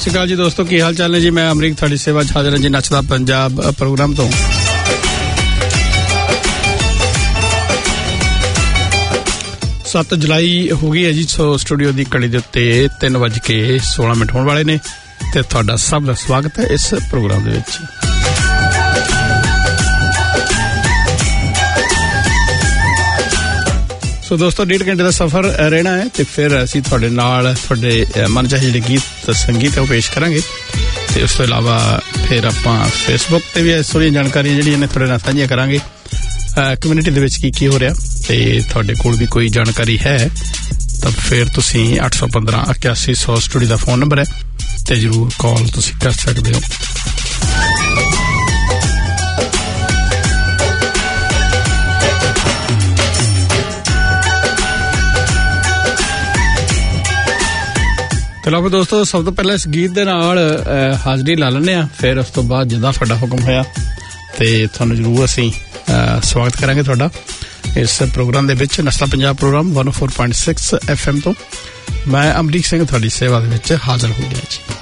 ਸ਼੍ਰੀ ਅਕਾਲ ਜੀ ਦੋਸਤੋ, ਕੀ ਹਾਲ ਚਾਲ ਨੇ ਜੀ? ਮੈਂ ਅਮਰੀਕ ਤੁਹਾਡੀ ਸੇਵਾ 'ਚ ਹਾਜ਼ਰ ਹਾਂ ਜੀ ਨੱਚਦਾ ਪੰਜਾਬ ਪ੍ਰੋਗਰਾਮ ਤੋਂ। 7 ਜੁਲਾਈ ਹੋ ਗਈ ਹੈ ਜੀ। ਸੋ ਸਟੂਡੀਓ ਦੀ ਘੜੀ ਦੇ ਉੱਤੇ 3:16 ਹੋਣ ਵਾਲੇ ਨੇ ਤੇ ਤੁਹਾਡਾ ਸਭ ਦਾ ਸਵਾਗਤ ਹੈ ਇਸ ਪ੍ਰੋਗਰਾਮ ਦੇ ਵਿੱਚ। ਸੋ ਦੋਸਤੋ 1.5 ਘੰਟੇ ਦਾ ਸਫ਼ਰ ਰਹਿਣਾ ਹੈ ਤੇ ਫਿਰ ਅਸੀਂ ਤੁਹਾਡੇ ਨਾਲ ਤੁਹਾਡੇ ਮਨ ਚਾਹੇ ਜਿਹੜੇ ਗੀਤ ਸੰਗੀਤ ਹੈ ਉਹ ਪੇਸ਼ ਕਰਾਂਗੇ ਤੇ ਉਸ ਤੋਂ ਇਲਾਵਾ ਫਿਰ ਆਪਾਂ ਫੇਸਬੁੱਕ ਤੇ ਵੀ ਸਾਰੀਆਂ ਜਾਣਕਾਰੀਆਂ ਜਿਹੜੀਆਂ ਨੇ ਤੁਹਾਡੇ ਨਾਲ ਸਾਂਝੀਆਂ ਕਰਾਂਗੇ। ਕਮਿਊਨਿਟੀ ਦੇ ਵਿੱਚ ਕੀ ਹੋ ਰਿਹਾ ਤੇ ਤੁਹਾਡੇ ਕੋਲ ਵੀ ਕੋਈ ਜਾਣਕਾਰੀ ਹੈ ਤਾਂ ਫਿਰ ਤੁਸੀਂ 815 8100 ਸਟੂਡੀਓ ਦਾ ਫੋਨ ਨੰਬਰ ਹੈ ਤੇ ਜ਼ਰੂਰ ਕਾਲ ਤੁਸੀਂ ਕਰ ਸਕਦੇ ਹੋ। ਚਲੋ ਦੋਸਤੋ, ਸਭ ਤੋਂ ਪਹਿਲਾਂ ਇਸ ਗੀਤ ਦੇ ਨਾਲ ਹਾਜ਼ਰੀ ਲਾ ਲੈਂਦੇ ਹਾਂ, ਫਿਰ ਉਸ ਤੋਂ ਬਾਅਦ ਜਿੱਦਾਂ ਤੁਹਾਡਾ ਹੁਕਮ ਹੋਇਆ ਤੇ ਤੁਹਾਨੂੰ ਜ਼ਰੂਰ ਅਸੀਂ ਸਵਾਗਤ ਕਰਾਂਗੇ ਤੁਹਾਡਾ ਇਸ ਪ੍ਰੋਗਰਾਮ ਦੇ ਵਿੱਚ। ਨੱਚਦਾ ਪੰਜਾਬ ਪ੍ਰੋਗਰਾਮ 104.6 FM ਤੋਂ ਮੈਂ ਅਮਰੀਕ ਸਿੰਘ ਤੁਹਾਡੀ ਸੇਵਾ ਦੇ ਵਿੱਚ ਹਾਜ਼ਰ ਹੋ ਗਿਆ ਜੀ।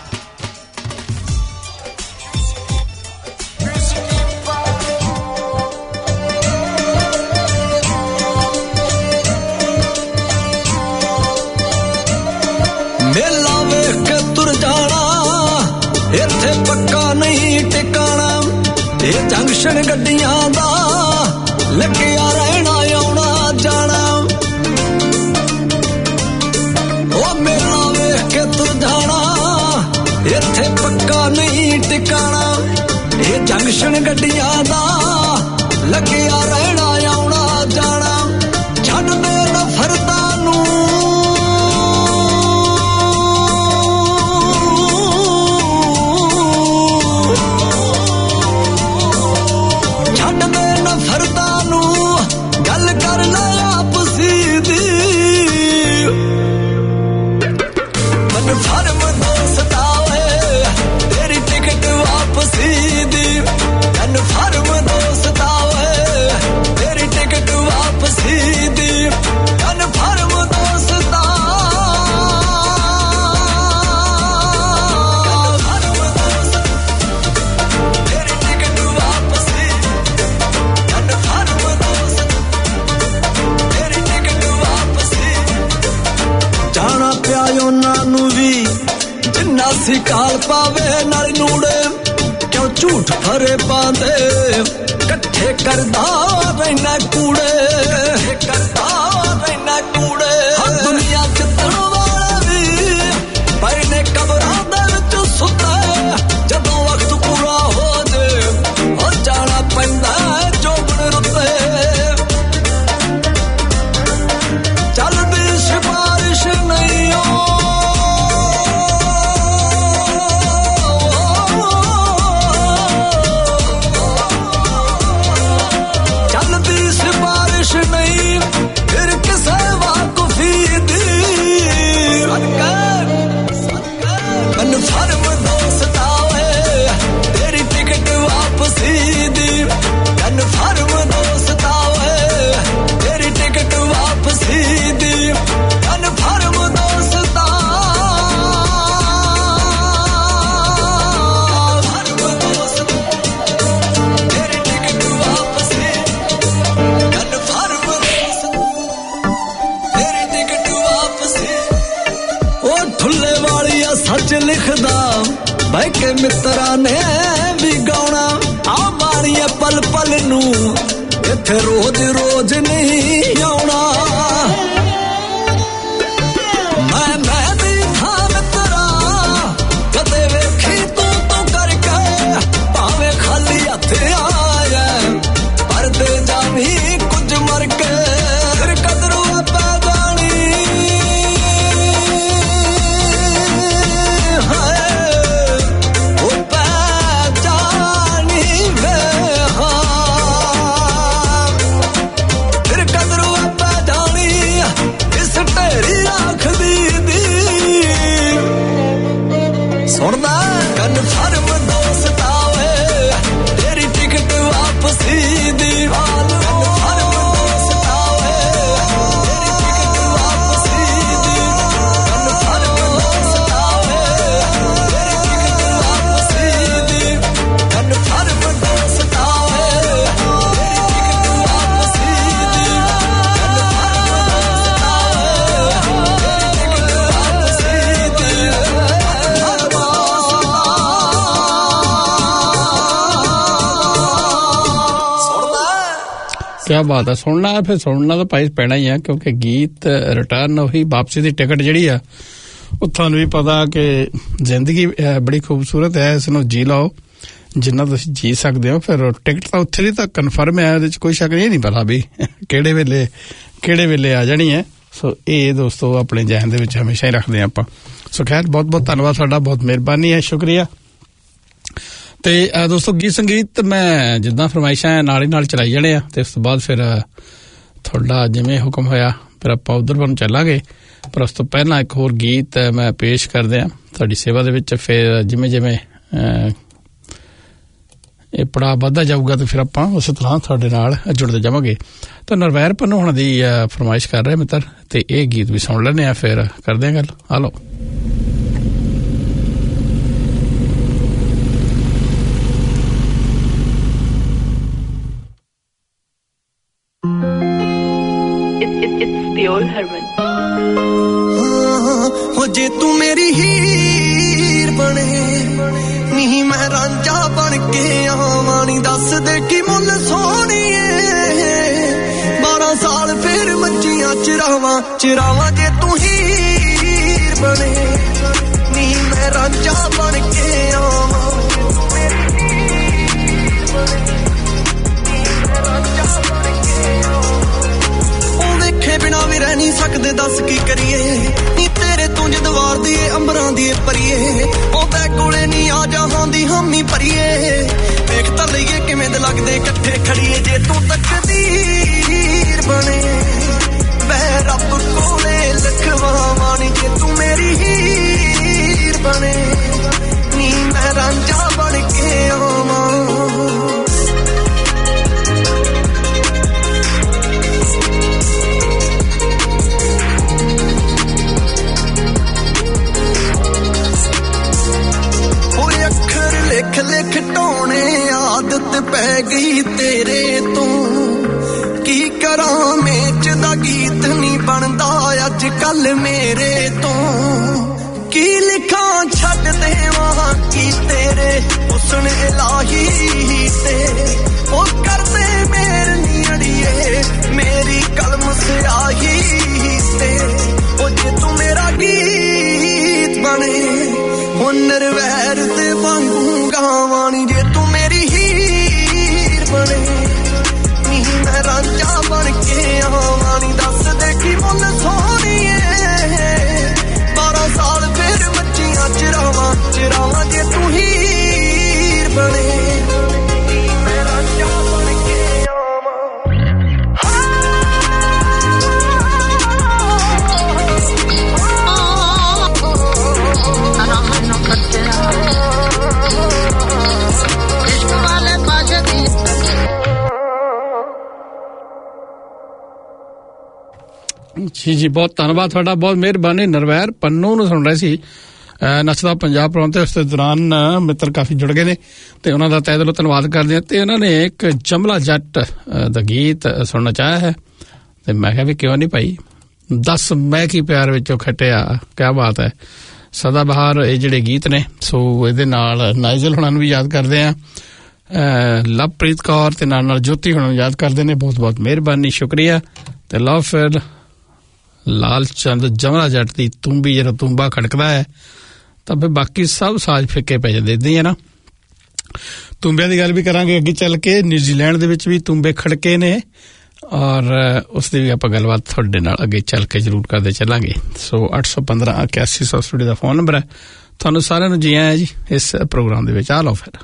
ਇੱਥੇ ਪੱਕਾ ਨਹੀਂ ਟਿਕਾਣਾ, ਇਹ ਜੰਕਸ਼ਨ ਗੱਡੀਆਂ ਦਾ ਲੱਗਿਆ ਰਹਿਣਾ ਆਉਣਾ ਜਾਣਾ। ਉਹ ਮੇਲਾ ਵੇਖ ਕੇ ਤੁਰ ਜਾਣਾ, ਇੱਥੇ ਪੱਕਾ ਨਹੀਂ ਟਿਕਾਣਾ, ਇਹ ਜੰਕਸ਼ਨ ਗੱਡੀਆਂ ਦਾ ਲੱਗਿਆ ਰਹਿਣਾ ਆਉਣਾ ਜਾਣਾ। ਛੱਡ ਦੇ ਨਫ਼ਰਤਾਂ ਨੂੰ, ਕਰ ਲੈ ਆਪਸੀ ਦੀ ਮਨ ਫਰਮ ਦੋਸਤਾ ਵੇ ਤੇਰੀ ਟਿਕਟ ਵਾਪਸੀ ਦੀ। ਮਨ ਫਰਮ ਦੋਸਤਾ ਵੇ ਤੇਰੀ ਟਿਕਟ ਵਾਪਸੀ ਦੀ। ਮਨ ਫਰਮ ਦੋਸਤਾ ਤੇਰੀ ਟਿਕਟ ਵਾਪਸੀ। ਮਨ ਫਰਮ ਜਾਣਾ ਪਿਆ ਉਹਨਾਂ ਨੂੰ ਵੀ ਜਿੰਨਾ ਸੀ ਕਾਲ ਪਾਵੇ ਨਾਲ ਨੂੜੇ। ਕਿਉਂ ਝੂਠ ਫਰੇ ਪਾਉਂਦੇ ਇਕੱਠੇ ਕਰਦਾ ਰਹਿਣਾ ਕੂੜੇ, ਕਰਦਾ ਰਹਿਣਾ ਕੂੜੇ। ਦੁਨੀਆ ਜਿੱਤਣ ਵਾਲੇ ਵੀ ਪਏ ਨੇ ਕਬਰਾਂ ਦੇ ਵਿੱਚ ਸੁੱਤੇ। ਜਦੋਂ ਵਕਤ ਪੂਰਾ ਹੋ ਜੇ ਉਹ ਜਾਣਾ ਪੈਂਦਾ ਜੋਬਨ ਰੁੱਤੇ। ਚੱਲਦੀ ਸਿਫਾਰਿਸ਼ ਨਹੀਂ ਚੱਲਦੀ ਸਿਫਾਰਿਸ਼ ਨਹੀਂ ਫਿਰ ਕਿਸੇ ਵਾਕਫੀ ਦੀ। ਮਨ ਫਰਮ ਦੋਸਤਾ ਵੇ ਤੇਰੀ ਟਿਕਟ ਵਾਪਸੀ ਦੀ। ਮਨ ਫਰਮ ਦੋਸਤਾ ਵੇ ਤੇਰੀ ਟਿਕਟ ਵਾਪਸੀ ਦੀ। ਮਨ ਫਰਮ ਦੋਸਤਾ ਤੇਰੀ ਟਿਕਟ ਵਾਪਸੀ। ਮਨ ਫਰਮ ਤੇਰੀ ਟਿਕਟ ਵਾਪਸੀ। ਉਹ ਠੁੱਲੇ ਵਾਲੀਆ ਸੱਚ ਲਿਖਦਾ ਬਹਿ ਕੇ ਮਿੱਤਰਾਂ ਨੇ ਵੀ ਗਾਉਣਾ। ਆ ਮਾਣੀਏ ਪਲ ਪਲ ਨੂੰ ਇੱਥੇ ਰੋਜ਼ ਰੋਜ਼ ਨਹੀਂ ਆਉਣਾ। ਮੈਂ ਦੀ ਥਾਂ ਮਿੱਤਰਾ ਕਦੇ ਵੇਖੀ ਤੂੰ ਕਰਕੇ। ਭਾਵੇਂ ਖਾਲੀ ਹੱਥ ਆਇਆ ਪਰ ਦੇ ਜਾਵੀ ਕੁਝ ਮਰ ਕੇ। ਫਿਰ ਕਦਰੂ ਪੈ ਜਾਣੀ ਹਾਏ ਉਹ ਪੈ ਜਾਣੀ ਵੇ ਹਾਂ। ਫਿਰ ਕਦਰੂ ਪੈ ਜਾਣੀ ਇਸ ਢੇਰੀ ਆਖਦੀ ਦੀ। ਸੁਣਦਾ ਕੰਨ ਫਰਮ ਦੋਸਤਾ ਵੇ ਤੇਰੀ ਟਿਕਟ ਵਾਪਸੀ ਦੀ। ਕੰਨ ਫਰਮ ਦੋਸਤਾ ਵੇ ਤੇਰੀ ਟਿਕਟ ਵਾਪਸੀ ਦੀ। ਕੰਨ ਫਰਮ ਦੋਸਤਾ ਵੇ ਤੇਰੀ क्या बात है सुनना है फिर सुनना तो भाई पैना ही है क्योंकि गीत रिटर्न वही वापसी की टिकट जी है थानू भी पता कि जिंदगी बड़ी खूबसूरत है इसनों जी लाओ जिन्ना तुसीं जी सकते हो फिर टिकट तो उत्थे दी तां कन्फर्म है कोई शक नहीं पता भी किहड़े वेले आ जानी है सो ये दोस्तों अपने जहन दे विच हमेशा ही रखते हैं आपां सो खैर बहुत बहुत धन्नवाद तुहाडा बहुत मेहरबानी है शुक्रिया ते दोस्तों गीत संगीत मैं जिद्दां फरमाइशां नाल ही नाल चलाई जाने आ ते उस तो बाद फिर थोड़ा जिवें हुक्म होया फिर आपां उधर बन चलांगे पर उस तो पहला एक होर गीत मैं पेश कर दियां तुहाडी सेवा दे विच फिर जिवें जिवें ये पड़ा बढ़ता जाऊगा तो फिर आपां उस तरह तुहाडे नाल जुड़ते जावांगे तो नरवैर पन्नू हुण दी फरमाइश कर रहे मित्र ते ये गीत भी सुन लैने आ फिर करदे आ गल हालो हो जे तू मेरी हीर बने नहीं मैं रांझा बन के आवानी दस दे की मुल सोहणीए 12 साल फिर मच्छियां चिरावा जे तू हीर बने नहीं मैं रांझा बन के आवा बिना भी रह नहीं सकते दस की करिए नी तेरे तू जदवार दी अंबरां दी परिए ओ बै कोले नी आ जहां दी हामी परिए देख तां लईए किवें दे लगदे इकट्ठे खड़ीए जे तू तकदीर बने बै रब कोले लखवावां नी जे तू मेरी हीर बने नी मैं रांझा बन के आवां लिख टोने आदत पै गई तेरे तो की करां मेच दा गीत नहीं बनदा अज कल मेरे तो की लिखां छड्ड देवां की तेरे हुस्न इलाही ते ओ करदे मेरे नियड़िए मेरी कलम स्याही ते ओ जे तू मेरा गीत बने हुनर वैर ते वांगू गावानी जे तू मेरी हीर बने नी मैं रांझा बन के आवानी दस दे की मुल सोहणीए 12 साल फिर मच्छियां चिरावा जे तू हीर बने मैं रांझा बन के आवा जी जी बहुत धन्नवाद तुहाडा बहुत मेहरबानी नरवैर पन्नू ਨੂੰ ਸੁਣ ਰਹੇ ਸੀ ਨੱਚਦਾ ਪੰਜਾਬ ਪ੍ਰੋਗਰਾਮ ਤੇ ਉਸ ਦੇ ਦੌਰਾਨ ਮਿੱਤਰ ਕਾਫੀ ਜੁੜ ਗਏ ਨੇ ਤੇ ਉਹਨਾਂ ਦਾ ਤਹਿ ਦਿਲੋਂ ਧੰਨਵਾਦ ਕਰਦੇ ਹਾਂ ਤੇ ਉਹਨਾਂ ਨੇ ਇੱਕ ਜਮਲਾ ਜੱਟ ਦਾ ਗੀਤ ਸੁਣਨਾ ਚਾਹਿਆ ਹੈ ਤੇ ਮੈਂ ਕਿਹਾ ਵੀ ਕਿਉਂ ਨਹੀਂ ਭਾਈ ਦੱਸ ਮੈਂ ਕੀ ਪਿਆਰ ਵਿੱਚੋਂ ਖਟਿਆ ਕਿਆ ਬਾਤ ਹੈ ਸਦਾ ਬਹਾਰ ਇਹ ਜਿਹੜੇ ਗੀਤ ਨੇ ਸੋ ਇਹਦੇ ਨਾਲ ਨਾਈਜਲ ਹੁਣਾਂ ਨੂੰ ਵੀ ਯਾਦ ਕਰਦੇ ਆ ਲਵਪ੍ਰੀਤ ਕੌਰ ਤੇ ਨਾਲ ਜੋਤੀ ਹੁਣਾਂ ਨੂੰ ਯਾਦ ਕਰਦੇ ਨੇ ਬਹੁਤ ਬਹੁਤ ਮਿਹਰਬਾਨੀ ਸ਼ੁਕਰੀਆ ਤੇ ਲਓ ਫਿਰ ਲਾਲ ਚੰਦ ਜਮਲਾ ਜੱਟ ਦੀ ਤੂੰਬੀ ਜਦੋਂ ਤੂੰਬਾ ਖੜਕਦਾ ਹੈ ਤਾਂ ਫਿਰ ਬਾਕੀ ਸਭ ਸਾਜ਼ ਫਿੱਕੇ ਪੈ ਜਾਂਦੇ ਇਦਾਂ ਹੀ ਹੈ ਨਾ ਤੂੰਬਿਆਂ ਦੀ ਗੱਲ ਵੀ ਕਰਾਂਗੇ ਅੱਗੇ ਚੱਲ ਕੇ ਨਿਊਜ਼ੀਲੈਂਡ ਦੇ ਵਿੱਚ ਵੀ ਤੂੰਬੇ ਖੜਕੇ ਨੇ ਔਰ ਉਸ ਦੀ ਵੀ ਆਪਾਂ ਗੱਲਬਾਤ ਤੁਹਾਡੇ ਨਾਲ ਅੱਗੇ ਚੱਲ ਕੇ ਜ਼ਰੂਰ ਕਰਦੇ ਚੱਲਾਂਗੇ ਸੋ 815 8100 ਸਟੂਡੀਓ ਦਾ ਫੋਨ ਨੰਬਰ ਹੈ ਤੁਹਾਨੂੰ ਸਾਰਿਆਂ ਨੂੰ ਜੀ ਆਇਆਂ ਜੀ ਇਸ ਪ੍ਰੋਗਰਾਮ ਦੇ ਵਿੱਚ ਆ ਲਓ ਫਿਰ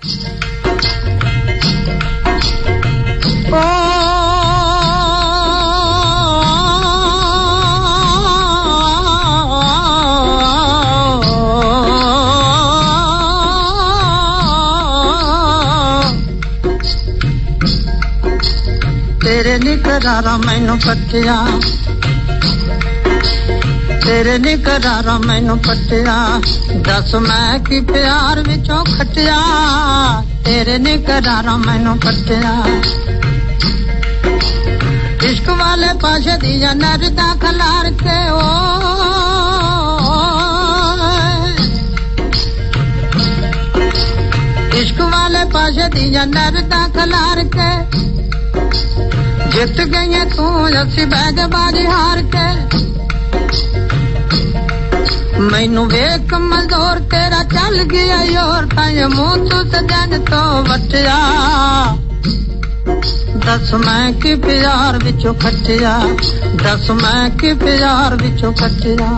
तेरे निकरारा मैनू पट्टिया तेरे निकरारा मैनू पट्टिया दस मैं की प्यार विचों खटिया तेरे निकरारा मैनू पट्टिया इश्क वाले पासे दिया नरदा खलार के ओ इश्क वाले पासे दिया नरदा खलार के ਜਿੱਤ ਗਈਏ ਤੂੰ ਅਸੀਂ ਬੈਗ ਬਾਜੀ ਹਾਰ ਕੇ ਮੈਨੂੰ ਵੇਖ ਮਜ਼ਦੂਰ ਤੇਰਾ ਚੱਲ ਗਿਆ ਯਾਰ ਤਾਂ ਮੂੰਹ ਤੋਂ ਸਜਣ ਤੋਂ ਵਟਿਆ ਦੱਸ ਮੈਂ ਕਿ ਪਿਆਰ ਵਿੱਚੋਂ ਖੱਟਿਆ ਦੱਸ ਮੈਂ ਕਿ ਪਿਆਰ ਵਿੱਚੋਂ ਖੱਟਿਆ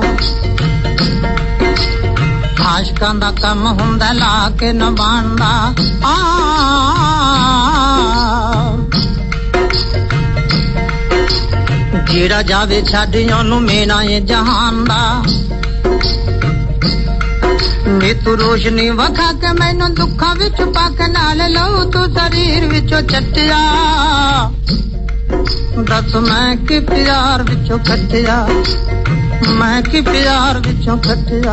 ਆਸ਼ਕਾਂ ਦਾ ਕੰਮ ਹੁੰਦਾ ਲਾ ਕੇ ਨਾ ਬਣਦਾ ਜਿਹੜਾ ਜਾਵੇ ਛੱਡ ਉਹਨੂੰ ਮੇਨਾ ਇਹ ਜਹਾਨ ਦਾ ਨੀ ਤੂੰ ਰੋਸ਼ਨੀ ਵਖਾ ਕੇ ਮੈਨੂੰ ਦੁੱਖਾਂ ਵਿੱਚ ਪਾ ਕੇ ਨਾਲ ਲਊ ਤੂੰ ਸਰੀਰ ਵਿੱਚੋਂ ਚੱਟਿਆ ਦੱਸ ਮੈਂ ਕਿ ਪਿਆਰ ਵਿੱਚੋਂ ਖੱਟਿਆ ਮੈਂ ਕਿ ਪਿਆਰ ਵਿੱਚੋਂ ਖੱਟਿਆ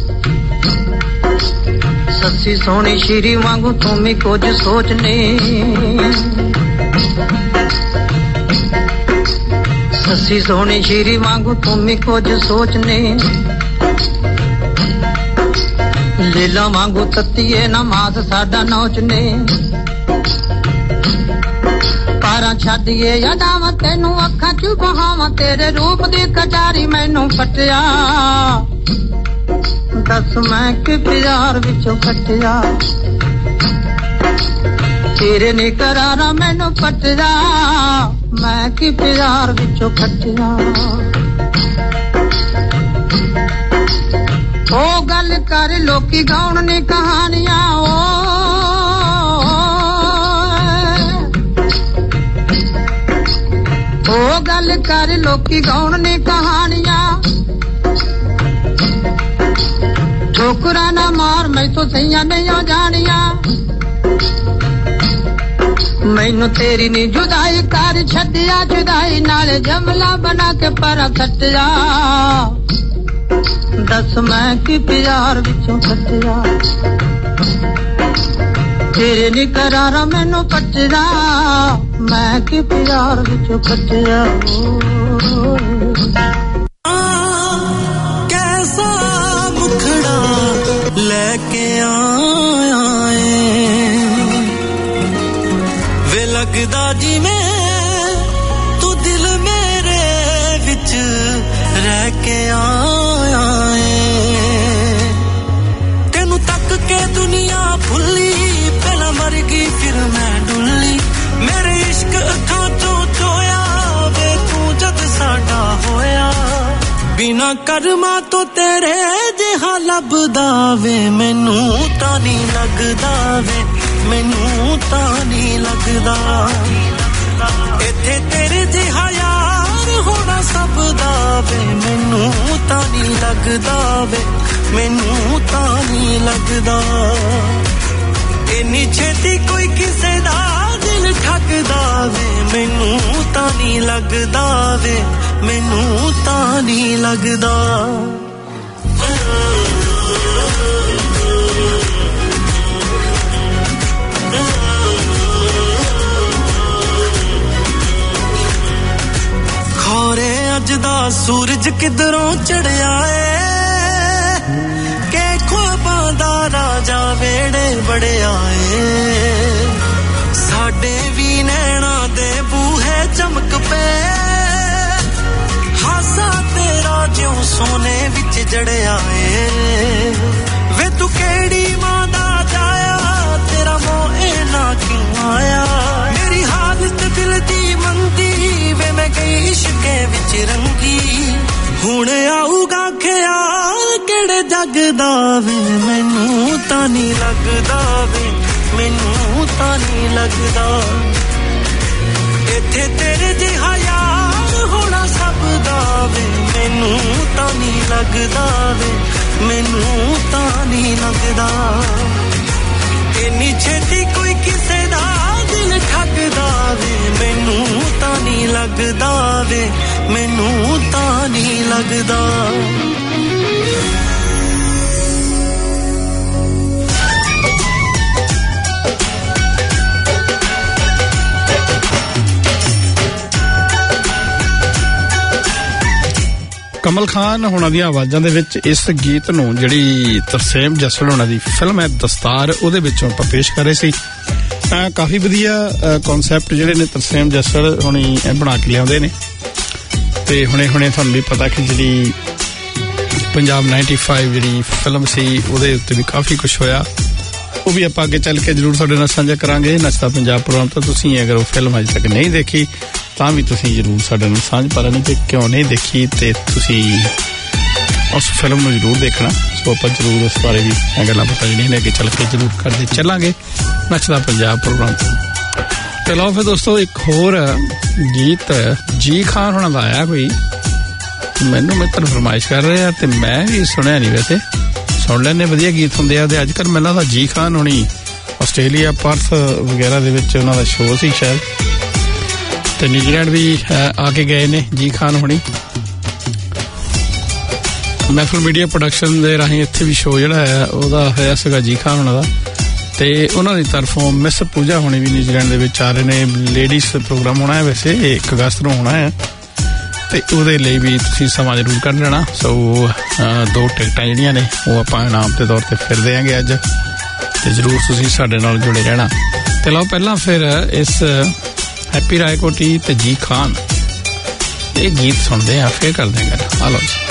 ਸੱਸੀ ਸੋਹਣੀ ਸ਼ੀਰੀ ਵਾਂਗੂ ਤੂੰ ਵੀ ਕੁਝ ਸੋਚਨੇ ਸੱਸੀ ਸੋਹਣੀ ਸ਼ੀਰੀ ਵਾਂਗੂ ਤੂੰ ਵੀ ਕੁਝ ਸੋਚਨੇ ਲੀਲਾ ਵਾਂਗੂ ਤੱਤੀਏ ਨਮਾਜ਼ ਸਾਡਾ ਨੋਚਨੇ ਪਾਰਾਂ ਛੱਡੀਏ ਯਾਦਾਂ ਤੈਨੂੰ ਅੱਖਾਂ ਚ ਬਹਾਵਾਂ ਤੇਰੇ ਰੂਪ ਦੀ ਕਟਾਰੀ ਮੈਨੂੰ ਫਟਿਆ ਦੱਸ ਮੈਂ ਕਿ ਪਿਆਰ ਵਿੱਚੋਂ ਖੱਟਿਆ ਤੇਰੇ ਨੀ ਕਰਾਰਾ ਮੈਨੂੰ ਪਟਿਆ ਮੈਂ ਕਿ ਪਿਆਰ ਵਿੱਚੋਂ ਖੱਟਿਆ ਉਹ ਗੱਲ ਕਰ ਲੋਕੀ ਗਾਉਣ ਨੀ ਕਹਾਣੀਆਂ ਉਹ ਗੱਲ ਕਰ ਲੋਕੀ ਗਾਉਣ ਨੀ ਕਹਾਣੀਆਂ ਠੋਕਰਾਂ ਨਾ ਮਾਰ ਮੈਥੋਂ ਸਈਆਂ ਨਹੀਂ ਜਾਣੀਆਂ ਮੈਨੂੰ ਤੇਰੀ ਨੀ ਜੁਦਾਈ ਕਰ ਛੱਡਿਆ ਜੁਦਾਈ ਨਾਲ ਜਮਲਾ ਬਣਾ ਕੇ ਪਰ ਖੱਟਿਆ ਦੱਸ ਮੈਂ ਕਿ ਪਿਆਰ ਵਿੱਚੋਂ ਖੱਟਿਆ ਤੇਰੇ ਨੀ ਕਰਾਰਾ ਮੈਨੂੰ ਪਟਿਆ ਮੈਂ ਕਿ ਪਿਆਰ ਵਿੱਚੋਂ ਖੱਟਿਆ ਕੈਸਾ ਮੁਖੜਾ ਲੈ ਕੇ ਆਇਆ ਏ ਵੇ ਲੱਗਦਾ ਜਿਵੇਂ ਤੂੰ ਦਿਲ ਮੇਰੇ ਵਿੱਚ ਰਹਿ ਕੇ ਆਇਆ ਏ ਤੈਨੂੰ ਤੱਕ ਕੇ ਦੁਨੀਆ ਭੁੱਲੀ ਪਹਿਲਾਂ ਮਰ ਗਈ ਫਿਰ ਮੈਂ ਡੁੱਲੀ ਮੇਰੇ ਇਸ਼ਕ ਅੱਖਾਂ ਤੋਂ ਚੋਇਆ ਵੇ ਤੂੰ ਜਦ ਸਾਡਾ ਹੋਇਆ ਬਿਨਾ ਕਰਮਾਂ ਤੋਂ ਤੇਰੇ ਜਿਹਾ ਲੱਭਦਾ ਵੇ ਮੈਨੂੰ ਤਾਂ ਨਹੀਂ ਲੱਗਦਾ ਵੇ ਮੈਨੂੰ ਤਾਂ ਨਹੀਂ ਲੱਗਦਾ ਇੱਥੇ ਤੇਰੇ ਜਿਹਾ ਯਾਰ ਹੋਣਾ ਸਭ ਦਾ ਵੇ ਮੈਨੂੰ ਤਾਂ ਨਹੀਂ ਲੱਗਦਾ ਵੇ ਮੈਨੂੰ ਤਾਂ ਨਹੀਂ ਲੱਗਦਾ ਇੰਨੀ ਛੇਤੀ ਕੋਈ ਕਿਸੇ ਦਾ ਦਿਲ ਠੱਗਦਾ ਵੇ ਮੈਨੂੰ ਤਾਂ ਨਹੀਂ ਲੱਗਦਾ ਵੇ ਮੈਨੂੰ ਤਾਂ ਨਹੀਂ ਲੱਗਦਾ ਖੋਰੇ ਅੱਜ ਦਾ ਸੂਰਜ ਕਿਧਰੋਂ ਚੜਿਆ ਏ ਕਿ ਖੁਆਬਾਂ ਦਾ ਰਾਜਾ ਵੇੜੇ ਬੜਿਆ ਏ ਸਾਡੇ ਵੀ ਨੈਣਾ ਦੇ ਬੂਹੇ ਚਮਕ ਪਏ ਹਾਸਾ ਤੇਰਾ ਜਿਉਂ ਸੋਨੇ ਵਿੱਚ ਜੜਿਆ ਏ ਵੇ ਤੂੰ ਕਿਹੜੀ ਮਾਂ ਦਾ ਜਾਇਆ ਤੇਰਾ ਮੋਹ ਨਾ ਕਿਉਂ ਆਇਆ ਮੇਰੀ ਹਾਲਤ ਦਿਲ ਦੀ ਮੰਦੀ ਵੇ ਮੈਂ ਗਈ ਇਸ਼ਕੇ ਵਿੱਚ ਰੰਗੀ ਹੁਣ ਆਊਗਾ ਖਿਆਲ ਕਿਹੜੇ ਜੱਗ ਦਾ ਵੇ ਮੈਨੂੰ ਤਾਂ ਨਹੀਂ ਲੱਗਦਾ ਵੇ ਮੈਨੂੰ ਤਾਂ ਨਹੀਂ ਲੱਗਦਾ ਇੱਥੇ ਤੇਰੇ ਜਿਹਾ ਯਾਰ ਹੋਣਾ ਸਭ ਦਾ ਵੇ ਮੈਨੂੰ ਤਾਂ ਨਹੀਂ ਲੱਗਦਾ ਵੇ ਮੈਨੂੰ ਤਾਂ ਨਹੀਂ ਲੱਗਦਾ ਇੰਨੀ ਛੇਤੀ ਕੋਈ ਕਿਸੇ ਦਾ ਦਿਲ ਠੱਗਦਾ ਵੇ ਮੈਨੂੰ ਤਾਂ ਨਹੀਂ ਲੱਗਦਾ ਵੇ ਮੈਨੂੰ ਤਾਂ ਨਹੀਂ ਲੱਗਦਾ ਕਮਲ ਖਾਨ ਹੋਣਾ ਦੀਆਂ ਆਵਾਜ਼ਾਂ ਦੇ ਵਿੱਚ ਇਸ ਗੀਤ ਨੂੰ ਜਿਹੜੀ ਤਰਸੇਮ ਜੱਸੜ ਹੋਣਾ ਦੀ ਫਿਲਮ ਹੈ ਦਸਤਾਰ ਉਹਦੇ ਵਿੱਚੋਂ ਆਪਾਂ ਪੇਸ਼ ਕਰ ਰਹੇ ਸੀ ਕਾਫੀ ਵਧੀਆ ਕਨਸੈਪਟ ਜਿਹੜੇ ਨੇ ਤਰਸੇਮ ਜੱਸੜ ਹੁਣੀ ਬਣਾ ਕੇ ਲਿਆਉਂਦੇ ਨੇ ਤੇ ਹੁਣੇ ਤੁਹਾਨੂੰ ਵੀ ਪਤਾ ਕਿ ਜਿਹੜੀ ਪੰਜਾਬ 95 ਜਿਹੜੀ ਫਿਲਮ ਸੀ ਉਹਦੇ ਉੱਤੇ ਵੀ ਕਾਫੀ ਕੁਛ ਹੋਇਆ ਉਹ ਵੀ ਆਪਾਂ ਅੱਗੇ ਚੱਲ ਕੇ ਜ਼ਰੂਰ ਤੁਹਾਡੇ ਨਾਲ ਸਾਂਝਾ ਕਰਾਂਗੇ ਨੱਚਦਾ ਪੰਜਾਬ ਪ੍ਰੋਗਰਾਮ ਤੋਂ ਤੁਸੀਂ ਅਗਰ ਉਹ ਫਿਲਮ ਅਜੇ ਤੱਕ ਨਹੀਂ ਦੇਖੀ ਤਾਂ ਵੀ ਤੁਸੀਂ ਜ਼ਰੂਰ ਸਾਡੇ ਨਾਲ ਸਾਂਝ ਪਾਣੀ ਕਿ ਕਿਉਂ ਨਹੀਂ ਦੇਖੀ ਤੇ ਤੁਸੀਂ ਉਸ ਫਿਲਮ ਨੂੰ ਜ਼ਰੂਰ ਦੇਖਣਾ ਸੋ ਆਪਾਂ ਜ਼ਰੂਰ ਉਸ ਬਾਰੇ ਵੀ ਗੱਲਾਂ ਪਤਾ ਜਿਹੜੀਆਂ ਨੇ ਅੱਗੇ ਚੱਲ ਕੇ ਜ਼ਰੂਰ ਕਰਦੇ ਚੱਲਾਂਗੇ ਨੱਚਦਾ ਪੰਜਾਬ ਪ੍ਰੋਗਰਾਮ ਤੇ ਲਓ ਫਿਰ ਦੋਸਤੋ ਇੱਕ ਹੋਰ ਗੀਤ ਜੀ ਖਾਨ ਹੋਣਾ ਦਾ ਆਇਆ ਕੋਈ ਮੈਨੂੰ ਮਿੱਤਰ ਫਰਮਾਇਸ਼ ਕਰ ਰਹੇ ਆ ਤੇ ਮੈਂ ਵੀ ਸੁਣਿਆ ਨਹੀਂ ਵੈਸੇ ਸੁਣ ਲੈਣੇ ਵਧੀਆ ਗੀਤ ਹੁੰਦੇ ਆ ਤੇ ਅੱਜ ਕੱਲ੍ਹ ਮੈਨੂੰ ਲੱਗਦਾ ਜੀ ਖਾਨ ਹੋਣੀ ਆਸਟ੍ਰੇਲੀਆ ਪਰਥ ਵਗੈਰਾ ਦੇ ਵਿੱਚ ਉਹਨਾਂ ਦਾ ਸ਼ੋਅ ਸੀ ਸ਼ਾਇਦ ਤੇ ਨਿਊਜ਼ੀਲੈਂਡ ਵੀ ਆ ਕੇ ਗਏ ਨੇ ਜੀ ਖਾਨ ਹੋਣੀ ਮਹਿਫਲ ਮੀਡੀਆ ਪ੍ਰੋਡਕਸ਼ਨ ਦੇ ਰਾਹੀਂ ਇੱਥੇ ਵੀ ਸ਼ੋਅ ਜਿਹੜਾ ਹੈ ਉਹਦਾ ਹੋਇਆ ਸੀਗਾ ਜੀ ਖਾਨ ਹੋਣਾ ਦਾ ਤੇ ਉਹਨਾਂ ਦੀ ਤਰਫੋਂ ਮਿਸ ਪੂਜਾ ਹੋਣੀ ਵੀ ਨਿਊਜ਼ੀਲੈਂਡ ਦੇ ਵਿੱਚ ਆ ਰਹੇ ਨੇ ਲੇਡੀਜ਼ ਪ੍ਰੋਗਰਾਮ ਹੋਣਾ ਹੈ ਵੈਸੇ 1 ਅਗਸਤ ਨੂੰ ਹੋਣਾ ਹੈ ਤੇ ਉਹਦੇ ਲਈ ਵੀ ਤੁਸੀਂ ਸਮਾਂ ਜ਼ਰੂਰ ਕੱਢ ਲੈਣਾ ਸੋ 2 ਟਿਕਟਾਂ ਜਿਹੜੀਆਂ ਨੇ ਉਹ ਆਪਾਂ ਇਨਾਮ ਦੇ ਤੌਰ ਤੇ ਫਿਰ ਦੇਵਾਂਗੇ ਅੱਜ ਤੇ ਜ਼ਰੂਰ ਤੁਸੀਂ ਸਾਡੇ ਨਾਲ ਜੁੜੇ ਰਹਿਣਾ ਤੇ ਲਓ ਪਹਿਲਾਂ ਫਿਰ ਇਸ ਹੈਪੀ ਰਾਏਕੋਟੀ ਤੇ ਜੀ ਖਾਨ ਇਹ ਗੀਤ ਸੁਣਦੇ ਆ ਫਿਰ ਕਰਦੇ ਹਾਂ ਗੱਲ ਆ ਲਓ ਜੀ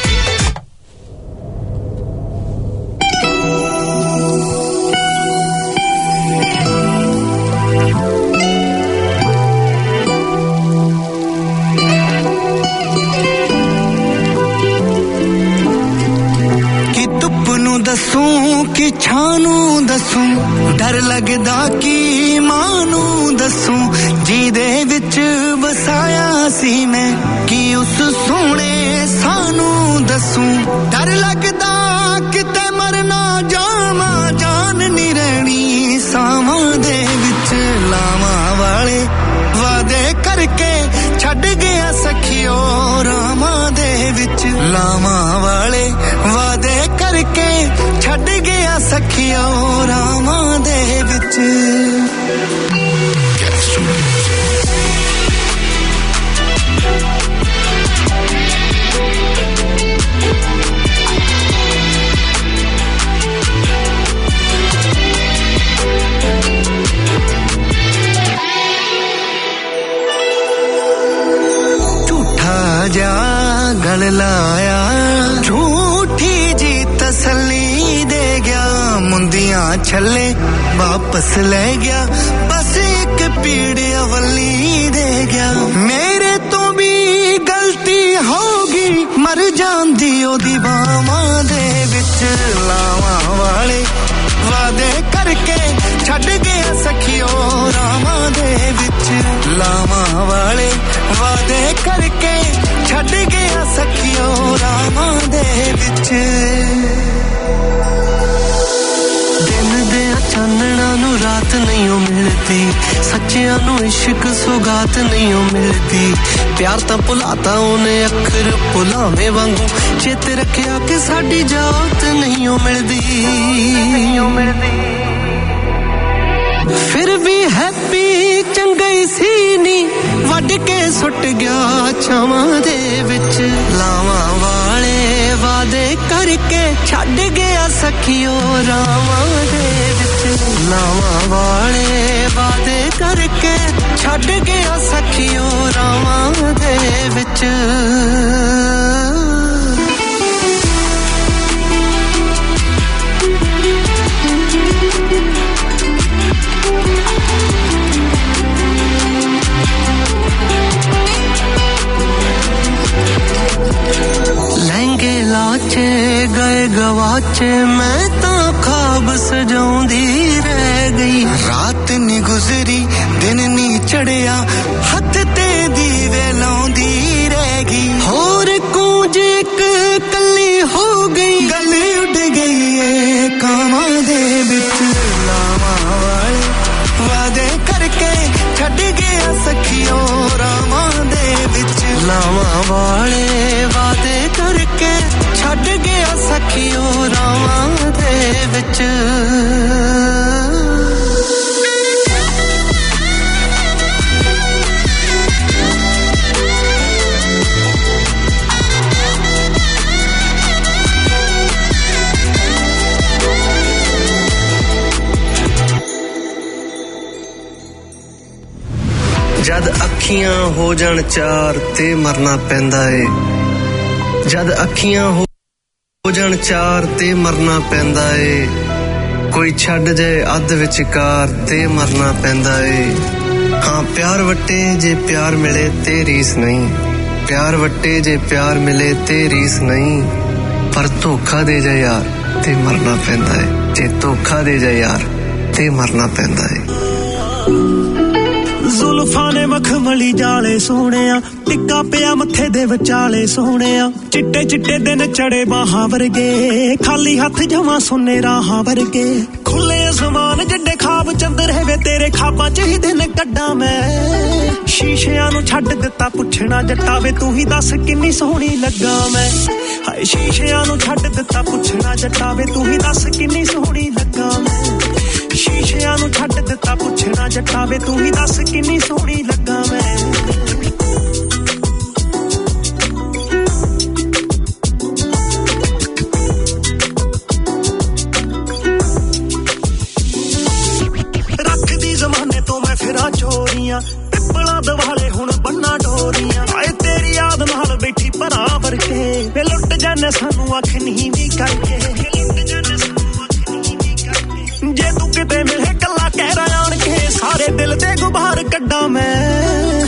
ਕਿ ਛਾਂ ਨੂੰ ਦੱਸੂੰ ਡਰ ਲੱਗਦਾ ਕਿ ਮਾਂ ਨੂੰ ਦੱਸੂੰ ਜਿਹਦੇ ਵਿੱਚ ਵਸਾਇਆ ਸੀ ਮੈਂ ਕਿ ਉਸ ਸੋਹਣੇ ਸਾਨੂੰ ਦੱਸੂੰ ਡਰ ਲੱਗਦਾ ਕਿਤੇ ਮਰਨਾ ਜਾਵਾਂ ਜਾਨ ਨਹੀਂ ਰਹਿਣੀ ਸਾਵਾਂ ਦੇ ਵਿੱਚ ਲਾਵਾਂ ਵਾਲੇ ਵਾਦੇ ਕਰਕੇ ਛੱਡ ਗਿਆ ਸਖੀਓ ਰਾਮਾਂ ਦੇ ਵਿੱਚ ਲਾਵਾਂ ਵਾਲੇ ਵਾਦੇ ਕਰਕੇ ਛੱਡ ਗਿਆ ਸਖੀਓ ਰਾਮਾਂ ਦੇ ਵਿੱਚ ਝੂਠਾ ਜਾ ਗਲ ਲਾਇਆ ਝੂਠੀ ਜੀ ਤਸੱਲੀ ਦੇ ਗਿਆ ਮੁੰਦੀਆਂ ਛੱਲੇ ਵਾਪਸ ਲੈ ਗਿਆ ਬਸ ਇੱਕ ਪੀੜ ਅਵਲੀ ਦੇ ਗਿਆ ਮੇਰੇ ਤੋਂ ਵੀ ਗਲਤੀ ਹੋ ਗਈ ਮਰ ਜਾਂਦੀ ਉਹਦੀ ਬਾਹਾਂ ਦੇ ਵਿੱਚ ਲਾਵਾਂ ਵਾਲੇ ਵਾਦੇ ਕਰਕੇ ਛੱਡ ਗਿਆ ਸਖੀਓ ਰਾਮਾਂ ਦੇ ਵਿੱਚ ਲਾਵਾਂ ਵਾਲੇ ਵਾਦੇ ਕਰਕੇ ਛੱਡ ਗਿਆ ਸਖੀਓ ਰਾਮਾਂ ਦੇ ਵਿੱਚ ਦਿਨ ਦੇ ਚਾਨਣਾ ਨੂੰ ਰਾਤ ਨਹੀਂ ਉਹ ਮਿਲਦੀ ਸੱਚਿਆਂ ਨੂੰ ਇਸ਼ਕ ਸੁਗਾਤ ਨਹੀਂ ਉਹ ਮਿਲਦੀ ਪਿਆਰ ਤਾਂ ਭੁਲਾਤਾ ਉਹਨੇ ਅੱਖਰ ਭੁਲਾਵੇਂ ਵਾਂਗੂ ਚੇਤੇ ਰੱਖਿਆ ਕਿ ਸਾਡੀ ਜਾਤ ਨਹੀਂ ਉਹ ਮਿਲਦੀ ਫਿਰ ਵੀ ਹੈਪੀ ਚੰਗੀ ਸੀ ਨੀ ਵੱਢ ਕੇ ਸੁੱਟ ਗਿਆ ਛਾਵਾਂ ਦੇ ਵਿੱਚ ਲਾਵਾਂ ਵਾਲੇ ਵਾਦੇ ਕਰਕੇ ਛੱਡ ਗਿਆ ਸਖੀਓ ਰਾਵਾਂ ਦੇ ਵਿੱਚ ਲਾਵਾਂ ਵਾਲੇ ਵਾਦੇ ਕਰਕੇ ਛੱਡ ਗਿਆ ਸਖੀਓ ਰਾਵਾਂ ਦੇ ਵਿੱਚ ਲਹਿੰਗੇ ਲਾਚੇ ਗਏ ਗਵਾਚੇ ਮੈਂ ਤਾਂ ਖਾਬ ਸਜਾਉਂਦੀ ਰਹਿ ਗਈ ਰਾਤ ਨੀ ਗੁਜ਼ਰੀ ਦਿਨ ਨੀ ਚੜਿਆ ਹੱਥ ਤੇ ਦੀਵੇ ਲਾਉਂਦੀ ਰਹਿ ਗਈ ਹੋਰ ਕੂੰਜ ਇੱਕ ਕੱਲੀ ਹੋ ਗਈ ਗੱਲ ਉੱਡ ਗਈ ਏ ਕਾਵਾਂ ਦੇ ਵਿੱਚ ਲਾਵਾਂ ਵਾਲੇ ਵਾਦੇ ਕਰਕੇ ਛੱਡ ਗਿਆ ਸਖੀਓ ਰਾਮਾਂ ਦੇ ਵਿੱਚ ਲਾਵਾਂ ਵਾਲੇ ਵਾਦੇ ਕਰਕੇ ਛੱਡ ਗਿਆ ਸਖੀਓ ਰਾਮਾਂ ਦੇ ਵਿੱਚ ਜਦ ਅੱਖੀਆਂ ਹੋ ਜਾਣ ਚਾਰ ਤੇ ਮਰਨਾ ਪੈਂਦਾ ਏ ਜਦ ਅੱਖੀਆਂ ਹੋ ਜਾਣ ਚਾਰ ਤੇ ਮਰਨਾ ਪੈਂਦਾ ਏ ਕੋਈ ਛੱਡ ਜਾਏ ਅੱਧ ਵਿਚਕਾਰ ਤੇ ਮਰਨਾ ਪੈਂਦਾ ਏ ਹਾਂ ਪਿਆਰ ਵੱਟੇ ਜੇ ਪਿਆਰ ਮਿਲੇ ਤੇ ਰੀਸ ਨਹੀਂ ਪਿਆਰ ਵੱਟੇ ਜੇ ਪਿਆਰ ਮਿਲੇ ਤੇ ਰੀਸ ਨਹੀਂ ਪਰ ਧੋਖਾ ਦੇ ਜਾ ਯਾਰ ਤੇ ਮਰਨਾ ਪੈਂਦਾ ਏ ਜੇ ਧੋਖਾ ਦੇ ਜਾ ਯਾਰ ਤੇ ਮਰਨਾ ਪੈਂਦਾ ਏ ਜ਼ੁਲਫਾਂ ਨੇ ਮਖਮਲੀ ਜਾਲੇ ਸੋਹਣਿਆ ਟਿੱਕਾ ਪਿਆ ਮੱਥੇ ਦੇ ਵਿਚਾਲੇ ਸੋਹਣਿਆ ਚਿੱਟੇ ਚਿੱਟੇ ਦਿਨ ਚੜੇ ਬਾਹਾਂ ਵਰਗੇ ਖਾਲੀ ਹੱਥ ਜਮਾਂ ਸੁੰਨੇ ਰਾਹਾਂ ਵਰਗੇ ਖੁੱਲੇ ਅਸਮਾਨ ਜੱਡੇ ਖਾਬ ਚੰਦਰ ਵੇ ਤੇਰੇ ਖਾਬਾਂ ਚ ਹੀ ਦਿਨ ਕੱਢਾਂ ਮੈਂ ਸ਼ੀਸ਼ਿਆਂ ਨੂੰ ਛੱਡ ਦਿੱਤਾ ਪੁੱਛਣਾ ਜੱਟਾ ਵੇ ਤੂੰ ਹੀ ਦੱਸ ਕਿੰਨੀ ਸੋਹਣੀ ਲੱਗਾ ਮੈਂ ਹਾਏ ਸ਼ੀਸ਼ਿਆਂ ਨੂੰ ਛੱਡ ਦਿੱਤਾ ਪੁੱਛਣਾ ਜੱਟਾ ਵੇ ਤੂੰ ਹੀ ਦੱਸ ਕਿੰਨੀ ਸੋਹਣੀ ਲੱਗਾ ਮੈਂ ਸ਼ੀਸ਼ਿਆਂ ਨੂੰ ਛੱਡ ਦਿੱਤਾ ਪੁੱਛਣਾ ਜੱਟਾ ਵੇ ਤੂੰ ਹੀ ਦੱਸ ਕਿੰਨੀ ਸੋਹਣੀ ਲੱਗਾ ਮੈਂ ਰੱਖਦੀ ਜ਼ਮਾਨੇ ਤੋਂ ਮੈਂ ਫਿਰਾਂ ਚੋਰੀਆਂ ਪਿੱਪਲਾਂ ਦਵਾਲੇ ਹੁਣ ਬੰਨਾ ਡੋਰੀਆਂ ਆਏ ਤੇਰੀ ਯਾਦ ਨਾਲ ਬੈਠੀ ਭਰਾ ਵਰਕੇ ਵੇ ਲੁੱਟ ਜਾਣੇ ਸਾਨੂੰ ਅੱਖ ਨਹੀਂ ਵੀ ਕਰਕੇ ਜੇ ਤੂੰ ਕਿਤੇ ਮਿਲੇ ਕੱਲਾ ਕਹਿ ਰਿਹਾ ਆਣ ਕੇ ਸਾਰੇ ਦਿਲ ਦੇ ਗੁਬਾਰ ਕੱਢਾਂ ਮੈਂ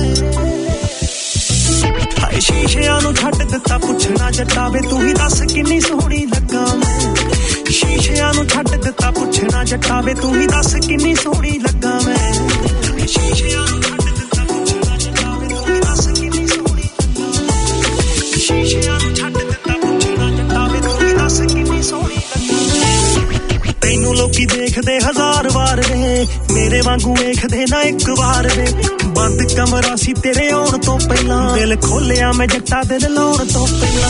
ਹਾਏ ਸ਼ੀਸ਼ਿਆਂ ਨੂੰ ਛੱਡ ਦਿੱਤਾ ਪੁੱਛਣਾ ਜੱਟਾ ਵੇ ਤੂੰ ਹੀ ਦੱਸ ਕਿੰਨੀ ਸੋਹਣੀ ਲੱਗਾ ਮੈਂ ਸ਼ੀਸ਼ਿਆਂ ਨੂੰ ਛੱਡ ਦਿੱਤਾ ਪੁੱਛਣਾ ਜੱਟਾ ਵੇ ਤੂੰ ਹੀ ਦੱਸ ਕਿੰਨੀ ਸੋਹਣੀ ਲੱਗਾ ਮੈਂ ਸ਼ੀਸ਼ਿਆਂ ਨੂੰ ਛੱਡ ਦਿੱਤਾ ਪੁੱਛਣਾ ਜੱਟਾ ਵੇ ਤੂੰ ਹੀ ਦੱਸ ਕਿੰਨੀ ਸੋਹਣੀ ਸ਼ੀਸ਼ਿਆਂ ਨੂੰ ਛੱਡ ਦਿੱਤਾ ਪੁੱਛਣਾ ਜੱਟਾ ਵੇ ਤੂੰ ਹੀ ਦੱਸ ਕਿੰਨੀ ਸੋਹਣੀ ਲੱਗਾ ਤੈਨੂੰ ਲੋਕੀ ਦੇਖਦੇ ਹਜ਼ਾਰ ਵਾਰ ਵੇ ਮੇਰੇ ਵਾਂਗੂ ਵੇਖਦੇ ਨਾ ਇੱਕ ਵਾਰ ਵੇ ਬੰਦ ਕਮਰਾ ਸੀ ਤੇਰੇ ਆਉਣ ਤੋਂ ਪਹਿਲਾਂ ਦਿਲ ਖੋਲਿਆ ਮੈਂ ਜੱਟਾ ਦਿਲ ਲਾਉਣ ਤੋਂ ਪਹਿਲਾਂ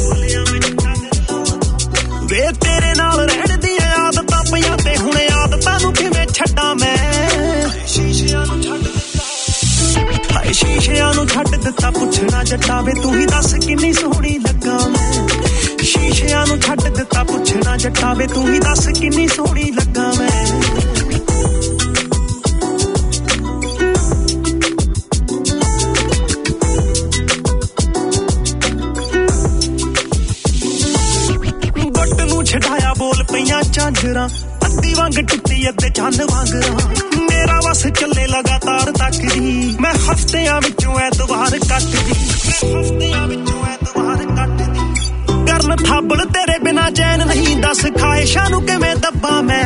ਵੇ ਤੇਰੇ ਨਾਲ ਰਹਿਣ ਦੀਆਂ ਆਦਤਾਂ ਪਈਆਂ ਤੇ ਹੁਣ ਆਦਤਾਂ ਨੂੰ ਕਿਵੇਂ ਛੱਡਾਂ ਮੈਂ ਸ਼ੀਸ਼ਿਆਂ ਨੂੰ ਛੱਡ ਦਿੱਤਾ ਹਾਏ ਸ਼ੀਸ਼ਿਆਂ ਨੂੰ ਛੱਡ ਦਿੱਤਾ ਪੁੱਛਣਾ ਜੱਟਾ ਵੇ ਤੂੰ ਹੀ ਦੱਸ ਕਿੰਨੀ ਸੋਹਣੀ ਲੱਗਾ ਮੈਂ ਸ਼ੀਸ਼ਿਆਂ ਨੂੰ ਛੱਡ ਦਿੱਤਾ ਪੁੱਛਣਾ ਜੱਟਾ ਵੇ ਤੂੰ ਹੀ ਦੱਸ ਕਿੰਨੀ ਸੋਹਣੀ ਲੱਗਾ ਮੈਂ ਗੁੱਟ ਨੂੰ ਛਡਾਇਆ ਬੋਲ ਪਈਆਂ ਝਾਂਜਰਾਂ ਅੱਧੀ ਵਾਂਗ ਟੁੱਟੀ ਅੱਧੇ ਚੰਨ ਵਾਂਗਰਾਂ ਮੇਰਾ ਵਸ ਚੱਲੇ ਲਗਾਤਾਰ ਤੱਕਦੀ ਮੈਂ ਹਫ਼ਤਿਆਂ ਵਿੱਚੋਂ ਐਤਵਾਰ ਕੱਟਦੀ ਕਰਨ ਥਾਬੜ ਤੇਰੇ ਬਿਨਾ ਚੈਨ ਨਹੀਂ ਦੱਸ ਖਾਇਸ਼ਾਂ ਨੂੰ ਕਿਵੇਂ ਦੱਬਾਂ ਮੈਂ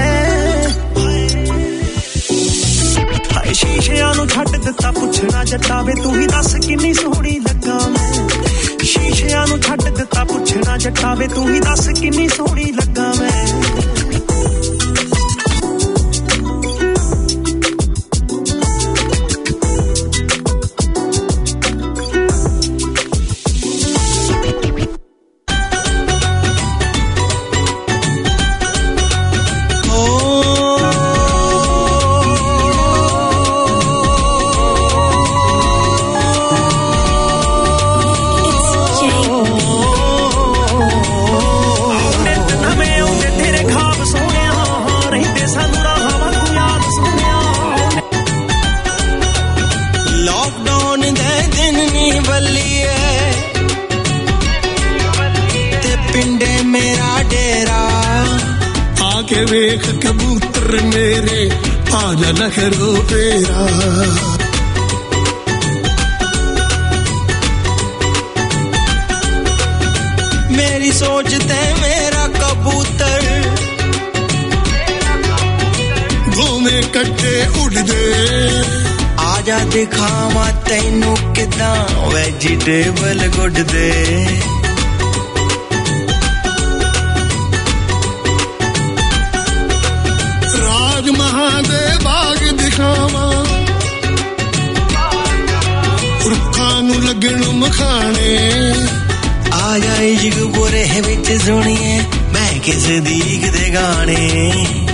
ਹਾਏ ਸ਼ੀਸ਼ਿਆਂ ਨੂੰ ਛੱਡ ਦਿੱਤਾ ਪੁੱਛਣਾ ਜੱਟਾ ਵੇ ਤੂੰ ਹੀ ਦੱਸ ਕਿੰਨੀ ਸੋਹਣੀ ਲੱਗਾ ਮੈਂ ਸ਼ੀਸ਼ਿਆਂ ਨੂੰ ਛੱਡ ਦਿੱਤਾ ਪੁੱਛਣਾ ਜੱਟਾ ਵੇ ਤੂੰ ਹੀ ਦੱਸ ਕਿੰਨੀ ਸੋਹਣੀ ਲੱਗਾ ਮੈਂ ਵੇਖ ਕਬੂਤਰ ਮੇਰੇ ਆ ਜਾ ਨਾ ਕਰੋ ਤੇਰਾ ਮੇਰੀ ਸੋਚ ਤੇ ਮੇਰਾ ਕਬੂਤਰ ਦੋਵੇਂ ਕੱਟੇ ਉੱਡਦੇ ਆ ਜਾ ਦਿਖਾਵਾਂ ਤੈਨੂੰ ਕਿਦਾਂ ਵੈਜੀਟੇਬਲ ਗੁੱਡਦੇ ਮਹਾਦੇ ਬਾਗ ਦਿਖਾਵਾਂ ਰੁੱਖਾਂ ਨੂੰ ਲੱਗਣ ਮਖਾਣੇ ਆ ਜਾਏ ਜਿਗ ਬੋਰੇ ਵਿੱਚ ਸੁਣੀਏ ਮੈਂ ਕਿਸ ਦੀਕ ਦੇ ਗਾਣੇ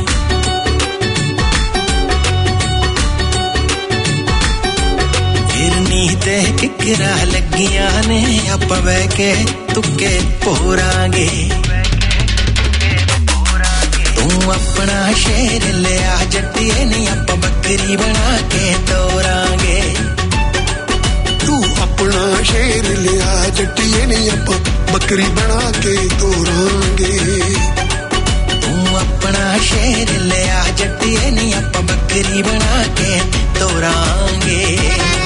ਫਿਰਨੀ ਤੇ ਕਿਕਰਾਂ ਲੱਗੀਆਂ ਨੇ ਆਪਾਂ ਬਹਿ ਕੇ ਤੁੱਕੇ ਪੋਰਾਂਗੇ ਤੂੰ ਆਪਣਾ ਸ਼ੇਰ ਲਿਆ ਜੱਟੀਏ ਨੀ ਆਪਾਂ ਬੱਕਰੀ ਬਣਾ ਕੇ ਤੋਰਾਂਗੇ ਤੂੰ ਆਪਣਾ ਸ਼ੇਰ ਲਿਆ ਜੱਟੀਏ ਨੀ ਆਪਾਂ ਬੱਕਰੀ ਬਣਾ ਕੇ ਤੋਰਾਂਗੇ ਤੂੰ ਆਪਣਾ ਸ਼ੇਰ ਲਿਆ ਜੱਟੀਏ ਨੀ ਆਪਾਂ ਬੱਕਰੀ ਬਣਾ ਕੇ ਤੋਰਾਂਗੇ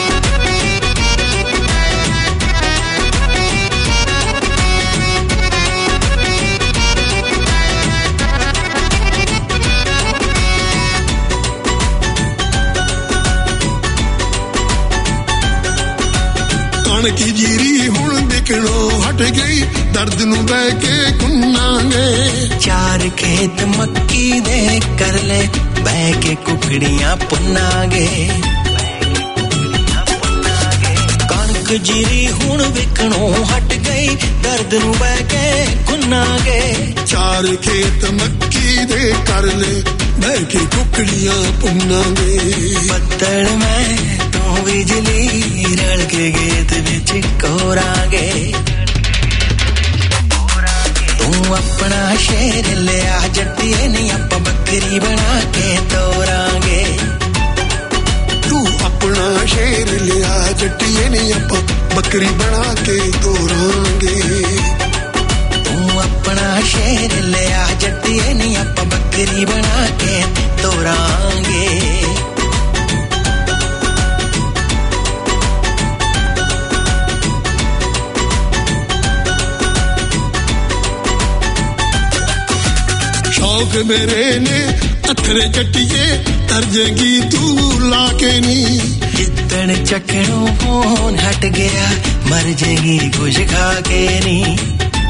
ਕਣਕ ਜੀਰੀ ਹੁਣ ਵਿਕਣੋਂ ਹਟ ਗਈ ਦਰਦ ਨੂੰ ਬਹਿ ਕੇ ਕੁੰਨਾਂਗੇ ਚਾਰ ਖੇਤ ਮੱਕੀ ਦੇ ਕਰ ਲੈ ਬਹਿ ਕੇ ਕੁਕੜੀਆਂ ਪੁੰਨਾਂਗੇ ਕਣਕ ਜੀਰੀ ਹੁਣ ਵਿਕਣੋਂ ਹਟ ਗਈ ਦਰਦ ਨੂੰ ਬਹਿ ਕੇ ਕੁੰਨਾਂਗੇ ਚਾਰ ਖੇਤ ਮੱਕੀ ਦੇ ਕਰ ਲੈ ਬਹਿ ਕੇ ਕੁਕੜੀਆਂ ਪੁੰਨਾਂਗੇ ਬੱਦਲ ਮੈਂ ਤੂੰ ਬਿਜਲੀ ਰਲ ਕੇ ਗੇਤ ਵਿੱਚ ਕੋਰਾਂਗੇ ਤੂੰ ਆਪਣਾ ਸ਼ੇਰ ਲਿਆ ਜੱਟੀਏ ਨੀ ਆਪਾਂ ਬੱਕਰੀ ਬਣਾ ਕੇ ਤੋਰਾਂਗੇ ਤੂੰ ਆਪਣਾ ਸ਼ੇਰ ਲਿਆ ਜੱਟੀਏ ਨੀ ਆਪਾਂ ਬੱਕਰੀ ਬਣਾ ਕੇ ਤੋਰਾਂਗੇ ਤੂੰ ਆਪਣਾ ਸ਼ੇਰ ਲਿਆ ਜੱਟੀਏ ਨੀ ਆਪਾਂ ਬੱਕਰੀ ਬਣਾ ਕੇ ਤੋਰਾਂਗੇ ਸ਼ੌਕ ਮੇਰੇ ਨੇ ਅੱਥਰੇ ਚੱਟੀਏ ਤਰਜੇਗੀ ਤੂੰ ਲਾ ਕੇ ਨੀ ਜਿੱਦਣ ਚੱਕਣੋਂ ਫੋਨ ਹਟ ਗਿਆ ਮਰ ਜੇਗੀ ਕੁਝ ਖਾ ਕੇ ਨੀ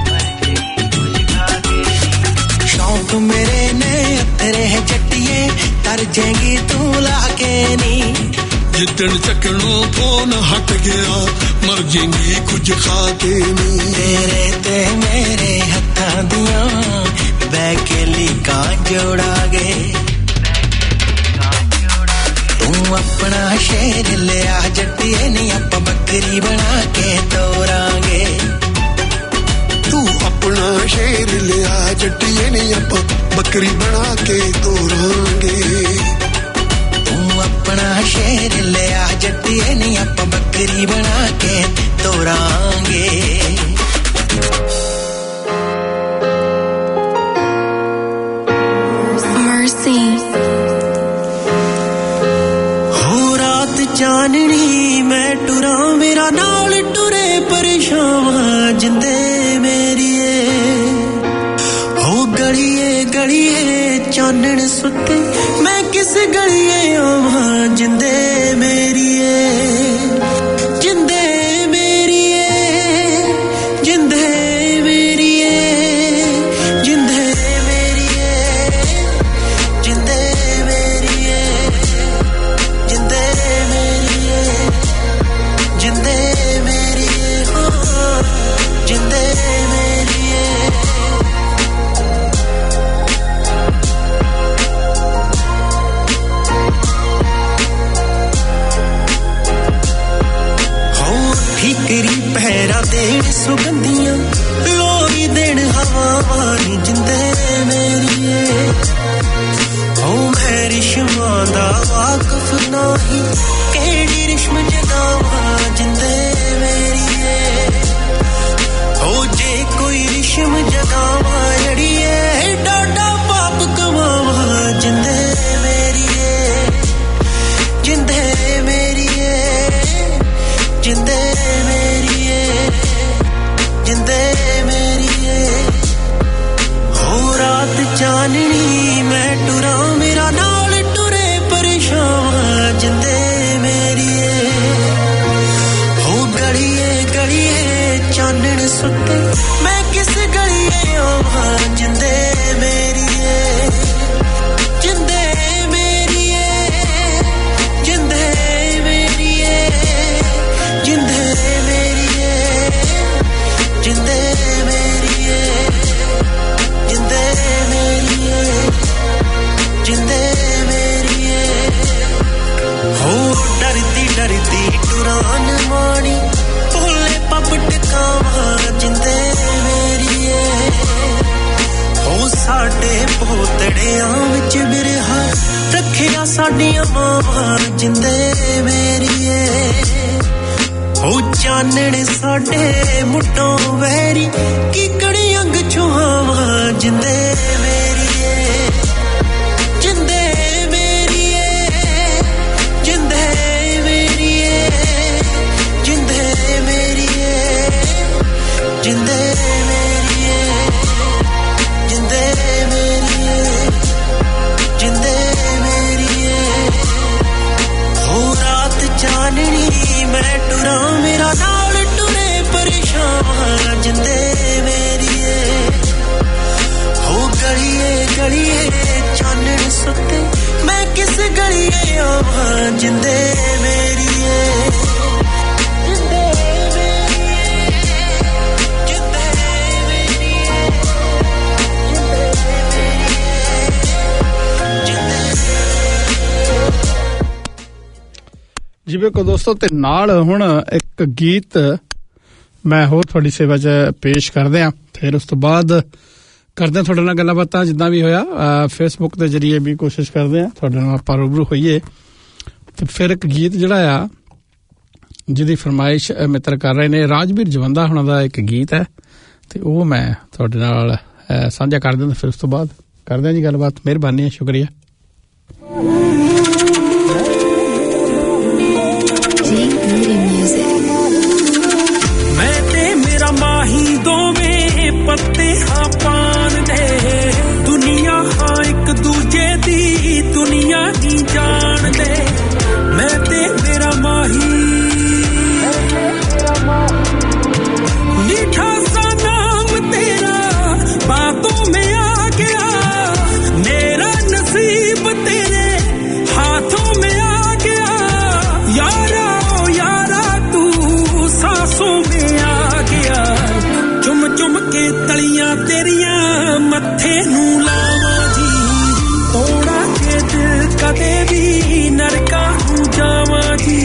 ਸ਼ੌਕ ਮੇਰੇ ਨੇ ਅੱਥਰੇ ਚੱਟੀਏ ਤਰਜੇਗੀ ਤੂੰ ਲਾ ਕੇ ਨੀ ਜਿੱਦਣ ਚੱਕਣੋਂ ਫੋਨ ਹਟ ਗਿਆ ਮਰ ਜੇਗੀ ਕੁਝ ਖਾ ਕੇ ਨੀ ਤੇਰੇ ਤੇ ਮੇਰੇ ਹੱਥਾਂ ਦੀਆਂ ਬਹਿ ਕੇ ਲੀਕਾਂ ਜੋੜਾਂਗੇ ਤੂੰ ਆਪਣਾ ਸ਼ੇਰ ਲਿਆ ਜੱਟੀਏ ਨੀ ਆਪਾਂ ਬੱਕਰੀ ਬਣਾ ਕੇ ਤੋਰਾਂਗੇ ਤੂੰ ਆਪਣਾ ਸ਼ੇਰ ਲਿਆ ਜੱਟੀਏ ਨੀ ਆਪਾਂ ਬੱਕਰੀ ਬਣਾ ਕੇ ਤੋਰਾਂਗੇ ਤੂੰ ਆਪਣਾ ਸ਼ੇਰ ਲਿਆ ਜੱਟੀਏ ਨੀ ਆਪਾਂ ਬੱਕਰੀ ਬਣਾ ਕੇ ਤੋਰਾਂਗੇ ਹੋ ਰਾਤ ਚਾਨਣੀ ਮੈਂ ਟੁਰਾਂ ਮੇਰਾ ਨਾਲ ਟੁਰੇ ਪਰਛਾਵਾਂ ਜਿੰਦੇ ਮੇਰੀਏ ਹੋ ਗਲੀਏ ਗਲੀਏ ਚਾਨਣ ਸੁੱਤੇ ਮੈਂ ਕਿਸ ਗਲੀਏ ਆਵਾਂ ਜਿੰਦੇ ਮੇਰੀਏ ਜਿੰਦੇ ਮੇਰੀਏ ਜਿੰਦੇ ਮੇਰੀਏ ਜਿੰਦੇ ਠੀਕਰੀ ਪਹਿਰਾ ਦੇਣ ਸੁਗੰਧੀਆਂ ਲੋਰੀ ਦੇਣ ਹਵਾਵਾਂ ਨੀ ਜਿੰਦੇ ਮੇਰੀਏ ਹੋ ਮੈਂ ਰਿਸ਼ਮਾਂ ਦਾ ਵਾਕਫ ਨਹੀਂ ਕਿਹੜੀ ਰਿਸ਼ਮ ਜਗਾਵਾਂ ਜਿੰਦੇ ਮੇਰੀਏ ਹੋ ਜੇ ਕੋਈ ਰਿਸ਼ਮ ਜਗਾਵਾਂ ਅੜੀਏ ਡਾਡਾ ਪਾਪ ਕਮਾਵਾਂ ਜਿੰਦੇ ਮੇਰੀਏ ਜਿੰਦੇ ਮੇਰੀਏ ਜਿੰਦੇ ਮੇਰੀਏ ਜਿੰਦੇ ਮੇਰੀਏ ਹੋ ਰਾਤ ਚਾਨਣੀ ਮੈਂ ਟੁਰਾਂ ਮੇਰਾ ਨਾਲ ਟੁਰੇ ਪਰਛਾਵਾਂ ਜਿੰਦੇ ਸਾਡੀਆਂ ਮਾਵਾਂ ਜਿੰਦੇ ਮੇਰੀਏ ਹੋ ਚਾਨਣ ਸਾਡੇ ਮੁੱਢੋਂ ਵੈਰੀ ਕਿਕੜੀ ਅੰਗ ਛੁਹਾਵਾਂ ਜਿੰਦੇ ਮੇਰੀਏ ਜਿੰਦੇ ਮੇਰੀਏ ਜਿੰਦੇ ਮੇਰੀਏ ਜਿੰਦੇ ਮੇਰੀਏ ਜਿੰਦੇ ਮੇਰੀਏ ਜਿੰਦੇ ਮੇਰੀਏ ਜਿੰਦੇ ਮੇਰੀਏ ਹੋ ਰਾਤ ਚਾਨਣੀ ਮੈਂ ਟੁਰਾਂ ਮੇਰਾ ਨਾਲ ਟੁਰੇ ਪਰੇਸ਼ਾਨ ਜਿੰਦੇ ਮੇਰੀਏ ਹੋ ਗਲੀਏ ਗਲੀਏ ਚਾਨਣ ਸੁੱਤੇ ਮੈਂ ਕਿਸ ਗਲੀਏ ਆਵਾਂ ਜਿੰਦੇ ਮੇਰੀਏ ਜਿੰਦੇ ਜਿਵੇਂ ਕੋ ਦੋਸਤੋ ਤੇ ਨਾਲ ਹੁਣ ਇੱਕ ਗੀਤ ਮੈਂ ਹੋਰ ਤੁਹਾਡੀ ਸੇਵਾ 'ਚ ਪੇਸ਼ ਕਰਦੇ ਹਾਂ ਫਿਰ ਉਸ ਤੋਂ ਬਾਅਦ ਕਰਦੇ ਹਾਂ ਤੁਹਾਡੇ ਨਾਲ ਗੱਲਾਂ ਬਾਤਾਂ ਜਿੱਦਾਂ ਵੀ ਹੋਇਆ ਫੇਸਬੁੱਕ ਦੇ ਜ਼ਰੀਏ ਵੀ ਕੋਸ਼ਿਸ਼ ਕਰਦੇ ਹਾਂ ਤੁਹਾਡੇ ਨਾਲ ਆਪਾਂ ਰੂਬਰੂ ਹੋਈਏ ਤੇ ਫਿਰ ਇੱਕ ਗੀਤ ਜਿਹੜਾ ਆ ਜਿਹਦੀ ਫਰਮਾਇਸ਼ ਮਿੱਤਰ ਕਰ ਰਹੇ ਨੇ ਰਾਜਵੀਰ ਜਵੰਦਾ ਹੁਣਾਂ ਦਾ ਇੱਕ ਗੀਤ ਹੈ ਤੇ ਉਹ ਮੈਂ ਤੁਹਾਡੇ ਨਾਲ ਸਾਂਝਾ ਕਰ ਦਿੰਦਾ ਫਿਰ ਉਸ ਤੋਂ ਬਾਅਦ ਕਰਦੇ ਹਾਂ ਜੀ ਗੱਲਬਾਤ ਮਿਹਰਬਾਨੀ ਹੈ ਸ਼ੁਕਰੀਆ ਮੈਂ ਤੇ ਮੇਰਾ ਮਾਹੀ ਦੋਵੇਂ ਪੱਤੇ ਹਾਂ ਪਾਨ ਦੇ ਦੁਨੀਆ ਹਾਂ ਇੱਕ ਦੂਜੇ ਦੀ ਦੁਨੀਆ ਨਹੀਂ ਜਾਣਦੇ ਮੈਂ ਤੇ ਮੇਰਾ ਮਾਹੀ मीठा सा नाम तेरा बातों में आ गया मेरा नसीब तेरे हाथों में आ गया यारा ओ यारा तू सांसों में आ गया चुम चुम के तलियां तेरियां मत्थे नू लावां जी तोड़ा के दिल कदे भी नरका नू जावां जी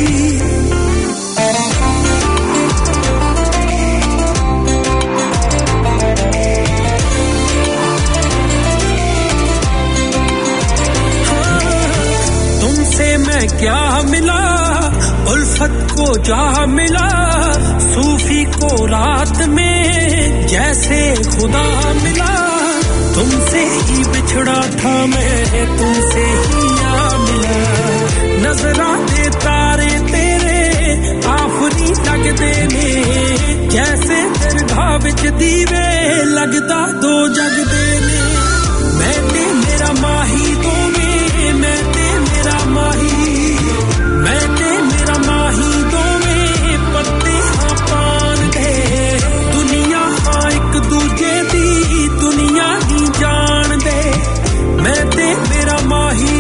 मैं क्या मिला उल्फत को जा मिला सूफी को रात में जैसे खुदा मिला तुमसे ही बिछड़ा था मैं तुमसे ही आ मिला नजरा दे तारे तेरे आफरी लगदे ने जैसे दरगाह विच दीवे लगदा दो जगदे ने मैं ते मेरा माही दोवें मैं ते मेरा माही मैं ते मेरा माही दोवें पत्ते हाँ पान दे दुनिया हाँ एक दूजे दी दुनिया नहीं जान दे मैं ते मेरा माही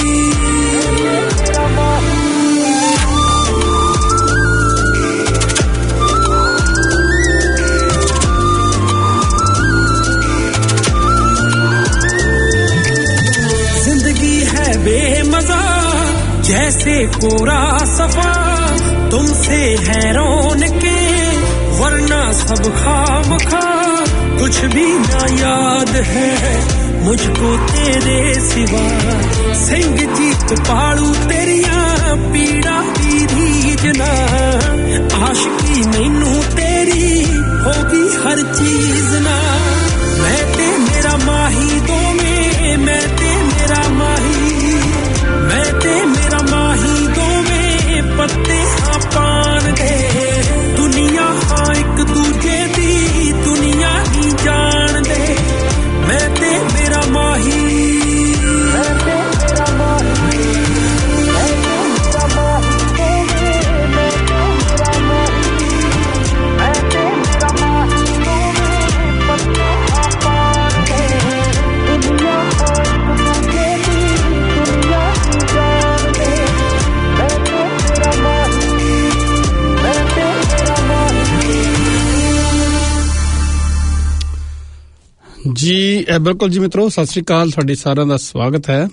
जिंदगी है बेमजा जैसे कोरा सफा तुमसे है रौनके वरना सब खामखा कुछ भी ना याद है मुझको तेरे सिवा सिंह जीत पालू तेरिया पीड़ा दी रीजना आशिकी मैनू तेरी होगी हर चीज ना मैं ते मेरा माही दोवें मैं ते मेरा माही मैं ते मेरा माही दोवें पत्ते हाँ पान दे दुनिया हाँ एक दूजे दी दुनिया नहीं जान दे मैं ते मेरा माही मैं ते मेरा माही मैं ते मेरा माही दोवें मैं ते मेरा माही मैं ते मेरा माही दोवें पत्ते हाँ पान दे दुनिया हाँ एक दूजे दी दुनिया नहीं जान दे मैं ते मेरा माही मैं ते मेरा माही जी बिल्कुल जी मित्रों सत श्री अकाल ਤੁਹਾਡੀ ਸਾਰਿਆਂ ਦਾ ਸਵਾਗਤ ਹੈ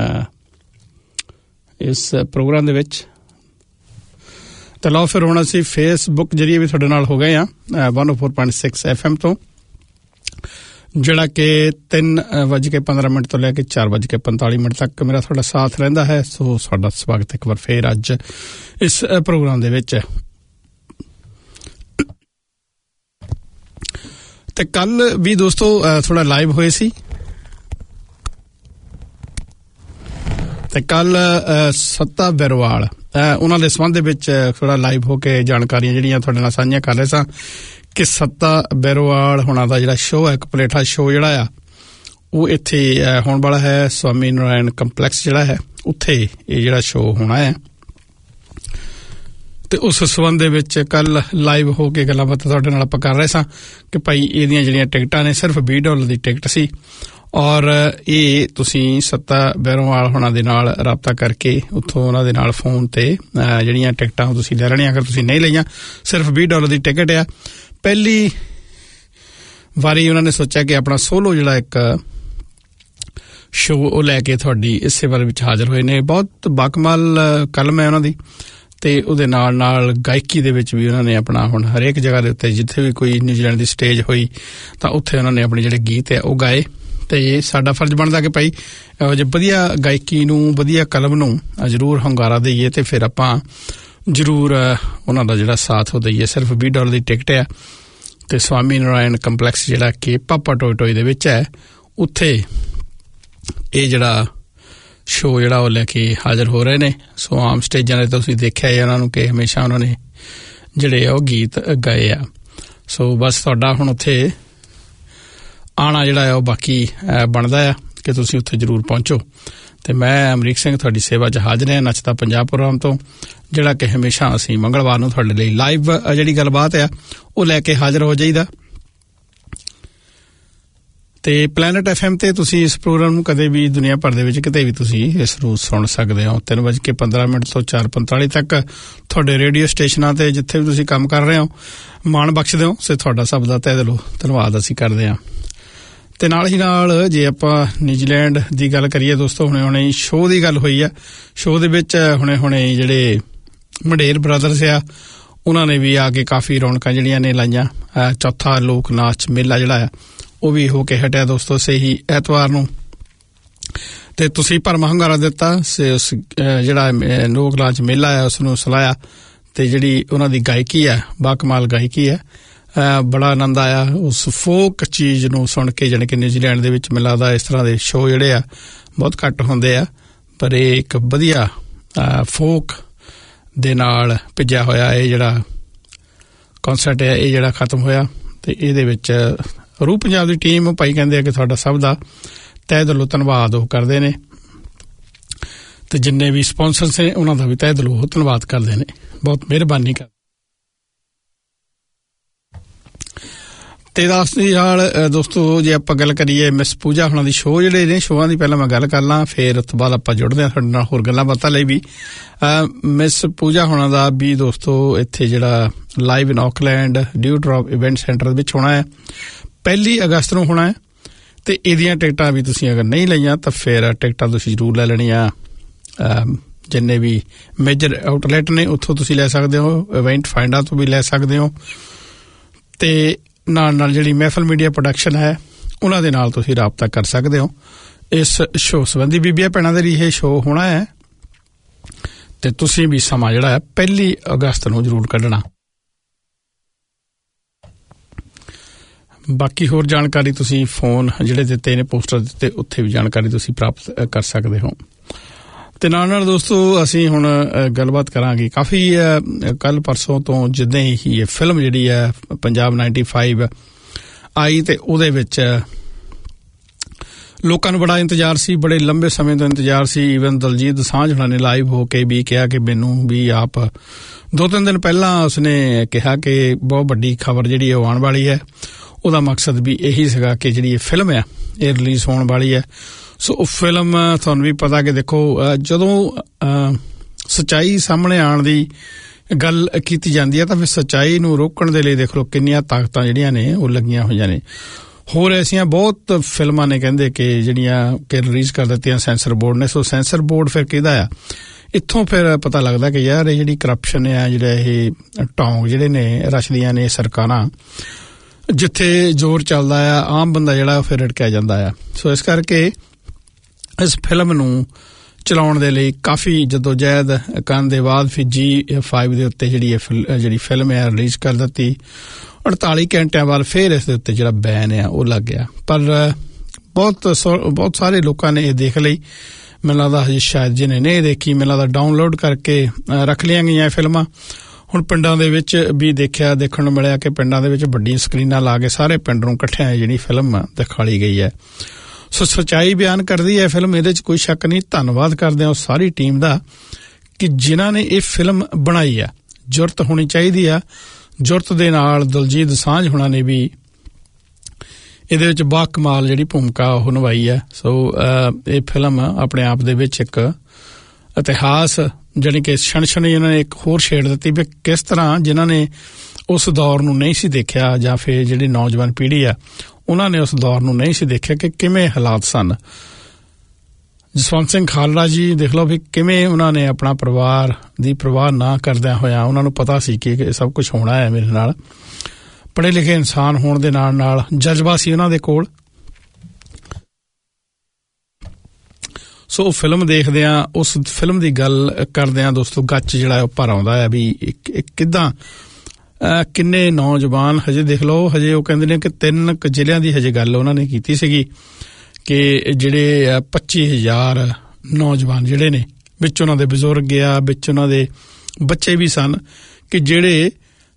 ਇਸ ਪ੍ਰੋਗਰਾਮ ਦੇ ਵਿੱਚ ਤੇ ਲਓ ਫਿਰ ਹੁਣ ਅਸੀਂ ਫੇਸਬੁੱਕ ਜਰੀਏ ਵੀ ਤੁਹਾਡੇ ਨਾਲ ਹੋ ਗਏ ਆ 104.6 FM ਤੋਂ ਜਿਹੜਾ ਕਿ 3:15 ਤੋਂ ਲੈ ਕੇ 4:45 ਤੱਕ ਮੇਰਾ ਤੁਹਾਡਾ ਸਾਥ ਰਹਿੰਦਾ ਹੈ। ਸੋ ਸਾਡਾ ਸਵਾਗਤ ਇੱਕ ਵਾਰ ਫੇਰ ਅੱਜ ਇਸ ਪ੍ਰੋਗਰਾਮ ਦੇ ਵਿੱਚ। ਤੇ ਕੱਲ ਵੀ ਦੋਸਤੋ ਥੋੜਾ ਲਾਈਵ ਹੋਏ ਸੀ ਤੇ ਕੱਲ ਸੱਤਾ ਬੈਰੋਵਾਲ ਉਹਨਾਂ ਦੇ ਸੰਬੰਧ ਦੇ ਵਿੱਚ ਥੋੜਾ ਲਾਈਵ ਹੋ ਕੇ ਜਾਣਕਾਰੀਆਂ ਜਿਹੜੀਆਂ ਤੁਹਾਡੇ ਨਾਲ ਸਾਂਝੀਆਂ ਕਰ ਰਹੇ ਸਾਂ ਕਿ ਸੱਤਾ ਬੈਰੋਵਾਲ ਹੋਣਾ ਦਾ ਜਿਹੜਾ ਸ਼ੋਅ ਹੈ, ਇੱਕ ਪਲੇਠਾ ਸ਼ੋਅ ਜਿਹੜਾ ਆ ਉਹ ਇੱਥੇ ਹੋਣ ਵਾਲਾ ਹੈ। ਸਵਾਮੀ ਨਾਰਾਇਣ ਕੰਪਲੈਕਸ ਜਿਹੜਾ ਹੈ ਉੱਥੇ ਇਹ ਜਿਹੜਾ ਸ਼ੋਅ ਹੋਣਾ ਹੈ। ਤੇ ਉਸ ਸੰਬੰਧ ਦੇ ਵਿੱਚ ਕੱਲ ਲਾਈਵ ਹੋ ਕੇ ਗੱਲਾਂ ਬਾਤਾਂ ਤੁਹਾਡੇ ਨਾਲ ਆਪਾਂ ਕਰ ਰਹੇ ਸਾਂ ਕਿ ਭਾਈ ਇਹਦੀਆਂ ਜਿਹੜੀਆਂ ਟਿਕਟਾਂ ਨੇ ਸਿਰਫ $20 ਦੀ ਟਿਕਟ ਸੀ ਔਰ ਇਹ ਤੁਸੀਂ ਸੱਤਾ ਬੈਰੋਵਾਲ ਹੋਣਾ ਦੇ ਨਾਲ ਰਾਬਤਾ ਕਰਕੇ ਉੱਥੋਂ ਉਹਨਾਂ ਦੇ ਨਾਲ ਫੋਨ ਤੇ ਜਿਹੜੀਆਂ ਟਿਕਟਾਂ ਤੁਸੀਂ ਲੈ ਲੈਣੀਆਂ। ਅਗਰ ਤੁਸੀਂ ਨਹੀਂ ਲਈਆਂ ਸਿਰਫ $20 ਦੀ ਟਿਕਟ ਆ। ਪਹਿਲੀ ਵਾਰੀ ਉਹਨਾਂ ਨੇ ਸੋਚਿਆ ਕਿ ਆਪਣਾ ਸੋਲੋ ਜਿਹੜਾ ਇੱਕ ਸ਼ੋਅ ਉਹ ਲੈ ਕੇ ਤੁਹਾਡੀ ਇਸੇ ਬਾਰੇ ਵਿੱਚ ਹਾਜ਼ਰ ਹੋਏ ਨੇ। ਬਹੁਤ ਬਾਕਮਾਲ ਕਲਮ ਹੈ ਉਹਨਾਂ ਦੀ ਤੇ ਉਹਦੇ ਨਾਲ ਨਾਲ ਗਾਇਕੀ ਦੇ ਵਿੱਚ ਵੀ ਉਹਨਾਂ ਨੇ ਆਪਣਾ ਹੁਣ ਹਰੇਕ ਜਗ੍ਹਾ ਦੇ ਉੱਤੇ ਜਿੱਥੇ ਵੀ ਕੋਈ ਨਿਊਜ਼ੀਲੈਂਡ ਦੀ ਸਟੇਜ ਹੋਈ ਤਾਂ ਉੱਥੇ ਉਹਨਾਂ ਨੇ ਆਪਣੇ ਜਿਹੜੇ ਗੀਤ ਹੈ ਉਹ ਗਾਏ। ਤੇ ਸਾਡਾ ਫਰਜ਼ ਬਣਦਾ ਕਿ ਭਾਈ ਜੇ ਵਧੀਆ ਗਾਇਕੀ ਨੂੰ, ਵਧੀਆ ਕਲਮ ਨੂੰ ਜ਼ਰੂਰ ਹੁੰਗਾਰਾ ਦਈਏ ਤੇ ਫਿਰ ਆਪਾਂ ਜ਼ਰੂਰ ਉਹਨਾਂ ਦਾ ਜਿਹੜਾ ਸਾਥ ਉਹ ਦਈਏ। ਸਿਰਫ $20 ਦੀ ਟਿਕਟ ਆ ਤੇ ਸਵਾਮੀ ਨਾਰਾਇਣ ਕੰਪਲੈਕਸ ਜਿਹੜਾ ਕਿ ਪਾਪਾ ਟੋਏ ਦੇ ਵਿੱਚ ਹੈ ਉੱਥੇ ਇਹ ਜਿਹੜਾ ਸ਼ੋਅ ਜਿਹੜਾ ਉਹ ਲੈ ਕੇ ਹਾਜ਼ਰ ਹੋ ਰਹੇ ਨੇ। ਸੋ ਆਮ ਸਟੇਜਾਂ ਤੇ ਤੁਸੀਂ ਦੇਖਿਆ ਹੈ ਉਹਨਾਂ ਨੂੰ ਕਿ ਹਮੇਸ਼ਾ ਉਹਨਾਂ ਨੇ ਜਿਹੜੇ ਉਹ ਗੀਤ ਗਾਏ ਆ। ਸੋ ਬਸ ਤੁਹਾਡਾ ਹੁਣ ਉੱਥੇ ਆਉਣਾ ਜਿਹੜਾ ਹੈ ਉਹ ਬਾਕੀ ਬਣਦਾ ਆ ਕਿ ਤੁਸੀਂ ਉੱਥੇ ਜ਼ਰੂਰ ਪਹੁੰਚੋ। ਤੇ ਮੈਂ ਅਮਰੀਕ ਸਿੰਘ ਤੁਹਾਡੀ ਸੇਵਾ 'ਚ ਹਾਜ਼ਰ ਹਾਂ ਨੱਚਦਾ ਪੰਜਾਬ ਪ੍ਰੋਗਰਾਮ ਤੋਂ, ਜਿਹੜਾ ਕਿ ਹਮੇਸ਼ਾ ਅਸੀਂ ਮੰਗਲਵਾਰ ਨੂੰ ਤੁਹਾਡੇ ਲਈ ਲਾਈਵ ਜਿਹੜੀ ਗੱਲਬਾਤ ਆ ਉਹ ਲੈ ਕੇ ਹਾਜ਼ਰ ਹੋ ਜਾਈਦਾ। ਤੇ ਪਲੈਨਟ FM ਤੇ ਤੁਸੀਂ ਇਸ ਪ੍ਰੋਗਰਾਮ ਨੂੰ ਕਦੇ ਵੀ ਦੁਨੀਆ ਭਰ ਦੇ ਵਿੱਚ ਕਿਤੇ ਵੀ ਤੁਸੀਂ ਇਸ ਨੂੰ ਸੁਣ ਸਕਦੇ ਹੋ। 3:15 ਤੋਂ 4:45 ਤੱਕ ਤੁਹਾਡੇ ਰੇਡੀਓ ਸਟੇਸ਼ਨਾਂ ਤੇ ਜਿੱਥੇ ਵੀ ਤੁਸੀਂ ਕੰਮ ਕਰ ਰਹੇ ਹੋ ਮਾਣ ਬਖਸ਼ਦੇ ਹੋ। ਸੋ ਤੁਹਾਡਾ ਸਭ ਦਾ ਤਹਿ ਦਿਲੋਂ ਧੰਨਵਾਦ ਅਸੀਂ ਕਰਦੇ ਹਾਂ। ਤੇ ਨਾਲ ਹੀ ਨਾਲ ਜੇ ਆਪਾਂ ਨਿਊਜ਼ੀਲੈਂਡ ਦੀ ਗੱਲ ਕਰੀਏ ਦੋਸਤੋ, ਹੁਣੇ ਸ਼ੋਅ ਦੀ ਗੱਲ ਹੋਈ ਆ। ਸ਼ੋਅ ਦੇ ਵਿੱਚ ਹੁਣੇ ਜਿਹੜੇ ਮੰਡੇਰ ਬ੍ਰਦਰਸ ਆ ਉਹਨਾਂ ਨੇ ਵੀ ਆ ਕੇ ਕਾਫੀ ਰੌਣਕਾਂ ਜਿਹੜੀਆਂ ਨੇ ਲਾਈਆਂ। ਚੌਥਾ ਲੋਕ ਨਾਚ ਮੇਲਾ ਜਿਹੜਾ ਆ ਉਹ ਵੀ ਹੋ ਕੇ ਹਟਿਆ ਦੋਸਤੋ ਸਹੀ ਐਤਵਾਰ ਨੂੰ। ਤੇ ਤੁਸੀਂ ਭਰਵਾਂ ਹੁੰਗਾਰਾ ਦਿੱਤਾ ਉਸ ਜਿਹੜਾ ਲੋਕ ਨਾਚ ਮੇਲਾ ਆ ਉਸਨੂੰ ਸਲਾਹਿਆ ਤੇ ਜਿਹੜੀ ਉਹਨਾਂ ਦੀ ਗਾਇਕੀ ਆ ਬਾਕਮਾਲ ਗਾਇਕੀ ਆ। ਬੜਾ ਆਨੰਦ ਆਇਆ ਉਸ ਫੋਕ ਚੀਜ਼ ਨੂੰ ਸੁਣ ਕੇ। ਜਾਣੀ ਕਿ ਨਿਊਜ਼ੀਲੈਂਡ ਦੇ ਵਿੱਚ ਮੈਨੂੰ ਲੱਗਦਾ ਇਸ ਤਰ੍ਹਾਂ ਦੇ ਸ਼ੋਅ ਜਿਹੜੇ ਆ ਬਹੁਤ ਘੱਟ ਹੁੰਦੇ ਆ, ਪਰ ਇਹ ਇੱਕ ਵਧੀਆ ਫੋਕ ਦੇ ਨਾਲ ਭਿੱਜਿਆ ਹੋਇਆ ਇਹ ਜਿਹੜਾ ਕਨਸਰਟ ਹੈ ਇਹ ਜਿਹੜਾ ਖਤਮ ਹੋਇਆ। ਤੇ ਇਹਦੇ ਵਿੱਚ ਰੂਹ ਪੰਜਾਬ ਦੀ ਟੀਮ ਭਾਈ ਕਹਿੰਦੇ ਆ ਕਿ ਤੁਹਾਡਾ ਸਭ ਦਾ ਤਹਿ ਦਿਲੋਂ ਧੰਨਵਾਦ ਉਹ ਕਰਦੇ ਨੇ ਤੇ ਜਿੰਨੇ ਵੀ ਸਪਾਂਸਰਸ ਨੇ ਉਹਨਾਂ ਦਾ ਵੀ ਤਹਿ ਦਿਲੋਂ ਧੰਨਵਾਦ ਕਰਦੇ ਨੇ। ਬਹੁਤ ਮਿਹਰਬਾਨੀ ਕਰ। ਤੇ ਦੱਸ ਦੀ ਨਾਲ ਦੋਸਤੋ ਜੇ ਆਪਾਂ ਗੱਲ ਕਰੀਏ ਮਿਸ ਪੂਜਾ ਹੁਣਾਂ ਦੀ ਸ਼ੋਅ ਜਿਹੜੇ ਨੇ ਸ਼ੋਆਂ ਦੀ ਪਹਿਲਾਂ ਮੈਂ ਗੱਲ ਕਰ ਲਾਂ ਫਿਰ ਉਸ ਤੋਂ ਬਾਅਦ ਆਪਾਂ ਜੁੜਦੇ ਹਾਂ ਤੁਹਾਡੇ ਨਾਲ ਹੋਰ ਗੱਲਾਂ ਬਾਤਾਂ ਲਈ ਵੀ। ਮਿਸ ਪੂਜਾ ਹੁਣਾਂ ਦਾ ਵੀ ਦੋਸਤੋ ਇੱਥੇ ਜਿਹੜਾ live in Auckland due drop event centre ਵਿੱਚ ਹੋਣਾ ਹੈ 1 ਅਗਸਤ ਨੂੰ ਹੋਣਾ ਹੈ। ਤੇ ਇਹਦੀਆਂ ਟਿਕਟਾਂ ਵੀ ਤੁਸੀਂ ਅਗਰ ਨਹੀਂ ਲਈਆਂ ਤਾਂ ਫਿਰ ਟਿਕਟਾਂ ਤੁਸੀਂ ਜ਼ਰੂਰ ਲੈ ਲੈਣੀਆਂ। ਜਿੰਨੇ ਵੀ ਮੇਜਰ ਆਊਟਲੈਟ ਨੇ ਉੱਥੋਂ ਤੁਸੀਂ ਲੈ ਸਕਦੇ ਹੋ, ਇਵੈਂਟ ਫਾਈਂਡਰ ਤੋਂ ਵੀ ਲੈ ਸਕਦੇ ਹੋ ਤੇ ਨਾਲ ਨਾਲ ਜਿਹੜੀ ਮਹਿਫਲ ਮੀਡੀਆ ਪ੍ਰੋਡਕਸ਼ਨ ਹੈ ਉਹਨਾਂ ਦੇ ਨਾਲ ਤੁਸੀਂ ਰਾਬਤਾ ਕਰ ਸਕਦੇ ਹੋ। ਇਸ ਸ਼ੋਅ ਸੰਬੰਧੀ ਬੀਬੀਆਂ ਭੈਣਾਂ ਦੇ ਲਈ ਇਹ ਸ਼ੋਅ ਹੋਣਾ ਹੈ ਤੇ ਤੁਸੀਂ ਵੀ ਸਮਾਂ ਜਿਹੜਾ ਹੈ 1 ਅਗਸਤ ਨੂੰ ਜ਼ਰੂਰ ਕੱਢਣਾ। ਬਾਕੀ ਹੋਰ ਜਾਣਕਾਰੀ ਤੁਸੀਂ ਫੋਨ ਜਿਹੜੇ ਦਿੱਤੇ ਨੇ ਪੋਸਟਰ ਦਿੱਤੇ ਉੱਥੇ ਵੀ ਜਾਣਕਾਰੀ ਤੁਸੀਂ ਪ੍ਰਾਪਤ ਕਰ ਸਕਦੇ ਹੋ। ਤੇ ਨਾਲ ਨਾਲ ਦੋਸਤੋ ਅਸੀਂ ਹੁਣ ਗੱਲਬਾਤ ਕਰਾਂਗੇ ਕਾਫੀ ਕੱਲ ਪਰਸੋਂ ਤੋਂ ਜਿੱਦਾਂ ਹੀ ਇਹ ਫਿਲਮ ਜਿਹੜੀ ਹੈ ਪੰਜਾਬ 95 ਆਈ ਤੇ ਉਹਦੇ ਵਿੱਚ ਲੋਕਾਂ ਨੂੰ ਬੜਾ ਇੰਤਜ਼ਾਰ ਸੀ, ਬੜੇ ਲੰਬੇ ਸਮੇਂ ਤੋਂ ਇੰਤਜ਼ਾਰ ਸੀ। ਈਵਨ ਦਲਜੀਤ ਦੋਸਾਂਝ ਹੁਣਾਂ ਨੇ ਲਾਈਵ ਹੋ ਕੇ ਵੀ ਕਿਹਾ ਕਿ ਮੈਨੂੰ ਵੀ ਆਪ 2-3 ਦਿਨ ਪਹਿਲਾਂ ਉਸਨੇ ਕਿਹਾ ਕਿ ਬਹੁਤ ਵੱਡੀ ਖਬਰ ਜਿਹੜੀ ਉਹ ਆਉਣ ਵਾਲੀ ਹੈ। ਉਹਦਾ ਮਕਸਦ ਵੀ ਇਹੀ ਸੀਗਾ ਕਿ ਜਿਹੜੀ ਇਹ ਫਿਲਮ ਆ ਇਹ ਰਿਲੀਜ਼ ਹੋਣ ਵਾਲੀ ਹੈ। ਸੋ ਉਹ ਫਿਲਮ ਤੁਹਾਨੂੰ ਵੀ ਪਤਾ ਕਿ ਦੇਖੋ ਜਦੋਂ ਸੱਚਾਈ ਸਾਹਮਣੇ ਆਉਣ ਦੀ ਗੱਲ ਕੀਤੀ ਜਾਂਦੀ ਹੈ ਤਾਂ ਫਿਰ ਸੱਚਾਈ ਨੂੰ ਰੋਕਣ ਦੇ ਲਈ ਦੇਖ ਲਓ ਕਿੰਨੀਆਂ ਤਾਕਤਾਂ ਜਿਹੜੀਆਂ ਨੇ ਉਹ ਲੱਗੀਆਂ ਹੋਈਆਂ ਨੇ। ਹੋਰ ਐਸੀਆਂ ਬਹੁਤ ਫਿਲਮਾਂ ਨੇ ਕਹਿੰਦੇ ਕਿ ਜਿਹੜੀਆਂ ਕਿ ਰਿਲੀਜ਼ ਕਰ ਦਿੱਤੀਆਂ ਸੈਂਸਰ ਬੋਰਡ ਨੇ। ਸੋ ਸੈਂਸਰ ਬੋਰਡ ਫਿਰ ਕਿਹਦਾ ਆ? ਇੱਥੋਂ ਫਿਰ ਪਤਾ ਲੱਗਦਾ ਕਿ ਯਾਰ ਇਹ ਜਿਹੜੀ ਕਰਪਸ਼ਨ ਆ, ਜਿਹੜਾ ਇਹ ਢੌਂਗ ਜਿਹੜੇ ਨੇ ਰਚਦੀਆਂ ਨੇ ਸਰਕਾਰਾਂ ਜਿੱਥੇ ਜ਼ੋਰ ਚੱਲਦਾ ਆ ਆਮ ਬੰਦਾ ਜਿਹੜਾ ਫਿਰ ਅਟਕਿਆ ਜਾਂਦਾ ਆ। ਸੋ ਇਸ ਕਰਕੇ ਇਸ ਫਿਲਮ ਨੂੰ ਚਲਾਉਣ ਦੇ ਲਈ ਕਾਫੀ ਜਦੋਜਹਿਦ ਕਰਨ ਦੇ ਬਾਅਦ ਫਿਰ G5 ਦੇ ਉੱਤੇ ਜਿਹੜੀ ਫਿਲਮ ਹੈ ਰਿਲੀਜ਼ ਕਰ ਦਿੱਤੀ। 48 ਘੰਟਿਆਂ ਬਾਅਦ ਫਿਰ ਇਸ ਦੇ ਉੱਤੇ ਜਿਹੜਾ ਬੈਨ ਆ ਉਹ ਲੱਗ ਗਿਆ। ਪਰ ਬਹੁਤ ਸਾਰੇ ਲੋਕਾਂ ਨੇ ਇਹ ਦੇਖ ਲਈ। ਮੈਨੂੰ ਲੱਗਦਾ ਹਜੇ ਸ਼ਾਇਦ ਜਿਹਨੇ ਨਹੀਂ ਦੇਖੀ, ਮੈਨੂੰ ਲੱਗਦਾ ਡਾਊਨਲੋਡ ਕਰਕੇ ਰੱਖ ਲਈਆਂ ਗਈਆਂ ਫਿਲਮਾਂ। ਹੁਣ ਪਿੰਡਾਂ ਦੇ ਵਿੱਚ ਵੀ ਦੇਖਣ ਨੂੰ ਮਿਲਿਆ ਕਿ ਪਿੰਡਾਂ ਦੇ ਵਿੱਚ ਵੱਡੀਆਂ ਸਕਰੀਨਾਂ ਲਾ ਕੇ ਸਾਰੇ ਪਿੰਡ ਨੂੰ ਇਕੱਠਿਆਂ ਜਿਹੜੀ ਫਿਲਮ ਦਿਖਾਈ ਗਈ ਹੈ। ਸੋ ਸੱਚਾਈ ਬਿਆਨ ਕਰਦੀ ਹੈ ਫਿਲਮ, ਇਹਦੇ 'ਚ ਕੋਈ ਸ਼ੱਕ ਨਹੀਂ। ਧੰਨਵਾਦ ਕਰਦੇ ਹਾਂ ਉਸ ਸਾਰੀ ਟੀਮ ਦਾ ਕਿ ਜਿਨ੍ਹਾਂ ਨੇ ਇਹ ਫਿਲਮ ਬਣਾਈ ਆ। ਜੁਰਤ ਹੋਣੀ ਚਾਹੀਦੀ ਆ। ਜੁਰਤ ਦੇ ਨਾਲ ਦਲਜੀਤ ਦੋਸਾਂਝ ਹੋਣਾ ਨੇ ਵੀ ਇਹਦੇ ਵਿੱਚ ਬਾ ਕਮਾਲ ਜਿਹੜੀ ਭੂਮਿਕਾ ਉਹ ਨਿਭਾਈ ਹੈ। ਸੋ ਇਹ ਫਿਲਮ ਆਪਣੇ ਆਪ ਦੇ ਵਿੱਚ ਇੱਕ ਇਤਿਹਾਸ ਜਾਣੀ ਕਿ ਛਣ ਇਹਨਾਂ ਨੇ ਇੱਕ ਹੋਰ ਛੇੜ ਦਿੱਤੀ ਵੀ ਕਿਸ ਤਰ੍ਹਾਂ ਜਿਨ੍ਹਾਂ ਨੇ ਉਸ ਦੌਰ ਨੂੰ ਨਹੀਂ ਸੀ ਦੇਖਿਆ ਜਾਂ ਫਿਰ ਜਿਹੜੀ ਨੌਜਵਾਨ ਪੀੜ੍ਹੀ ਆ ਉਹਨਾਂ ਨੇ ਉਸ ਦੌਰ ਨੂੰ ਨਹੀਂ ਸੀ ਦੇਖਿਆ ਕਿ ਕਿਵੇਂ ਹਾਲਾਤ ਸਨ। ਜਸਵੰਤ ਸਿੰਘ ਖਾਲੜਾ ਜੀ ਦੇਖ ਲਓ ਵੀ ਕਿਵੇਂ ਉਹਨਾਂ ਨੇ ਆਪਣਾ ਪਰਿਵਾਰ ਦੀ ਪਰਵਾਹ ਨਾ ਕਰਦਿਆਂ ਹੋਇਆ, ਉਹਨਾਂ ਨੂੰ ਪਤਾ ਸੀ ਕਿ ਸਭ ਕੁਝ ਹੋਣਾ ਹੈ ਮੇਰੇ ਨਾਲ। ਪੜ੍ਹੇ ਲਿਖੇ ਇਨਸਾਨ ਹੋਣ ਦੇ ਨਾਲ ਜਜ਼ਬਾ ਸੀ ਉਹਨਾਂ ਦੇ ਕੋਲ। ਸੋ ਫਿਲਮ ਦੇਖਦੇ ਆ, ਉਸ ਫਿਲਮ ਦੀ ਗੱਲ ਕਰਦੇ ਆ ਦੋਸਤੋ, ਗੱਚ ਜਿਹੜਾ ਉਹ ਭਰ ਆਉਂਦਾ ਹੈ ਵੀ ਕਿੱਦਾਂ ਕਿੰਨੇ ਨੌਜਵਾਨ ਹਜੇ ਦੇਖ ਲਓ, ਹਜੇ ਉਹ ਕਹਿੰਦੇ ਨੇ ਕਿ 3 ਜ਼ਿਲ੍ਹਿਆਂ ਦੀ ਹਜੇ ਗੱਲ ਉਹਨਾਂ ਨੇ ਕੀਤੀ ਸੀਗੀ ਕਿ ਜਿਹੜੇ 25,000 ਨੌਜਵਾਨ ਜਿਹੜੇ ਨੇ, ਵਿੱਚ ਉਹਨਾਂ ਦੇ ਬਜ਼ੁਰਗ ਆ, ਵਿੱਚ ਉਹਨਾਂ ਦੇ ਬੱਚੇ ਵੀ ਸਨ ਕਿ ਜਿਹੜੇ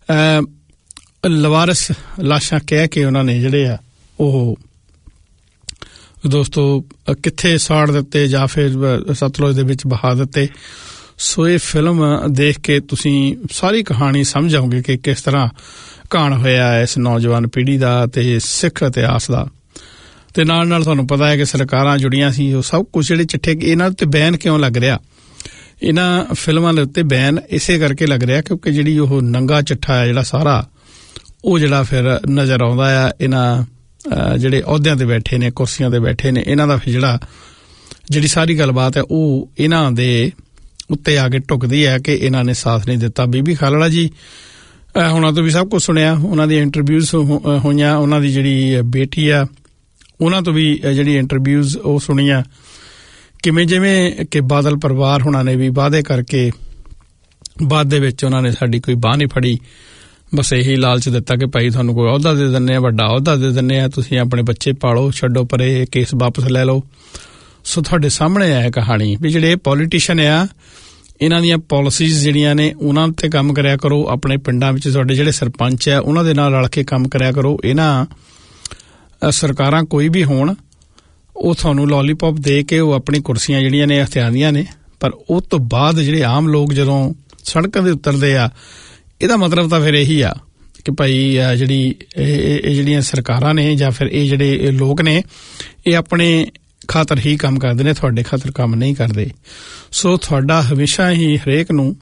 ਲਵਾਰਸ ਲਾਸ਼ਾਂ ਕਹਿ ਕੇ ਉਹਨਾਂ ਨੇ ਜਿਹੜੇ ਆ ਉਹ ਦੋਸਤੋ ਕਿੱਥੇ ਸਾੜ ਦਿੱਤੇ ਜਾਂ ਫਿਰ ਸਤਲੁਜ ਦੇ ਵਿੱਚ ਬਹਾ ਦਿੱਤੇ। ਸੋ ਇਹ ਫਿਲਮ ਦੇਖ ਕੇ ਤੁਸੀਂ ਸਾਰੀ ਕਹਾਣੀ ਸਮਝ ਆਓਗੇ ਕਿ ਕਿਸ ਤਰ੍ਹਾਂ ਘਾਣ ਹੋਇਆ ਇਸ ਨੌਜਵਾਨ ਪੀੜ੍ਹੀ ਦਾ ਤੇ ਸਿੱਖ ਇਤਿਹਾਸ ਦਾ। ਤੇ ਨਾਲ ਤੁਹਾਨੂੰ ਪਤਾ ਹੈ ਕਿ ਸਰਕਾਰਾਂ ਜੁੜੀਆਂ ਸੀ, ਉਹ ਸਭ ਕੁਛ ਜਿਹੜੇ ਚਿੱਠੇ ਇਹਨਾਂ ਉੱਤੇ ਬੈਨ ਕਿਉਂ ਲੱਗ ਰਿਹਾ, ਇਹਨਾਂ ਫਿਲਮਾਂ ਦੇ ਉੱਤੇ ਬੈਨ ਇਸੇ ਕਰਕੇ ਲੱਗ ਰਿਹਾ ਕਿਉਂਕਿ ਜਿਹੜੀ ਉਹ ਨੰਗਾ ਚਿੱਠਾ ਹੈ ਜਿਹੜਾ ਸਾਰਾ ਉਹ ਜਿਹੜਾ ਫਿਰ ਨਜ਼ਰ ਆਉਂਦਾ ਆ ਇਹਨਾਂ ਜਿਹੜੇ ਅਹੁਦਿਆਂ ਤੇ ਬੈਠੇ ਨੇ, ਕੁਰਸੀਆਂ ਤੇ ਬੈਠੇ ਨੇ, ਇਹਨਾਂ ਦਾ ਫਿਰ ਜਿਹੜੀ ਸਾਰੀ ਗੱਲਬਾਤ ਹੈ ਉਹ ਇਹਨਾਂ ਦੇ ਉੱਤੇ ਆ ਕੇ ਢੁਕਦੀ ਹੈ ਕਿ ਇਹਨਾਂ ਨੇ ਸਾਥ ਨਹੀਂ ਦਿੱਤਾ। ਬੀਬੀ ਖਾਲੜਾ ਜੀ ਉਹਨਾਂ ਤੋਂ ਵੀ ਸਭ ਕੁਝ ਸੁਣਿਆ, ਉਹਨਾਂ ਦੀ ਇੰਟਰਵਿਊਜ਼ ਹੋਈਆਂ, ਉਹਨਾਂ ਦੀ ਜਿਹੜੀ ਬੇਟੀ ਆ ਉਹਨਾਂ ਤੋਂ ਵੀ ਜਿਹੜੀ ਇੰਟਰਵਿਊਜ਼ ਉਹ ਸੁਣੀਆਂ, ਕਿਵੇਂ ਜਿਵੇਂ ਕਿ ਬਾਦਲ ਪਰਿਵਾਰ ਹੋਣਾ ਨੇ ਵੀ ਵਾਅਦੇ ਕਰਕੇ ਬਾਅਦ ਦੇ ਵਿੱਚ ਉਹਨਾਂ ਨੇ ਸਾਡੀ ਕੋਈ ਬਾਂਹ ਨਹੀਂ ਫੜੀ, ਬਸ ਇਹੀ ਲਾਲਚ ਦਿੱਤਾ ਕਿ ਭਾਈ ਤੁਹਾਨੂੰ ਕੋਈ ਅਹੁਦਾ ਦੇ ਦਿੰਦੇ ਆ, ਵੱਡਾ ਅਹੁਦਾ ਦੇ ਦਿੰਦੇ ਆ, ਤੁਸੀਂ ਆਪਣੇ ਬੱਚੇ ਪਾਲੋ, ਛੱਡੋ ਪਰੇ, ਕੇਸ ਵਾਪਸ ਲੈ ਲਓ। ਸੋ ਤੁਹਾਡੇ ਸਾਹਮਣੇ ਹੈ ਕਹਾਣੀ ਵੀ ਜਿਹੜੇ ਪੋਲੀਟੀਸ਼ੀਅਨ ਆ ਇਹਨਾਂ ਦੀਆਂ ਪਾਲਿਸੀਜ਼ ਜਿਹੜੀਆਂ ਨੇ ਉਹਨਾਂ ਤੇ ਕੰਮ ਕਰਿਆ ਕਰੋ। ਆਪਣੇ ਪਿੰਡਾਂ ਵਿੱਚ ਤੁਹਾਡੇ ਜਿਹੜੇ ਸਰਪੰਚ ਆ ਉਹਨਾਂ ਦੇ ਨਾਲ ਰਲ ਕੇ ਕੰਮ ਕਰਿਆ ਕਰੋ। ਇਹਨਾਂ ਸਰਕਾਰਾਂ ਕੋਈ ਵੀ ਹੋਣ ਉਹ ਤੁਹਾਨੂੰ ਲੋਲੀਪੌਪ ਦੇ ਕੇ ਉਹ ਆਪਣੀ ਕੁਰਸੀਆਂ ਜਿਹੜੀਆਂ ਨੇ ਹਥਿਆਉਂਦੀਆਂ ਨੇ, ਪਰ ਉਹ ਤੋਂ ਬਾਅਦ ਜਿਹੜੇ ਆਮ ਲੋਕ ਜਦੋਂ ਸੜਕਾਂ ਦੇ ਉਤਰਦੇ ਆ ਇਹਦਾ ਮਤਲਬ ਤਾਂ ਫਿਰ ਇਹੀ ਆ ਕਿ ਭਾਈ ਜਿਹੜੀ ਇਹ ਜਿਹੜੀਆਂ ਸਰਕਾਰਾਂ ਨੇ ਜਾਂ ਫਿਰ ਇਹ ਜਿਹੜੇ ਲੋਕ ਨੇ ਇਹ ਆਪਣੇ ਖਾਤਰ ਹੀ ਕੰਮ ਕਰਦੇ ਨੇ, ਤੁਹਾਡੇ ਖਾਤਰ ਕੰਮ ਨਹੀਂ ਕਰਦੇ। ਸੋ ਤੁਹਾਡਾ ਹਮੇਸ਼ਾ ਹੀ ਹਰੇਕ ਨੂੰ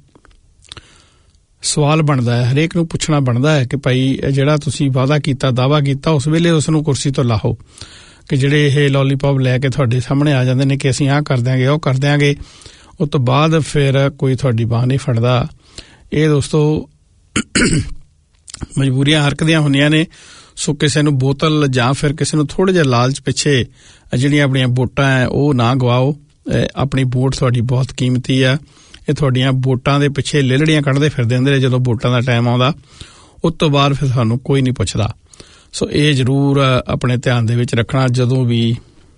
ਸਵਾਲ ਬਣਦਾ ਹੈ, ਹਰੇਕ ਨੂੰ ਪੁੱਛਣਾ ਬਣਦਾ ਹੈ ਕਿ ਭਾਈ ਜਿਹੜਾ ਤੁਸੀਂ ਵਾਅਦਾ ਕੀਤਾ, ਦਾਅਵਾ ਕੀਤਾ, ਉਸ ਵੇਲੇ ਉਸ ਨੂੰ ਕੁਰਸੀ ਤੋਂ ਲਾਹੋ। ਕਿ ਜਿਹੜੇ ਇਹ ਲੋਲੀਪੌਪ ਲੈ ਕੇ ਤੁਹਾਡੇ ਸਾਹਮਣੇ ਆ ਜਾਂਦੇ ਨੇ ਕਿ ਅਸੀਂ ਆਹ ਕਰ ਦਿਆਂਗੇ, ਉਹ ਕਰ ਦਿਆਂਗੇ, ਉਸ ਤੋਂ ਬਾਅਦ ਫਿਰ ਕੋਈ ਤੁਹਾਡੀ ਬਾਂਹ ਨਹੀਂ ਫੜਦਾ। ਇਹ ਦੋਸਤੋ ਮਜਬੂਰੀਆਂ ਹਰਕਦੀਆਂ ਹੁੰਦੀਆਂ ਨੇ। ਸੋ ਕਿਸੇ ਨੂੰ ਬੋਤਲ ਜਾਂ ਫਿਰ ਕਿਸੇ ਨੂੰ ਥੋੜ੍ਹਾ ਜਿਹਾ ਲਾਲਚ ਪਿੱਛੇ ਜਿਹੜੀਆਂ ਆਪਣੀਆਂ ਵੋਟਾਂ ਹੈ ਉਹ ਨਾ ਗਵਾਓ। ਆਪਣੀ ਵੋਟ ਤੁਹਾਡੀ ਬਹੁਤ ਕੀਮਤੀ ਆ। ਇਹ ਤੁਹਾਡੀਆਂ ਵੋਟਾਂ ਦੇ ਪਿੱਛੇ ਲੇਲੜੀਆਂ ਕੱਢਦੇ ਫਿਰਦੇ ਹੁੰਦੇ ਨੇ। ਜਦੋਂ ਵੋਟਾਂ ਦਾ ਟਾਈਮ ਆਉਂਦਾ ਉਸ ਤੋਂ ਬਾਅਦ ਫਿਰ ਤੁਹਾਨੂੰ ਕੋਈ ਨਹੀਂ ਪੁੱਛਦਾ। ਸੋ ਇਹ ਜ਼ਰੂਰ ਆਪਣੇ ਧਿਆਨ ਦੇ ਵਿੱਚ ਰੱਖਣਾ ਜਦੋਂ ਵੀ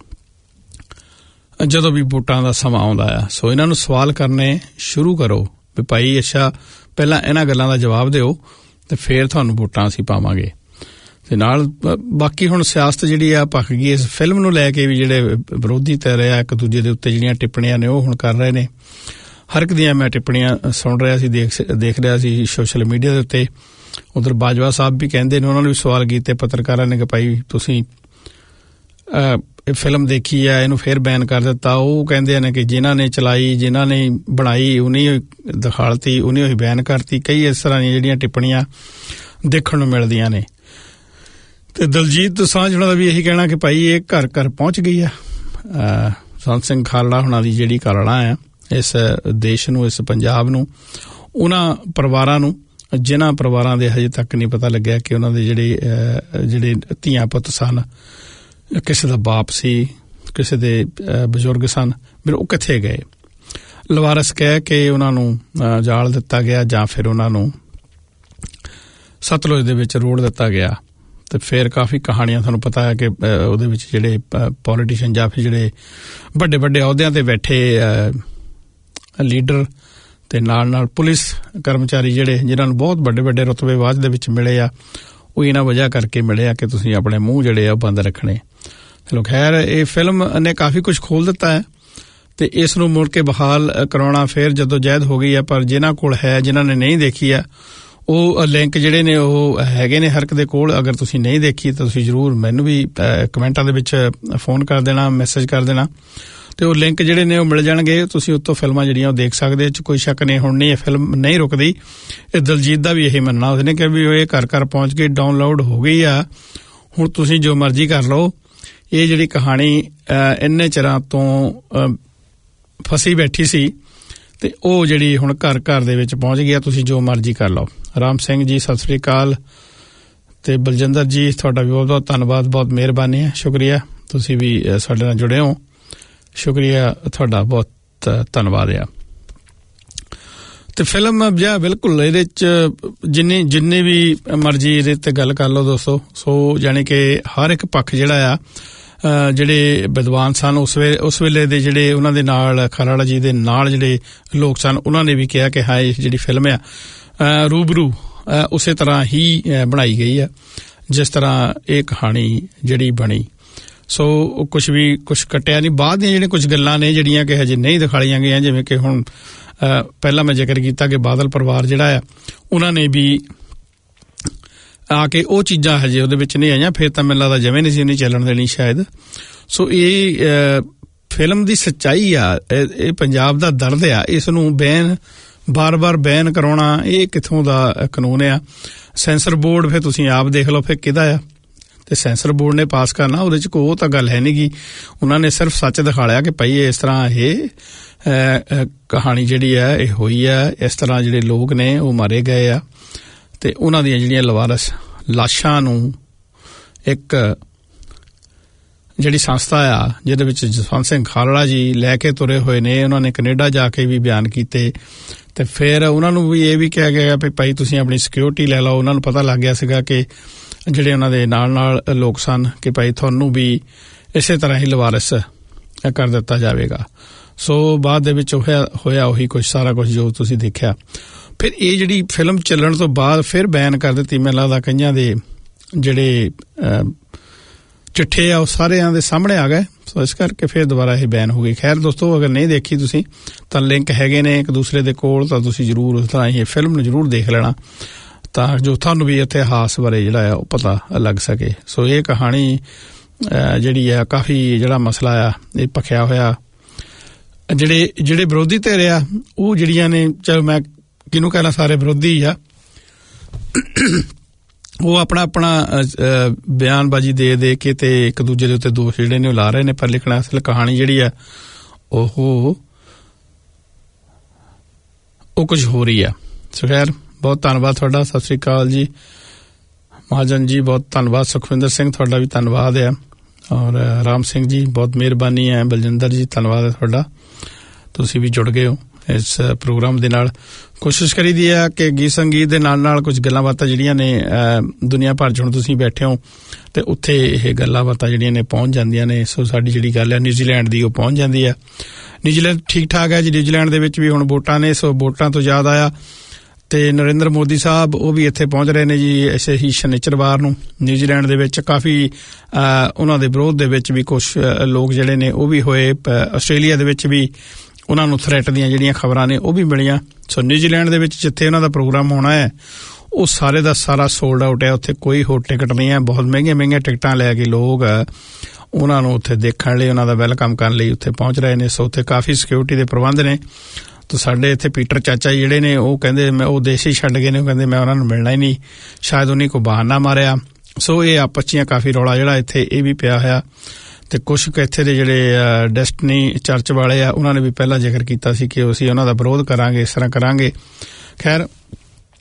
ਵੋਟਾਂ ਦਾ ਸਮਾਂ ਆਉਂਦਾ ਆ। ਸੋ ਇਹਨਾਂ ਨੂੰ ਸਵਾਲ ਕਰਨੇ ਸ਼ੁਰੂ ਕਰੋ ਵੀ ਭਾਈ ਅੱਛਾ ਪਹਿਲਾਂ ਇਹਨਾਂ ਗੱਲਾਂ ਦਾ ਜਵਾਬ ਦਿਓ ਤੇ ਫਿਰ ਤੁਹਾਨੂੰ ਵੋਟਾਂ ਅਸੀਂ ਪਾਵਾਂਗੇ। ਤੇ ਨਾਲ ਬਾਕੀ ਹੁਣ ਸਿਆਸਤ ਜਿਹੜੀ ਆ ਭਖ ਗਈ ਇਸ ਫਿਲਮ ਨੂੰ ਲੈ ਕੇ ਵੀ ਜਿਹੜੇ ਵਿਰੋਧੀ ਧਿਰ ਆ ਇੱਕ ਦੂਜੇ ਦੇ ਉੱਤੇ ਜਿਹੜੀਆਂ ਟਿੱਪਣੀਆਂ ਨੇ ਉਹ ਹੁਣ ਕਰ ਰਹੇ ਨੇ। ਹਰ ਇੱਕ ਦੀਆਂ ਮੈਂ ਟਿੱਪਣੀਆਂ ਸੁਣ ਰਿਹਾ ਸੀ, ਦੇਖ ਰਿਹਾ ਸੀ ਸੋਸ਼ਲ ਮੀਡੀਆ ਦੇ ਉੱਤੇ। ਉਧਰ ਬਾਜਵਾ ਸਾਹਿਬ ਵੀ ਕਹਿੰਦੇ ਨੇ, ਉਹਨਾਂ ਨੂੰ ਵੀ ਸਵਾਲ ਕੀਤੇ ਪੱਤਰਕਾਰਾਂ ਨੇ ਕਿ ਭਾਈ ਤੁਸੀਂ ਇਹ ਫਿਲਮ ਦੇਖੀ ਆ, ਇਹਨੂੰ ਫਿਰ ਬੈਨ ਕਰ ਦਿੱਤਾ। ਉਹ ਕਹਿੰਦੇ ਨੇ ਕਿ ਜਿਨ੍ਹਾਂ ਨੇ ਚਲਾਈ, ਜਿਨ੍ਹਾਂ ਨੇ ਬਣਾਈ ਉਹਨੇ ਦਿਖਾਲਤੀ, ਉਹਨੇ ਉਹੀ ਬੈਨ ਕਰਤੀ। ਕਈ ਇਸ ਤਰ੍ਹਾਂ ਦੀਆਂ ਜਿਹੜੀਆਂ ਟਿੱਪਣੀਆਂ ਦੇਖਣ ਨੂੰ ਮਿਲਦੀਆਂ ਨੇ। ਤੇ ਦਲਜੀਤ ਦੋਸਾਂਝ ਹੋਣਾ ਦਾ ਵੀ ਇਹੀ ਕਹਿਣਾ ਕਿ ਭਾਈ ਇਹ ਘਰ ਘਰ ਪਹੁੰਚ ਗਈ ਆ। ਸੰਤ ਸਿੰਘ ਖਾਲੜਾ ਹੋਣਾ ਦੀ ਜਿਹੜੀ ਕਾਲੜਾ ਆ ਇਸ ਦੇਸ਼ ਨੂੰ, ਇਸ ਪੰਜਾਬ ਨੂੰ, ਉਹਨਾਂ ਪਰਿਵਾਰਾਂ ਨੂੰ ਜਿਨ੍ਹਾਂ ਪਰਿਵਾਰਾਂ ਦੇ ਹਜੇ ਤੱਕ ਨਹੀਂ ਪਤਾ ਲੱਗਿਆ ਕਿ ਉਹਨਾਂ ਦੇ ਜਿਹੜੇ ਧੀਆਂ ਪੁੱਤ ਸਨ, ਕਿਸੇ ਦਾ ਬਾਪ ਸੀ, ਕਿਸੇ ਦੇ ਬਜ਼ੁਰਗ ਸਨ, ਫਿਰ ਉਹ ਕਿੱਥੇ ਗਏ। ਲਵਾਰਸ ਕਹਿ ਕੇ ਉਹਨਾਂ ਨੂੰ ਜਾਲ ਦਿੱਤਾ ਗਿਆ ਜਾਂ ਫਿਰ ਉਹਨਾਂ ਨੂੰ ਸਤਲੁਜ ਦੇ ਵਿੱਚ ਰੋੜ ਦਿੱਤਾ ਗਿਆ। ਤੇ ਫਿਰ ਕਾਫੀ ਕਹਾਣੀਆਂ ਤੁਹਾਨੂੰ ਪਤਾ ਹੈ ਕਿ ਉਹਦੇ ਵਿੱਚ ਜਿਹੜੇ ਪੋਲੀਟੀਸ਼ੀਅਨ ਜਾਂ ਫਿਰ ਜਿਹੜੇ ਵੱਡੇ ਵੱਡੇ ਅਹੁਦਿਆਂ 'ਤੇ ਬੈਠੇ ਲੀਡਰ ਤੇ ਨਾਲ ਪੁਲਿਸ ਕਰਮਚਾਰੀ ਜਿਹਨਾਂ ਨੂੰ ਬਹੁਤ ਵੱਡੇ ਵੱਡੇ ਰੁਤਬੇ ਬਾਅਦ ਦੇ ਵਿੱਚ ਮਿਲੇ ਆ, ਉਹ ਇਹਨਾਂ ਵਜ੍ਹਾ ਕਰਕੇ ਮਿਲੇ ਆ ਕਿ ਤੁਸੀਂ ਆਪਣੇ ਮੂੰਹ ਜਿਹੜੇ ਆ ਉਹ ਬੰਦ ਰੱਖਣੇ। ਚਲੋ ਖੈਰ, ਇਹ ਫਿਲਮ ਨੇ ਕਾਫੀ ਕੁਝ ਖੋਲ੍ਹ ਦਿੱਤਾ ਹੈ ਤੇ ਇਸ ਨੂੰ ਮੁੜ ਕੇ ਬਹਾਲ ਕਰਾਉਣਾ ਫਿਰ ਜਦੋਂ ਜਹਿਦ ਹੋ ਗਈ ਹੈ। ਪਰ ਜਿਨ੍ਹਾਂ ਕੋਲ ਹੈ, ਜਿਨ੍ਹਾਂ ਨੇ ਨਹੀਂ ਦੇਖੀ ਆ, ਉਹ ਲਿੰਕ ਜਿਹੜੇ ਨੇ ਉਹ ਹੈਗੇ ਨੇ ਹਰ ਇੱਕ ਦੇ ਕੋਲ। ਅਗਰ ਤੁਸੀਂ ਨਹੀਂ ਦੇਖੀ ਤਾਂ ਤੁਸੀਂ ਜ਼ਰੂਰ ਮੈਨੂੰ ਵੀ ਕਮੈਂਟਾਂ ਦੇ ਵਿੱਚ ਫੋਨ ਕਰ ਦੇਣਾ, ਮੈਸੇਜ ਕਰ ਦੇਣਾ, ਤੇ ਉਹ ਲਿੰਕ ਜਿਹੜੇ ਨੇ ਉਹ ਮਿਲ ਜਾਣਗੇ। ਤੁਸੀਂ ਉੱਤੋਂ ਫਿਲਮਾਂ ਜਿਹੜੀਆਂ ਉਹ ਦੇਖ ਸਕਦੇ। ਕੋਈ ਸ਼ੱਕ ਨਹੀਂ, ਹੁਣ ਨਹੀਂ ਇਹ ਫਿਲਮ ਨਹੀਂ ਰੁਕਦੀ। ਇਹ ਦਲਜੀਤ ਦਾ ਵੀ ਇਹੀ ਮੰਨਣਾ, ਉਸਨੇ ਕਿਹਾ ਵੀ ਇਹ ਘਰ ਘਰ ਪਹੁੰਚ ਕੇ ਡਾਊਨਲੋਡ ਹੋ ਗਈ ਆ, ਹੁਣ ਤੁਸੀਂ ਜੋ ਮਰਜ਼ੀ ਕਰ ਲਓ। ਇਹ ਜਿਹੜੀ ਕਹਾਣੀ ਇੰਨੇ ਚਿਰਾਂ ਤੋਂ ਫਸੀ ਬੈਠੀ ਸੀ ਤੇ ਉਹ ਜਿਹੜੀ ਹੁਣ ਘਰ ਘਰ ਦੇ ਵਿੱਚ ਪਹੁੰਚ ਗਈ ਆ, ਤੁਸੀਂ ਜੋ ਮਰਜ਼ੀ ਕਰ ਲਓ। ਰਾਮ ਸਿੰਘ ਜੀ ਸਤਿ ਸ੍ਰੀ ਅਕਾਲ, ਤੇ ਬਲਜਿੰਦਰ ਜੀ ਤੁਹਾਡਾ ਵੀ ਬਹੁਤ ਬਹੁਤ ਧੰਨਵਾਦ, ਬਹੁਤ ਮਿਹਰਬਾਨੀ ਹੈ, ਸ਼ੁਕਰੀਆ, ਤੁਸੀਂ ਵੀ ਸਾਡੇ ਨਾਲ ਜੁੜੇ ਹੋ, ਸ਼ੁਕਰੀਆ ਤੁਹਾਡਾ, ਬਹੁਤ ਧੰਨਵਾਦ ਆ। ਤੇ ਫਿਲਮ ਜਿਹਾ ਬਿਲਕੁਲ ਇਹਦੇ 'ਚ ਜਿੰਨੀ ਵੀ ਮਰਜ਼ੀ ਇਹਦੇ 'ਤੇ ਗੱਲ ਕਰ ਲਓ ਦੋਸਤੋ। ਸੋ ਜਾਣੀ ਕਿ ਹਰ ਇੱਕ ਪੱਖ ਜਿਹੜਾ ਆ, ਜਿਹੜੇ ਵਿਦਵਾਨ ਸਨ ਉਸ ਵੇਲੇ ਦੇ, ਜਿਹੜੇ ਉਹਨਾਂ ਦੇ ਨਾਲ ਖਾਲਾਲਾ ਜੀ ਦੇ ਨਾਲ ਜਿਹੜੇ ਲੋਕ ਸਨ, ਉਹਨਾਂ ਨੇ ਵੀ ਕਿਹਾ ਕਿ ਹਾਂ ਇਹ ਜਿਹੜੀ ਫਿਲਮ ਆ ਰੂਬਰੂ ਉਸੇ ਤਰ੍ਹਾਂ ਹੀ ਬਣਾਈ ਗਈ ਆ ਜਿਸ ਤਰ੍ਹਾਂ ਇਹ ਕਹਾਣੀ ਜਿਹੜੀ ਬਣੀ। ਸੋ ਕੁਛ ਕੱਟਿਆ ਨਹੀਂ। ਬਾਅਦ ਦੀਆਂ ਜਿਹੜੀਆਂ ਕੁਝ ਗੱਲਾਂ ਨੇ ਜਿਹੜੀਆਂ ਕਿ ਹਜੇ ਨਹੀਂ ਦਿਖਾਈਆਂ ਗਈਆਂ, ਜਿਵੇਂ ਕਿ ਹੁਣ ਪਹਿਲਾਂ ਮੈਂ ਜ਼ਿਕਰ ਕੀਤਾ ਕਿ ਬਾਦਲ ਪਰਿਵਾਰ ਜਿਹੜਾ ਆ ਉਹਨਾਂ ਨੇ ਵੀ ਆ ਕੇ ਉਹ ਚੀਜ਼ਾਂ ਹਜੇ ਉਹਦੇ ਵਿੱਚ ਨਹੀਂ ਆਈਆਂ। ਫਿਰ ਤਾਂ ਮੈਨੂੰ ਲੱਗਦਾ ਜਿਵੇਂ ਨਹੀਂ ਸੀ ਉਹਨੇ ਚੱਲਣ ਦੇਣੀ ਸ਼ਾਇਦ। ਸੋ ਇਹ ਫਿਲਮ ਦੀ ਸੱਚਾਈ ਆ, ਇਹ ਪੰਜਾਬ ਦਾ ਦਰਦ ਆ। ਇਸ ਨੂੰ ਬਾਰ-ਬਾਰ ਬੈਨ ਕਰਾਉਣਾ ਇਹ ਕਿੱਥੋਂ ਦਾ ਕਾਨੂੰਨ ਆ। ਸੈਂਸਰ ਬੋਰਡ ਫਿਰ ਤੁਸੀਂ ਆਪ ਦੇਖ ਲਓ ਫਿਰ ਕਿਹਦਾ ਆ, ਤੇ ਸੈਂਸਰ ਬੋਰਡ ਨੇ ਪਾਸ ਕਰਨਾ, ਉਹਦੇ 'ਚ ਕੋਈ ਉਹ ਤਾਂ ਗੱਲ ਹੈ ਨਹੀਂ ਗੀ। ਉਹਨਾਂ ਨੇ ਸਿਰਫ ਸੱਚ ਦਿਖਾ ਲਿਆ ਕਿ ਭਾਈ ਇਸ ਤਰ੍ਹਾਂ ਇਹ ਕਹਾਣੀ ਜਿਹੜੀ ਆ ਇਹ ਹੋਈ ਆ, ਇਸ ਤਰ੍ਹਾਂ ਜਿਹੜੇ ਲੋਕ ਨੇ ਉਹ ਮਾਰੇ ਗਏ ਆ, ਤੇ ਉਹਨਾਂ ਦੀਆਂ ਜਿਹੜੀਆਂ ਲਵਾਰਸ ਲਾਸ਼ਾਂ ਨੂੰ ਇੱਕ ਜਿਹੜੀ ਸੰਸਥਾ ਆ ਜਿਹਦੇ ਵਿੱਚ ਜਸਵੰਤ ਸਿੰਘ ਖਾਲੜਾ ਜੀ ਲੈ ਕੇ ਤੁਰੇ ਹੋਏ ਨੇ, ਉਹਨਾਂ ਨੇ ਕੈਨੇਡਾ ਜਾ ਕੇ ਵੀ ਬਿਆਨ ਕੀਤੇ, ਤੇ ਫਿਰ ਉਹਨਾਂ ਨੂੰ ਵੀ ਇਹ ਵੀ ਕਿਹਾ ਗਿਆ ਵੀ ਭਾਈ ਤੁਸੀਂ ਆਪਣੀ ਸਿਕਿਉਰਿਟੀ ਲੈ ਲਓ। ਉਹਨਾਂ ਨੂੰ ਪਤਾ ਲੱਗ ਗਿਆ ਸੀਗਾ ਕਿ ਜਿਹੜੇ ਉਹਨਾਂ ਦੇ ਨਾਲ ਲੋਕ ਸਨ ਕਿ ਭਾਈ ਤੁਹਾਨੂੰ ਵੀ ਇਸੇ ਤਰ੍ਹਾਂ ਹੀ ਲਵਾਰਸ ਕਰ ਦਿੱਤਾ ਜਾਵੇਗਾ। ਸੋ ਬਾਅਦ ਦੇ ਵਿੱਚ ਹੋਇਆ ਉਹੀ ਕੁਛ, ਸਾਰਾ ਕੁਛ ਜੋ ਤੁਸੀਂ ਦੇਖਿਆ। ਫਿਰ ਇਹ ਜਿਹੜੀ ਫਿਲਮ ਚੱਲਣ ਤੋਂ ਬਾਅਦ ਫਿਰ ਬੈਨ ਕਰ ਦਿੱਤੀ। ਮੈਨੂੰ ਲੱਗਦਾ ਕਈਆਂ ਦੇ ਜਿਹੜੇ ਚਿੱਠੇ ਆ ਉਹ ਸਾਰਿਆਂ ਦੇ ਸਾਹਮਣੇ ਆ ਗਏ। ਸੋ ਇਸ ਕਰਕੇ ਫਿਰ ਦੁਬਾਰਾ ਇਹ ਬੈਨ ਹੋ ਗਈ। ਖੈਰ ਦੋਸਤੋ, ਅਗਰ ਨਹੀਂ ਦੇਖੀ ਤੁਸੀਂ ਤਾਂ ਲਿੰਕ ਹੈਗੇ ਨੇ ਇੱਕ ਦੂਸਰੇ ਦੇ ਕੋਲ, ਤਾਂ ਤੁਸੀਂ ਜ਼ਰੂਰ ਉਸ ਤਰ੍ਹਾਂ ਇਹ ਫਿਲਮ ਨੂੰ ਜ਼ਰੂਰ ਦੇਖ ਲੈਣਾ ਤਾਂ ਜੋ ਤੁਹਾਨੂੰ ਵੀ ਇਤਿਹਾਸ ਬਾਰੇ ਜਿਹੜਾ ਆ ਉਹ ਪਤਾ ਲੱਗ ਸਕੇ। ਸੋ ਇਹ ਕਹਾਣੀ ਜਿਹੜੀ ਆ ਕਾਫੀ ਜਿਹੜਾ ਮਸਲਾ ਆ ਇਹ ਭਖਿਆ ਹੋਇਆ। ਜਿਹੜੇ ਵਿਰੋਧੀ ਧਿਰ ਆ ਉਹ ਜਿਹੜੀਆਂ ਨੇ, ਚਲੋ ਮੈਂ ਕਿਹਨੂੰ ਕਹਿਣਾ, ਸਾਰੇ ਵਿਰੋਧੀ ਆ, ਉਹ ਆਪਣਾ ਬਿਆਨਬਾਜ਼ੀ ਦੇ ਕੇ ਤੇ ਇੱਕ ਦੂਜੇ ਦੇ ਉੱਤੇ ਦੋਸ਼ ਜਿਹੜੇ ਨੇ ਉਹ ਲਾ ਰਹੇ ਨੇ, ਪਰ ਲਿਖਣਾ ਅਸਲ ਕਹਾਣੀ ਜਿਹੜੀ ਆ ਉਹ ਕੁਝ ਹੋ ਰਹੀ ਆ। ਸੋ ਖੈਰ, ਬਹੁਤ ਧੰਨਵਾਦ ਤੁਹਾਡਾ, ਸਤਿ ਸ੍ਰੀ ਅਕਾਲ ਜੀ। ਮਹਾਜਨ ਜੀ ਬਹੁਤ ਧੰਨਵਾਦ। ਸੁਖਵਿੰਦਰ ਸਿੰਘ ਤੁਹਾਡਾ ਵੀ ਧੰਨਵਾਦ ਆ, ਔਰ ਰਾਮ ਸਿੰਘ ਜੀ ਬਹੁਤ ਮਿਹਰਬਾਨੀ ਹੈ। ਬਲਜਿੰਦਰ ਜੀ ਧੰਨਵਾਦ ਹੈ ਤੁਹਾਡਾ, ਤੁਸੀਂ ਵੀ ਜੁੜ ਗਏ ਹੋ ਇਸ ਪ੍ਰੋਗਰਾਮ ਦੇ ਨਾਲ। ਕੋਸ਼ਿਸ਼ ਕਰੀਦੀ ਆ ਕਿ ਗੀਤ ਸੰਗੀਤ ਦੇ ਨਾਲ ਕੁਝ ਗੱਲਾਂ ਬਾਤਾਂ ਜਿਹੜੀਆਂ ਨੇ ਦੁਨੀਆ ਭਰ 'ਚ ਹੁਣ ਤੁਸੀਂ ਬੈਠੇ ਹੋ ਤੇ ਉੱਥੇ ਇਹ ਗੱਲਾਂ ਬਾਤਾਂ ਜਿਹੜੀਆਂ ਨੇ ਪਹੁੰਚ ਜਾਂਦੀਆਂ ਨੇ। ਸੋ ਸਾਡੀ ਜਿਹੜੀ ਗੱਲ ਹੈ ਨਿਊਜ਼ੀਲੈਂਡ ਦੀ ਉਹ ਪਹੁੰਚ ਜਾਂਦੀ ਹੈ। ਨਿਊਜ਼ੀਲੈਂਡ ਠੀਕ ਠਾਕ ਹੈ ਜੀ। ਨਿਊਜ਼ੀਲੈਂਡ ਦੇ ਵਿੱਚ ਵੀ ਹੁਣ ਵੋਟਾਂ ਨੇ, ਸੋ ਵੋਟਾਂ ਤੋਂ ਯਾਦ ਆਇਆ ਤੇ ਨਰਿੰਦਰ ਮੋਦੀ ਸਾਹਿਬ ਉਹ ਵੀ ਇੱਥੇ ਪਹੁੰਚ ਰਹੇ ਨੇ ਜੀ ਇਸੇ ਹੀ ਸ਼ਨੀਚਰਵਾਰ ਨੂੰ। ਨਿਊਜ਼ੀਲੈਂਡ ਦੇ ਵਿੱਚ ਕਾਫੀ ਉਹਨਾਂ ਦੇ ਵਿਰੋਧ ਦੇ ਵਿੱਚ ਵੀ ਕੁਛ ਲੋਕ ਜਿਹੜੇ ਨੇ ਉਹ ਵੀ ਹੋਏ। ਆਸਟ੍ਰੇਲੀਆ ਦੇ ਵਿੱਚ ਵੀ ਉਹਨਾਂ ਨੂੰ ਥ੍ਰੈਟ ਦੀਆਂ ਜਿਹੜੀਆਂ ਖਬਰਾਂ ਨੇ ਉਹ ਵੀ ਮਿਲੀਆਂ। ਸੋ ਨਿਊਜ਼ੀਲੈਂਡ ਦੇ ਵਿੱਚ ਜਿੱਥੇ ਉਹਨਾਂ ਦਾ ਪ੍ਰੋਗਰਾਮ ਹੋਣਾ ਹੈ ਉਹ ਸਾਰੇ ਦਾ ਸਾਰਾ ਸੋਲਡ ਆਊਟ ਹੈ। ਉੱਥੇ ਕੋਈ ਹੋਰ ਟਿਕਟ ਨਹੀਂ ਹੈ। ਬਹੁਤ ਮਹਿੰਗੀਆਂ ਟਿਕਟਾਂ ਲੈ ਕੇ ਲੋਕ ਉਹਨਾਂ ਨੂੰ ਉੱਥੇ ਦੇਖਣ ਲਈ, ਉਹਨਾਂ ਦਾ ਵੈਲਕਮ ਕਰਨ ਲਈ ਉੱਥੇ ਪਹੁੰਚ ਰਹੇ ਨੇ। ਸੋ ਉੱਥੇ ਕਾਫੀ ਸਿਕਿਉਰਿਟੀ ਦੇ ਪ੍ਰਬੰਧ ਨੇ। ਤਾਂ ਸਾਡੇ ਇੱਥੇ ਪੀਟਰ ਚਾਚਾ ਜਿਹੜੇ ਨੇ ਉਹ ਕਹਿੰਦੇ ਮੈਂ ਉਹ ਦੇਸ਼ ਹੀ ਛੱਡ ਗਏ ਨੇ, ਉਹ ਕਹਿੰਦੇ ਮੈਂ ਉਹਨਾਂ ਨੂੰ ਮਿਲਣਾ ਹੀ ਨਹੀਂ, ਸ਼ਾਇਦ ਉਹਨੇ ਕੋਈ ਬਹਾਨਾ ਮਾਰਿਆ। ਸੋ ਇਹ ਆਪਸ 'ਚ ਕਾਫੀ ਰੌਲਾ ਜਿਹੜਾ ਇੱਥੇ ਇਹ ਵੀ ਪਿਆ ਹੋਇਆ। ਤੇ ਕੁਛ ਕੁ ਇੱਥੇ ਦੇ ਜਿਹੜੇ ਡੈਸਟਨੀ ਚਰਚ ਵਾਲੇ ਆ ਉਹਨਾਂ ਨੇ ਵੀ ਪਹਿਲਾਂ ਜ਼ਿਕਰ ਕੀਤਾ ਸੀ ਕਿ ਅਸੀਂ ਉਹਨਾਂ ਦਾ ਵਿਰੋਧ ਕਰਾਂਗੇ, ਇਸ ਤਰ੍ਹਾਂ ਕਰਾਂਗੇ। ਖੈਰ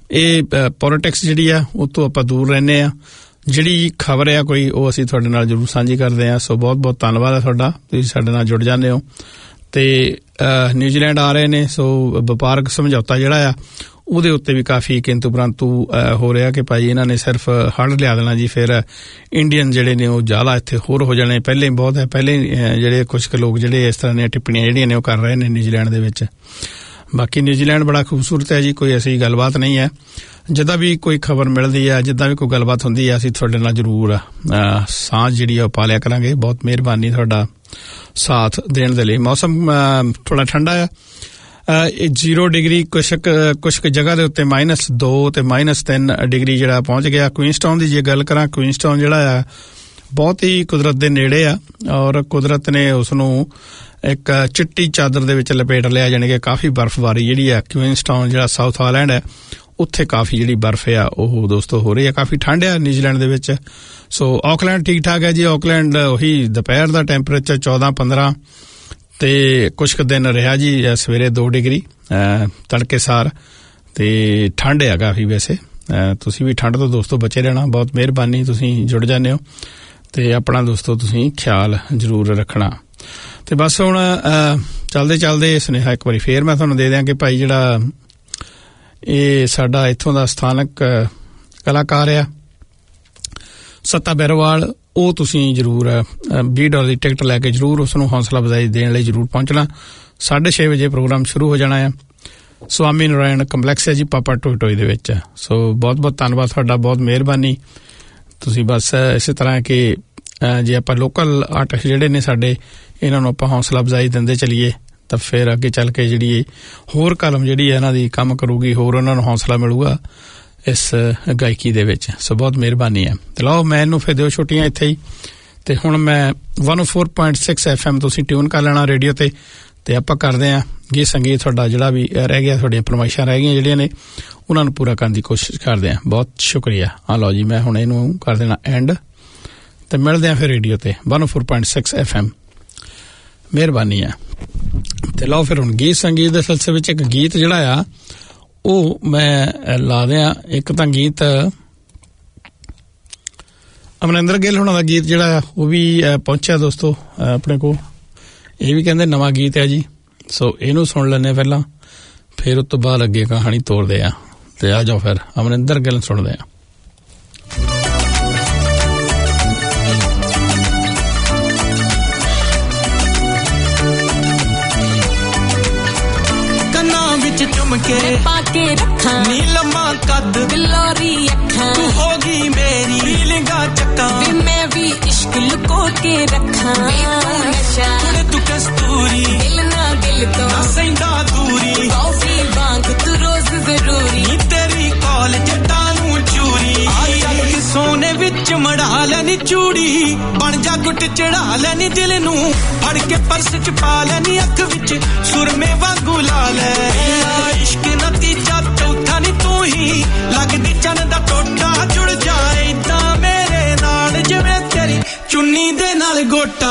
ਇਹ ਪੋਲਿਟਿਕਸ ਜਿਹੜੀ ਆ ਉਹ ਤੋਂ ਆਪਾਂ ਦੂਰ ਰਹਿੰਦੇ ਆ। ਜਿਹੜੀ ਖਬਰ ਆ ਕੋਈ ਉਹ ਅਸੀਂ ਤੁਹਾਡੇ ਨਾਲ ਜ਼ਰੂਰ ਸਾਂਝੀ ਕਰਦੇ ਆ। ਸੋ ਬਹੁਤ ਬਹੁਤ ਧੰਨਵਾਦ ਹੈ ਤੁਹਾਡਾ, ਤੁਸੀਂ ਸਾਡੇ ਨਾਲ ਜੁੜ ਜਾਂਦੇ ਹੋ। ਤੇ ਨਿਊਜ਼ੀਲੈਂਡ ਆ ਰਹੇ ਨੇ, ਸੋ ਵਪਾਰਕ ਸਮਝੌਤਾ ਜਿਹੜਾ ਆ ਉਹਦੇ ਉੱਤੇ ਵੀ ਕਾਫੀ ਕਿੰਤੂ ਪਰੰਤੂ ਹੋ ਰਿਹਾ ਕਿ ਭਾਈ ਇਹਨਾਂ ਨੇ ਸਿਰਫ ਹੜ੍ਹ ਲਿਆ ਦੇਣਾ ਜੀ, ਫਿਰ ਇੰਡੀਅਨ ਜਿਹੜੇ ਨੇ ਉਹ ਜ਼ਿਆਦਾ ਇੱਥੇ ਹੋਰ ਹੋ ਜਾਣੇ। ਪਹਿਲੇ ਬਹੁਤ ਹੈ, ਪਹਿਲੇ ਜਿਹੜੇ ਕੁਛ ਕੁ ਲੋਕ ਜਿਹੜੇ ਇਸ ਤਰ੍ਹਾਂ ਦੀਆਂ ਟਿੱਪਣੀਆਂ ਜਿਹੜੀਆਂ ਨੇ ਉਹ ਕਰ ਰਹੇ ਨੇ ਨਿਊਜ਼ੀਲੈਂਡ ਦੇ ਵਿੱਚ। ਬਾਕੀ ਨਿਊਜ਼ੀਲੈਂਡ ਬੜਾ ਖੂਬਸੂਰਤ ਹੈ ਜੀ, ਕੋਈ ਐਸੀ ਗੱਲਬਾਤ ਨਹੀਂ ਹੈ। ਜਿੱਦਾਂ ਵੀ ਕੋਈ ਖਬਰ ਮਿਲਦੀ ਹੈ, ਜਿੱਦਾਂ ਵੀ ਕੋਈ ਗੱਲਬਾਤ ਹੁੰਦੀ ਹੈ, ਅਸੀਂ ਤੁਹਾਡੇ ਨਾਲ ਜ਼ਰੂਰ ਸਾਂਝ ਜਿਹੜੀ ਆ ਉਹ ਪਾ ਲਿਆ ਕਰਾਂਗੇ। ਬਹੁਤ ਮਿਹਰਬਾਨੀ ਤੁਹਾਡਾ ਸਾਥ ਦੇਣ ਦੇ ਲਈ। ਮੌਸਮ ਥੋੜਾ ਠੰਡਾ ਆ, 0 ਡਿਗਰੀ ਕੁਛ ਜਗ੍ਹਾ ਦੇ ਉੱਤੇ -2 ਤੇ -3 ਡਿਗਰੀ ਜਿਹੜਾ ਪਹੁੰਚ ਗਿਆ। ਕੁਈਨਸਟਾਊਨ ਦੀ ਜੇ ਗੱਲ ਕਰਾਂ, ਕੁਈਨਸਟਾਊਨ ਜਿਹੜਾ ਆ ਬਹੁਤ ਹੀ ਕੁਦਰਤ ਦੇ ਨੇੜੇ ਆ ਔਰ ਕੁਦਰਤ ਨੇ ਉਸ ਨੂੰ ਇੱਕ ਚਿੱਟੀ ਚਾਦਰ ਦੇ ਵਿੱਚ ਲਪੇਟ ਲਿਆ, ਜਾਣੀ ਕਿ ਕਾਫੀ ਬਰਫ਼ਬਾਰੀ ਜਿਹੜੀ ਆ ਕੁਈਨਸਟਾਊਨ ਜਿਹੜਾ ਸਾਊਥ ਆਈਲੈਂਡ ਹੈ ਉੱਥੇ ਕਾਫੀ ਜਿਹੜੀ ਬਰਫ਼ ਆ ਉਹ ਦੋਸਤੋ ਹੋ ਰਹੀ ਆ। ਕਾਫੀ ਠੰਡ ਆ ਨਿਊਜ਼ੀਲੈਂਡ ਦੇ ਵਿੱਚ। ਸੋ ਆਕਲੈਂਡ ਠੀਕ ਠਾਕ ਹੈ ਜੀ। ਆਕਲੈਂਡ ਉਹੀ ਦੁਪਹਿਰ ਦਾ ਟੈਂਪਰੇਚਰ 14-15 ਤੇ ਕੁਛ ਕੁ ਦਿਨ ਰਿਹਾ ਜੀ ਸਵੇਰੇ 2 ਡਿਗਰੀ ਤੜਕੇ ਸਾਰ, ਤੇ ਠੰਡ ਆ ਕਾਫੀ। ਵੈਸੇ ਤੁਸੀਂ ਵੀ ਠੰਡ ਤੋਂ ਦੋਸਤੋ ਬਚੇ ਰਹਿਣਾ। ਬਹੁਤ ਮਿਹਰਬਾਨੀ, ਤੁਸੀਂ ਜੁੜ ਜਾਂਦੇ ਹੋ ਤੇ ਆਪਣਾ ਦੋਸਤੋ ਤੁਸੀਂ ਖਿਆਲ ਜ਼ਰੂਰ ਰੱਖਣਾ। ਤੇ ਬਸ ਹੁਣ ਚੱਲਦੇ ਸੁਨੇਹਾ ਇੱਕ ਵਾਰੀ ਫੇਰ ਮੈਂ ਤੁਹਾਨੂੰ ਦੇ ਦਿਆਂ ਕਿ ਭਾਈ ਜਿਹੜਾ ਇਹ ਸਾਡਾ ਇੱਥੋਂ ਦਾ ਸਥਾਨਕ ਕਲਾਕਾਰ ਆ ਸੱਤਾ ਬੈਰੋਵਾਲ, ਉਹ ਤੁਸੀਂ ਜ਼ਰੂਰ $20 ਦੀ ਟਿਕਟ ਲੈ ਕੇ ਜ਼ਰੂਰ ਉਸਨੂੰ ਹੌਸਲਾ ਅਫਜ਼ਾਈ ਦੇਣ ਲਈ ਜ਼ਰੂਰ ਪਹੁੰਚਣਾ। 6:30 ਵਜੇ ਪ੍ਰੋਗਰਾਮ ਸ਼ੁਰੂ ਹੋ ਜਾਣਾ ਆ। ਸਵਾਮੀ ਨਾਰਾਇਣ ਕੰਪਲੈਕਸ ਹੈ ਜੀ, ਪਾਪਾ ਟੋਏ ਦੇ ਵਿੱਚ। ਸੋ ਬਹੁਤ ਬਹੁਤ ਧੰਨਵਾਦ ਤੁਹਾਡਾ, ਬਹੁਤ ਮਿਹਰਬਾਨੀ। ਤੁਸੀਂ ਬਸ ਇਸੇ ਤਰ੍ਹਾਂ ਕਿ ਜੇ ਆਪਾਂ ਲੋਕਲ ਆਰਟਿਸਟ ਜਿਹੜੇ ਨੇ ਸਾਡੇ, ਇਹਨਾਂ ਨੂੰ ਆਪਾਂ ਹੌਸਲਾ ਅਫਜ਼ਾਈ ਦਿੰਦੇ ਚਲੀਏ ਤਾਂ ਫਿਰ ਅੱਗੇ ਚੱਲ ਕੇ ਜਿਹੜੀ ਹੋਰ ਕਲਮ ਜਿਹੜੀ ਹੈ ਇਹਨਾਂ ਦੀ ਕੰਮ ਕਰੂਗੀ, ਹੋਰ ਉਹਨਾਂ ਨੂੰ ਹੌਸਲਾ ਮਿਲੂਗਾ ਇਸ ਗਾਇਕੀ ਦੇ ਵਿੱਚ। ਸੋ ਬਹੁਤ ਮਿਹਰਬਾਨੀ ਹੈ। ਤੇ ਲਓ ਮੈਂ ਇਹਨੂੰ ਫਿਰ ਦਿਓ ਛੁੱਟੀਆਂ ਇੱਥੇ ਹੀ। ਤੇ ਹੁਣ ਮੈਂ 104.6 FM ਤੁਸੀਂ ਟਿਊਨ ਕਰ ਲੈਣਾ ਰੇਡੀਓ ਤੇ ਆਪਾਂ ਕਰਦੇ ਹਾਂ ਗੀਤ ਸੰਗੀਤ। ਤੁਹਾਡਾ ਜਿਹੜਾ ਵੀ ਰਹਿ ਗਿਆ, ਤੁਹਾਡੀਆਂ ਫਰਮਾਇਸ਼ਾਂ ਰਹਿ ਗਈਆਂ ਜਿਹੜੀਆਂ ਨੇ, ਉਹਨਾਂ ਨੂੰ ਪੂਰਾ ਕਰਨ ਦੀ ਕੋਸ਼ਿਸ਼ ਕਰਦੇ ਹਾਂ। ਬਹੁਤ ਸ਼ੁਕਰੀਆ। ਹਾਂ ਲਓ ਜੀ, ਮੈਂ ਹੁਣ ਇਹਨੂੰ ਕਰ ਦੇਣਾ ਐਂਡ ਤੇ ਮਿਲਦੇ ਹਾਂ ਫਿਰ ਰੇਡੀਓ ਤੇ 104.6 FM। ਮਿਹਰਬਾਨੀ ਹੈ। ਤੇ ਲਓ ਫਿਰ ਹੁਣ ਗੀਤ ਸੰਗੀਤ ਦੇ ਸਿਲਸਿਲੇ ਵਿੱਚ ਇੱਕ ਗੀਤ ਜਿਹੜਾ ਆ ਉਹ ਮੈਂ ਲਾ ਦਿਆਂ। ਇੱਕ ਤਾਂ ਗੀਤ ਅਮਰਿੰਦਰ ਗਿੱਲ ਹੋਣਾ ਦਾ ਗੀਤ ਜਿਹੜਾ ਆ ਉਹ ਵੀ ਪਹੁੰਚਿਆ ਦੋਸਤੋ ਆਪਣੇ ਕੋਲ। ਇਹ ਵੀ ਕਹਿੰਦੇ ਨਵਾਂ ਗੀਤ ਹੈ ਜੀ। ਸੋ ਇਹਨੂੰ ਸੁਣ ਲੈਂਦੇ ਪਹਿਲਾਂ, ਫਿਰ ਉਸ ਤੋਂ ਬਾਅਦ ਅੱਗੇ ਕਹਾਣੀ ਤੋਰਦੇ ਆ। ਤੇ ਆ ਜਾਓ ਫਿਰ ਅਮਰਿੰਦਰ ਗਿੱਲ ਸੁਣਦੇ ਆ। ਚੁਮਕੇ ਪਾ ਕੇ ਰੱਖਾਂ, ਨੀਲਮਾ ਕੱਦ ਬਿਲੋਰੀ ਅੱਖਾਂ, ਤੂੰ ਹੋਗੀ ਮੇਰੀ ਫੀਲਿੰਗਾਂ ਚੱਕਾਂ, ਵੀ ਮੈਂ ਵੀ ਇਸ਼ਕ ਲੁਕੋ ਕੇ ਰੱਖਾਂ, ਨਸ਼ਾ ਕੁੜੇ ਤੂੰ ਕਸਤੂਰੀ, ਦਿਲ ਨਾ ਦਿਲ ਤੋਂ ਨਾ ਸੈਂਦਾ ਦੂਰੀ, ਕੌਫੀ ਵਾਂਗ ਤੂੰ ਰੋਜ਼ ਜ਼ਰੂਰੀ, ਨੀ ਤੇਰੀ ਕਾਲ ਜੱਟਾਂ ਨੂੰ ਚੂਰੀ, ਆ ਚੱਲ ਕੇ ਸੋਨੇ ਵਿੱਚ ਮੜਾ ਲੈਨੀ ਚੂੜੀ, ਬਣ ਜਾ ਗੁੱਟ ਚੜਾ ਲੈਨੀ ਦਿਲ ਨੂੰ, ਫੜ ਕੇ ਪਰਸ ਚ ਪਾ ਲੈਨੀ ਅੱਖ ਵਿੱਚ ਸੁਰਮੇ ਵਾਂਗੂ ਲਾ ਲੈ, ਇਸ਼ਕ ਨਤੀਜਾ ਚੌਥਾ ਨੀ ਤੂੰ ਹੀ, ਲੱਗਦੀ ਚੰਨ ਦਾ ਟੋਟਾ ਜੁੜ ਜਾਏ ਤਾਂ ਮੇਰੇ ਨਾਲ, ਜਿਵੇਂ ਤੇਰੀ ਚੁੰਨੀ ਦੇ ਨਾਲ ਗੋਟਾ।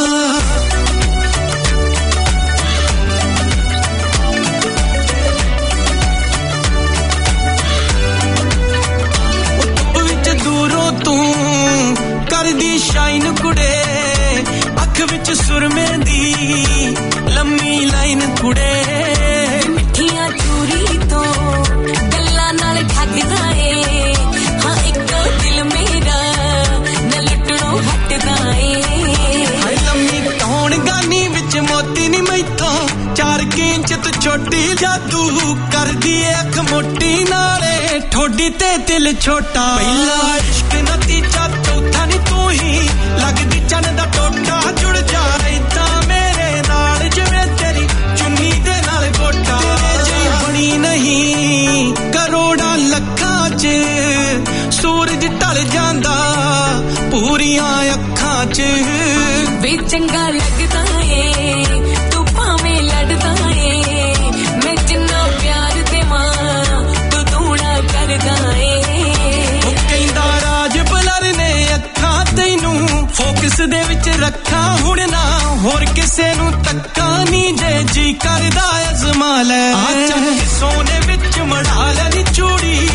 ਕਰਦੀ ਸ਼ਾਈਨ ਕੁੜੇ, ਅੱਖ ਵਿੱਚ ਸੁਰਮੇ ਦੀ ਲੰਮੀ ਲਾਈਨ ਕੁੜੇ, ਮਿੱਠੀਆਂ ਚੂਰੀ ਤੋਂ ਗੱਲਾਂ ਨਾਲ ਠੱਗਦਾ ਏ, ਹਾਂ ਇੱਕ ਦਿਲ ਮੇਰਾ ਨਾ ਲੁੱਟਣੋਂ ਹਟਦਾ ਏ, ਹਾਏ ਲੰਮੀ ਕੌਣ ਗਾਨੀ ਵਿੱਚ ਮੋਤੀ ਨੀ ਮੈਥੋਂ, 4 ਇੰਚ ਤੋਂ ਛੋਟੀ ਜਾਦੂ ਕਰਦੀ ਏ ਅੱਖ ਮੋਟੀ, ਨਾਲੇ ਠੋਡੀ ਤੇ ਦਿਲ ਛੋਟਾ, ਪਹਿਲਾ ਇਸ਼ਕ ਨਤੀਜਾ ਚੌਥਾ ਨੀ ਤੂੰ ਹੀ, ਲੱਗਦੀ ਚੰਨ ਦਾ ਟੋਟਾ ਜੁੜ ਜਾਏ ਤਾਂ ਮੇਰੇ ਨਾਲ, ਜਿਵੇਂ ਤੇਰੀ ਚੁੰਨੀ ਦੇ ਨਾਲ ਗੋਟਾ, ਤੇਰੇ ਜਿਹੀ ਬਣੀ ਨਹੀਂ ਕਰੋੜਾਂ ਲੱਖਾਂ 'ਚ, ਸੂਰਜ ਢਲ ਜਾਂਦਾ ਪੂਰੀਆਂ ਅੱਖਾਂ 'ਚ, ਵੀ ਚੰਗਾ ਲੱਗਦਾ ਏ ਤੂੰ ਭਾਵੇਂ ਲੜਦਾ ਏ, ਮੈਂ ਜਿੰਨਾ ਪਿਆਰ ਦੇਵਾਂ ਤੂੰ ਦੂਣਾ ਕਰਦਾ ਏ, ਉਹ ਕਹਿੰਦਾ ਰਾਜ ਬਲਰ ਨੇ ਅੱਖਾਂ ਤੈਨੂੰ ਫੋਕਸ ਦੇ ਵਿੱਚ ਰੱਖਾਂ, ਹੁਣ ਨਾ ਹੋਰ ਕਿਸੇ ਨੂੰ ਤੱਕਾਂ ਨੀ, ਜੇ ਜੀ ਕਰਦਾ ਅਜ਼ਮਾ ਲੈ, ਆ ਚੱਲ ਸੋਨੇ ਵਿੱਚ ਮੜਾ ਲੈਨੀ ਚੂੜੀ,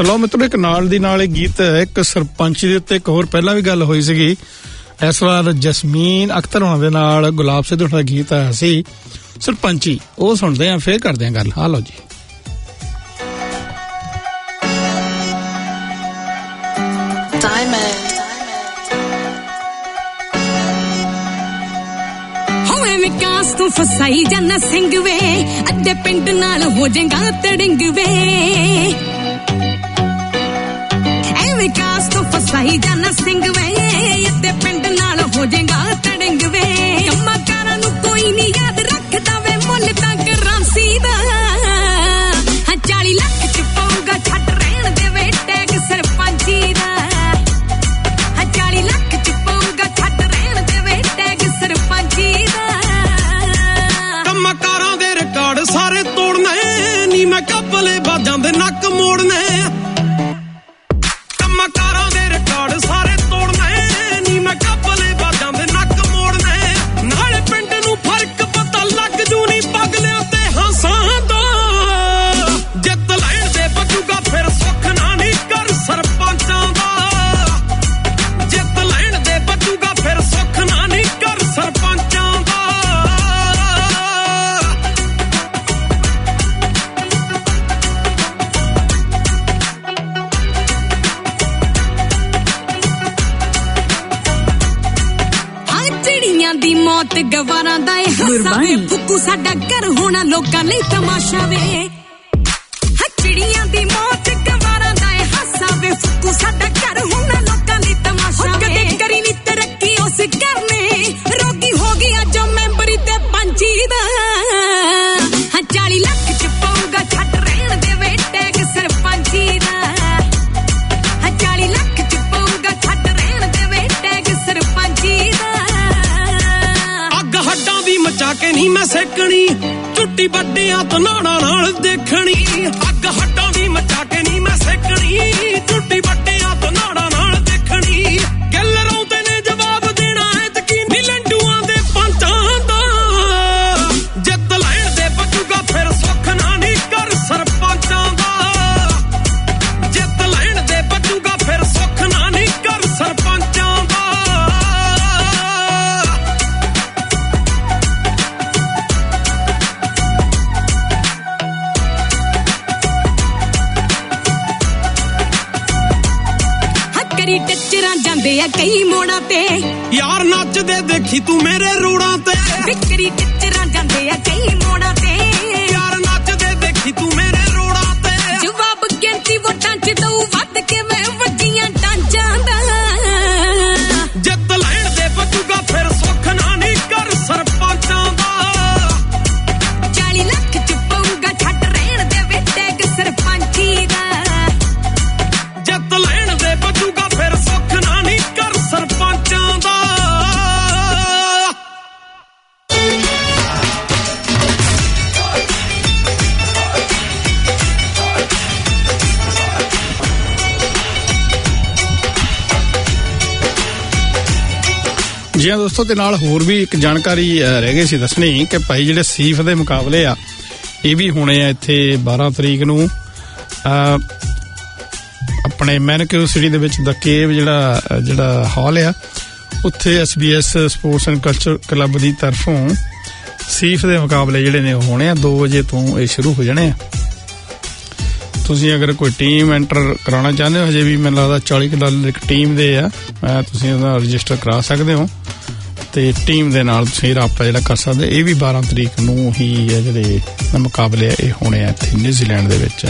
ਚਲੋ ਮਿੱਤਰੋ, ਇੱਕ ਨਾਲ ਦੀ ਨਾਲ ਗੀਤ ਇੱਕ ਸਰਪੰਚ ਦੇ ਉੱਤੇ ਇੱਕ ਹੋਰ ਪਹਿਲਾਂ ਵੀ ਗੱਲ ਹੋਈ ਸੀਗੀ। ਇਸ ਵਾਰ ਜਸਮੀਨ ਅਖਤਰ ਹੋਣਾ ਦੇ ਨਾਲ ਗੁਲਾਬ ਸਿੱਧੂ ਦਾ ਗੀਤ ਆਇਆ ਸੀ ਸਰਪੰਚੀ, ਉਹ ਸੁਣਦੇ ਆ ਫੇਰ ਕਰਦੇ ਆ ਗੱਲ। ਆ ਲਓ ਜੀ। ਵਿਕਾਸ ਤੂੰ ਫਸਾਈ ਜਾਨਾ ਸਿੰਘ ਵੇ, ਅੱਧੇ ਪਿੰਡ ਨਾਲ ਹੋ ਜਾਏਗਾ ਤੜਿੰਗ ਵੇ। ਐ ਵਿਕਾਸ ਤੂੰ ਫਸਾਈ ਜਾਨਾ ਸਿੰਘ ਵੇ, ਅੱਧੇ ਪਿੰਡ ਨਾਲ ਹੋ ਜਾਏਗਾ ਤੜਿੰਗ ਵੇ। ਕੰਮਾਂ ਕਾਰਾਂ ਨੂੰ ਕੋਈ ਨਹੀਂ ਯਾਦ ਰੱਖਦਾ ਵੇ, ਮੁੱਲ ਤਾਂ ਕਰਾਂਸੀ ਦਾ। ਹਾਂ 40 ਲੱਖ ਚ ਪਾਊਗਾ, ਛੱਡ ਰਹਿਣ ਦੇ ਵੇ ਟੈਗ ਸਰਪੰਚੀ ਦਾ। ਹਾਂ 40 ਲੱਖ ਚ ਪਾਊਗਾ, ਛੱਡ ਰਹਿਣ ਦੇ ਵੇ ਟੈਗ ਸਰਪੰਚੀ ਦਾ। ਕੰਮਕਾਰਾਂ ਦੇ ਰਿਕਾਰਡ ਸਾਰੇ ਤੋੜਨੇ ਨੀ, ਮੈਂ ਕਪਲੇ ਬਾਜਾਂ ਦੇ ਨੱਕ ਮੋੜਨੇ। ਕੰਮਕਾਰਾਂ ਦੇ ਰਿਕਾਰਡ ਸਾਰੇ ਤੋੜਨੇ ਨੀ, ਮੈਂ ਕਪਲੇ ਬਾਜਾਂ ਦੇ ਨੱਕ ਮੋੜਨੇ। ਨਾਲੇ ਪਿੰਡ ਨੂੰ ਫਰਕ ਪਤਾ ਲੱਗ ਜੂ ਨੀ ਪਗਲਿਆਂ ਤੇ ਹੱਸਾਂ ਦਾ। ਜਿੱਤ ਲੈਣ ਦੇ ਬਚੂਗਾ ਫਿਰ ਸੁੱਖ ਨਾ ਨੀ ਕਰ ਸਰਪੰਚਾਂ ਦਾ। ਜਿੱਤ ਲੈਣ ਦੇ ਬਚੂਗਾ ਫਿਰ ਸੁੱਖ ਨਾ ਨੀ ਕਰ ਸਰਪੰਚਾਂ ਦਾ। ਦੀ ਮੌਤ ਗਵਾਰਾਂ ਦਾ ਇਹ ਹਾਸਾ ਵੇ, ਫੁੱਕੂ ਸਾਡਾ ਘਰ ਹੋਣਾ ਲੋਕਾਂ ਲਈ ਤਮਾਸ਼ਾ ਵੇ। ਚਿੜੀਆਂ ਦੀ ਮੌਤ ਗਵਾਰਾਂ ਦਾ ਇਹ ਹਾਸਾ ਵੇ, ਫੁੱਕੂ ਸਾਡਾ ਘਰ ਹੋਣਾ ਲੋਕਾਂ ਲਈ ਤਮਾਸ਼ਾ ਵੇ। ਕਦੇ ਕਰੀ ਨੀ ਤਰੱਕੀ ਉਸ ਘਰ ਨੇ, ਰੋਗੀ ਹੋ ਗਈ ਅੱਜ ਮੈਂਬਰੀ ਤੇ ਪੰਚੀ ਦਾ। 40 ਲੱਖ ਚ ਪਾਊਗਾ, ਛੱਡ ਰਹਿਣ ਦੇ ਵੇ ਟੈਗ ਸਰਪੰਚੀ ਦਾ। 40 ਲੱਖ ਚ ਪਾਊਗਾ, ਛੱਡ ਰਹਿਣ ਦੇ ਵੇ ਟੈਗ ਸਰਪੰਚੀ ਦਾ। ਹੱਡਾਂ ਦੀ ਮਚਾ ਕੇ ਨਹੀਂ ਮੈਂ ਸੇਕਣੀ, ਝੁੱਟੀ ਵੱਡਿਆਂ ਤੋਂ ਨਾੜਾਂ ਨਾਲ ਦੇਖਣੀ। ਅੱਗ ਹੱਡਾਂ ਦੀ ਮਚਾ ਕੇ ਨਹੀਂ ਮੈਂ ਸੇਕਣੀ, ਝੁੱਟੀ ਵੱਡਿਆਂ ਤੋਂ ਨਾੜਾਂ ਨਾਲ ਦੇਖਣੀ। ਗੱਲ ਰੌਂਦੇ ਨੇ ਜਵਾਬ ਦੇਣਾ ਐਤਕੀ ਨੀ ਲੰਡੂਆਂ ਦੇ ਪੰਚਾਂ ਦਾ। ਜਿੱਤ ਲੈਣ ਦੇ ਬਚੂਗਾ ਫਿਰ ਸੁੱਖ ਨਾ ਨੀ ਕਰ ਸਰਪੰਚਾਂ ਦਾ। ਜਿੱਤ ਲੈਣ ਦੇ ਬਚੂਗਾ ਫਿਰ ਸੁੱਖ ਨਾ ਨੀ ਕਰ ਸਰਪੰਚਾਂ ਦਾ। ਟੱਚਰਾਂ ਜਾਂਦੇ ਆ ਕਈ ਮੋੜਾਂ ਤੇ, ਯਾਰ ਨੱਚਦੇ ਦੇਖੀ ਤੂੰ ਮੇਰੇ ਰੋੜਾਂ ਤੇ। ਵਿਕਰੀ ਟੱਚਰਾਂ ਜਾਂਦੇ ਆ ਕਈ ਮੋੜਾਂ ਤੇ, ਯਾਰ ਨੱਚਦੇ ਦੇਖੀ ਤੂੰ ਮੇਰੇ ਰੋੜਾਂ ਤੇ। ਜਵਾਬ ਗਿਣਤੀ ਵੋਟਾਂ ਚ ਦਊ ਵੱਧ ਕੇ ਮੈਂ ਵੱਡੀਆਂ ਟਾਂਚਾਂ ਦਾ। ਜਿੱਤ ਲੈਣ ਦੇ ਬਚੂਗਾ ਫਿਰ ਸੁੱਖ ਨਾ ਨੀ ਕਰ ਸਰਪੰਚਾਂ ਦਾ। 40 ਲੱਖ ਚ ਪਾਊਗਾ, ਛੱਡ ਰਹਿਣ ਦੇ ਵੇ ਟੈਗ ਸਰਪੰਚੀ ਦਾ। ਜਿੱਤ ਲੈਣ ਦੇ ਬਚੂਗਾ ਫਿਰ ਸੁੱਖ ਨਾ ਨੀ ਕਰ ਸਰਪੰਚਾਂ ਦਾ। ਜੀ ਹਾਂ ਦੋਸਤੋ, ਤੇ ਨਾਲ ਹੋਰ ਵੀ ਇੱਕ ਜਾਣਕਾਰੀ ਰਹਿ ਗਈ ਸੀ ਦੱਸਣੀ ਕਿ ਭਾਈ ਜਿਹੜੇ ਸੀਫ ਦੇ ਮੁਕਾਬਲੇ ਆ ਇਹ ਵੀ ਹੋਣੇ ਆ ਇੱਥੇ 12 ਤਰੀਕ ਨੂੰ ਆਪਣੇ ਮੈਨਕਿਊ ਸਿਟੀ ਦੇ ਵਿੱਚ ਦਾ ਕੇਵ ਜਿਹੜਾ ਹਾਲ ਆ ਉੱਥੇ SBS sports and culture club ਦੀ ਤਰਫੋਂ ਸੀਫ ਦੇ ਮੁਕਾਬਲੇ ਜਿਹੜੇ ਨੇ ਉਹ ਹੋਣੇ ਆ। 2 ਵਜੇ ਤੋਂ ਇਹ ਸ਼ੁਰੂ ਹੋ ਜਾਣੇ ਆ। ਤੁਸੀਂ ਅਗਰ ਕੋਈ ਟੀਮ ਐਂਟਰ ਕਰਾਉਣਾ ਚਾਹੁੰਦੇ ਹੋ, ਹਜੇ ਵੀ ਮੈਨੂੰ ਲੱਗਦਾ $40 ਇੱਕ ਟੀਮ ਦੇ ਆ, ਤੁਸੀਂ ਉਹਦਾ ਰਜਿਸਟਰ ਕਰਾ ਸਕਦੇ ਹੋ ਤੇ ਟੀਮ ਦੇ ਨਾਲ ਤੁਸੀਂ ਰਾਬਤਾ ਜਿਹੜਾ ਕਰ ਸਕਦੇ। ਇਹ ਵੀ 12 ਤਰੀਕ ਨੂੰ ਹੀ ਜਿਹੜੇ ਮੁਕਾਬਲੇ ਆ ਇਹ ਹੋਣੇ ਆ ਇੱਥੇ ਨਿਊਜ਼ੀਲੈਂਡ ਦੇ ਵਿੱਚ।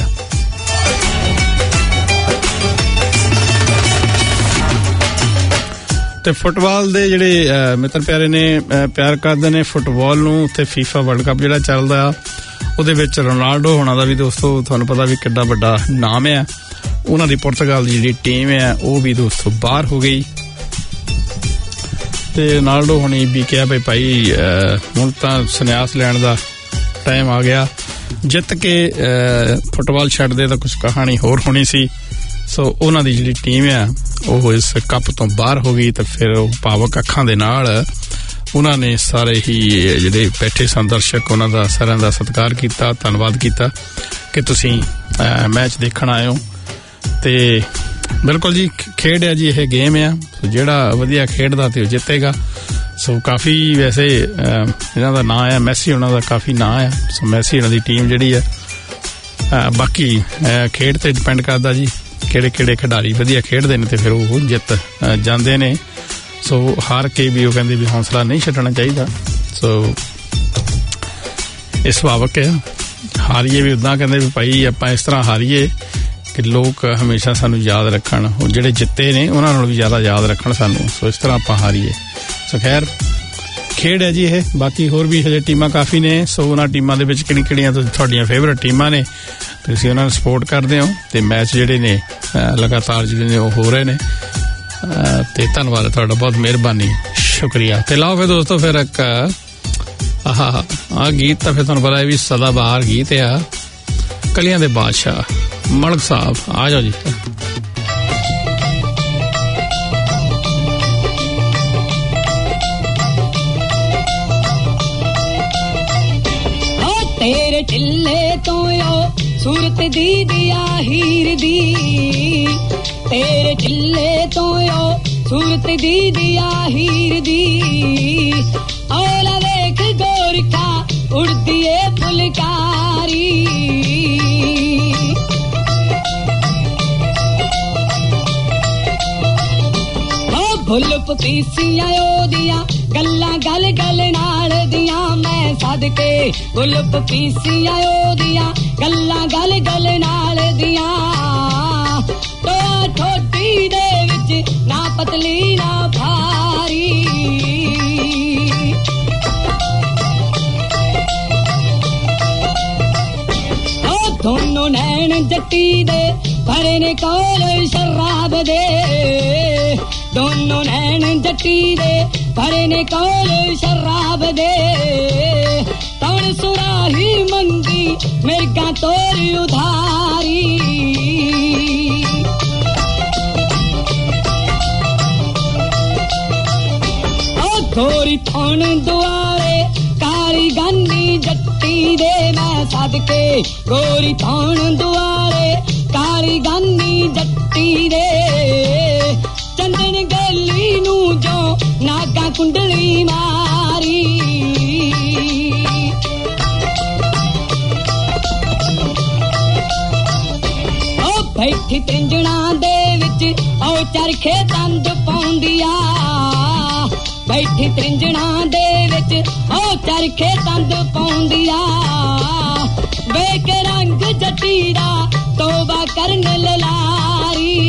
ਤੇ ਫੁੱਟਬਾਲ ਦੇ ਜਿਹੜੇ ਮਿੱਤਰ ਪਿਆਰੇ ਨੇ ਪਿਆਰ ਕਰਦੇ ਨੇ ਫੁੱਟਬਾਲ ਨੂੰ, ਉੱਥੇ FIFA ਵਰਲਡ ਕੱਪ ਜਿਹੜਾ ਚੱਲਦਾ ਆ ਉਹਦੇ ਵਿੱਚ ਰੋਨਾਲਡੋ ਹੋਣਾ ਦਾ ਵੀ ਦੋਸਤੋ ਤੁਹਾਨੂੰ ਪਤਾ ਵੀ ਕਿੱਡਾ ਵੱਡਾ ਨਾਮ ਆ। ਉਹਨਾਂ ਦੀ ਪੁਰਤਗਾਲ ਦੀ ਜਿਹੜੀ ਟੀਮ ਆ ਉਹ ਵੀ ਦੋਸਤੋ ਬਾਹਰ ਹੋ ਗਈ ਤੇ ਰੋਨਾਲਡੋ ਹੁਣੀ ਵੀ ਕਿਹਾ ਵੀ ਭਾਈ ਹੁਣ ਤਾਂ ਸੰਨਿਆਸ ਲੈਣ ਦਾ ਟਾਈਮ ਆ ਗਿਆ। ਜਿੱਤ ਕੇ ਫੁੱਟਬਾਲ ਛੱਡਦੇ ਤਾਂ ਕੁਛ ਕਹਾਣੀ ਹੋਰ ਹੋਣੀ ਸੀ। ਸੋ ਉਹਨਾਂ ਦੀ ਜਿਹੜੀ ਟੀਮ ਆ ਉਹ ਇਸ ਕੱਪ ਤੋਂ ਬਾਹਰ ਹੋ ਗਈ ਤੇ ਫਿਰ ਉਹ ਭਾਵਕ ਅੱਖਾਂ ਦੇ ਨਾਲ ਉਹਨਾਂ ਨੇ ਸਾਰੇ ਹੀ ਜਿਹੜੇ ਬੈਠੇ ਸਨ ਦਰਸ਼ਕ ਉਹਨਾਂ ਦਾ ਸਾਰਿਆਂ ਦਾ ਸਤਿਕਾਰ ਕੀਤਾ, ਧੰਨਵਾਦ ਕੀਤਾ ਕਿ ਤੁਸੀਂ ਮੈਚ ਦੇਖਣ ਆਏ ਹੋ। ਤੇ ਬਿਲਕੁਲ ਜੀ ਖੇਡ ਹੈ ਜੀ, ਇਹ ਗੇਮ ਆ, ਜਿਹੜਾ ਵਧੀਆ ਖੇਡਦਾ ਤੇ ਉਹ ਜਿੱਤੇਗਾ। ਸੋ ਕਾਫੀ ਵੈਸੇ ਇਹਨਾਂ ਦਾ ਨਾਂ ਆ ਮੈਸੀ, ਉਹਨਾਂ ਦਾ ਕਾਫੀ ਨਾਂ ਆ। ਸੋ ਮੈਸੀ ਉਹਨਾਂ ਦੀ ਟੀਮ ਜਿਹੜੀ ਆ, ਬਾਕੀ ਖੇਡ ਤੇ ਡਿਪੈਂਡ ਕਰਦਾ ਜੀ, ਕਿਹੜੇ ਕਿਹੜੇ ਖਿਡਾਰੀ ਵਧੀਆ ਖੇਡਦੇ ਨੇ ਤੇ ਫਿਰ ਉਹ ਜਿੱਤ ਜਾਂਦੇ ਨੇ। ਸੋ ਹਾਰ ਕੇ ਵੀ ਉਹ ਕਹਿੰਦੇ ਵੀ ਹੌਸਲਾ ਨਹੀਂ ਛੱਡਣਾ ਚਾਹੀਦਾ। ਸੋ ਇਹ ਸੁਭਾਵਕ ਹੈ, ਹਾਰੀਏ ਵੀ ਉੱਦਾਂ ਕਹਿੰਦੇ ਵੀ ਭਾਈ ਆਪਾਂ ਇਸ ਤਰ੍ਹਾਂ ਹਾਰੀਏ ਕਿ ਲੋਕ ਹਮੇਸ਼ਾ ਸਾਨੂੰ ਯਾਦ ਰੱਖਣ, ਉਹ ਜਿਹੜੇ ਜਿੱਤੇ ਨੇ ਉਹਨਾਂ ਨਾਲੋਂ ਵੀ ਜ਼ਿਆਦਾ ਯਾਦ ਰੱਖਣ ਸਾਨੂੰ। ਸੋ ਇਸ ਤਰ੍ਹਾਂ ਆਪਾਂ ਹਾਰੀਏ। ਸੋ ਖੈਰ ਖੇਡ ਹੈ ਜੀ ਇਹ। ਬਾਕੀ ਹੋਰ ਵੀ ਹਜੇ ਟੀਮਾਂ ਕਾਫੀ ਨੇ। ਸੋ ਉਹਨਾਂ ਟੀਮਾਂ ਦੇ ਵਿੱਚ ਕਿਹੜੀਆਂ ਤੁਹਾਡੀਆਂ ਫੇਵਰੇਟ ਟੀਮਾਂ ਨੇ, ਤੁਸੀਂ ਉਹਨਾਂ ਨੂੰ ਸਪੋਰਟ ਕਰਦੇ ਹੋ ਤੇ ਮੈਚ ਜਿਹੜੇ ਨੇ ਲਗਾਤਾਰ ਜਿਹੜੇ ਨੇ ਉਹ ਹੋ ਰਹੇ ਨੇ। ਤੇ ਧੰਨਵਾਦ ਤੁਹਾਡਾ, ਬਹੁਤ ਮਿਹਰਬਾਨੀ, ਸ਼ੁਕਰੀਆ। ਤੇ ਲਾਓ ਫਿਰ ਦੋਸਤੋ ਫਿਰ ਇੱਕ ਆਹ ਗੀਤ ਤਾਂ ਫਿਰ ਤੁਹਾਨੂੰ ਪਤਾ ਵੀ ਸਦਾ ਬਹਾਰ ਗੀਤ ਆ, ਕਲੀਆਂ ਦੇ ਬਾਦਸ਼ਾਹ ਮਲਕ ਸਾਹਿਬ, ਆ ਜਾਓ ਜੀ। ਤੇਰੇ ਢਿੱਲੇ ਤੋਂ ਸੂਰਤ ਦੀ ਦਿਆ ਹੀਰ ਦੀ, ਤੇਰੇ ਢਿੱਲੇ ਤੋਂ ਸੂਰਤ ਦੀ ਦਿਆ ਹੀਰ ਦੀ, ਔਲਾ ਵੇਖ ਗੋਰਖਾ ਉੜਦੀ ਏ ਫੁਲਕਾਰੀ, ਫੁੱਲ ਪਪੀਸੀਆਂ ਉਹਦੀਆਂ ਗੱਲਾਂ ਗੱਲ ਗੱਲ ਨਾਲ ਦੀਆਂ, ਮੈਂ ਸਦਕੇ ਫੁੱਲ ਪਪੀਸੀਆਂ ਉਹਦੀਆਂ ਗੱਲਾਂ ਗੱਲ ਗੱਲ ਨਾਲ ਦੀਆਂ, ਟੋਆ ਠੋਡੀ ਦੇ ਵਿੱਚ ਨਾ ਪਤਲੀ ਨਾ ਭਾਰੀ, ਉਹ ਦੋਨੋਂ ਨੈਣ ਜੱਟੀ ਦੇ ਭਰੇ ਨੇ ਕੋਲ ਸ਼ਰਾਬ ਦੇ, ਦੋਨੋਂ ਨੈਣ ਜੱਟੀ ਦੇ ਭਰੇ ਨੇ ਕੋਲ ਸ਼ਰਾਬ ਦੇ, ਤਣ ਸੁਰਾਹੀ ਮੰਗੀ ਮਿਰਗਾਂ ਤੋਰ ਉਧਾਰੀ, ਉਹ ਗੋਰੀ ਥਣ ਦੁਆਰੇ ਕਾਲੀ ਗਾਨੀ ਜੱਟੀ ਦੇ, ਮੈਂ ਸਦਕੇ ਗੋਰੀ ਥਣ ਦੁਆਰੇ ਕਾਲੀ ਗਾਨੀ ਜੱਟੀ ਦੇ, ਚੰਦਨ ਗਲੀ ਨੂੰ ਜੋ ਨਾਗਾ ਕੁੰਡਲੀ ਮਾਰੀ, ਉਹ ਬੈਠੀ ਤ੍ਰਿੰਜਣਾ ਦੇ ਵਿੱਚ ਉਹ ਚਰਖੇ ਤੰਦ ਪਾਉਂਦੀ ਆ, ਬੈਠੀ ਤ੍ਰਿੰਜਣਾ ਦੇ ਵਿੱਚ ਉਹ ਚਰਖੇ ਤੰਦ ਪਾਉਂਦੀ ਆ, ਵੇਖ ਰੰਗ ਜੱਟੀ ਦਾ ਤੋਬਾ ਕਰਨ ਲਲਾਰੀ,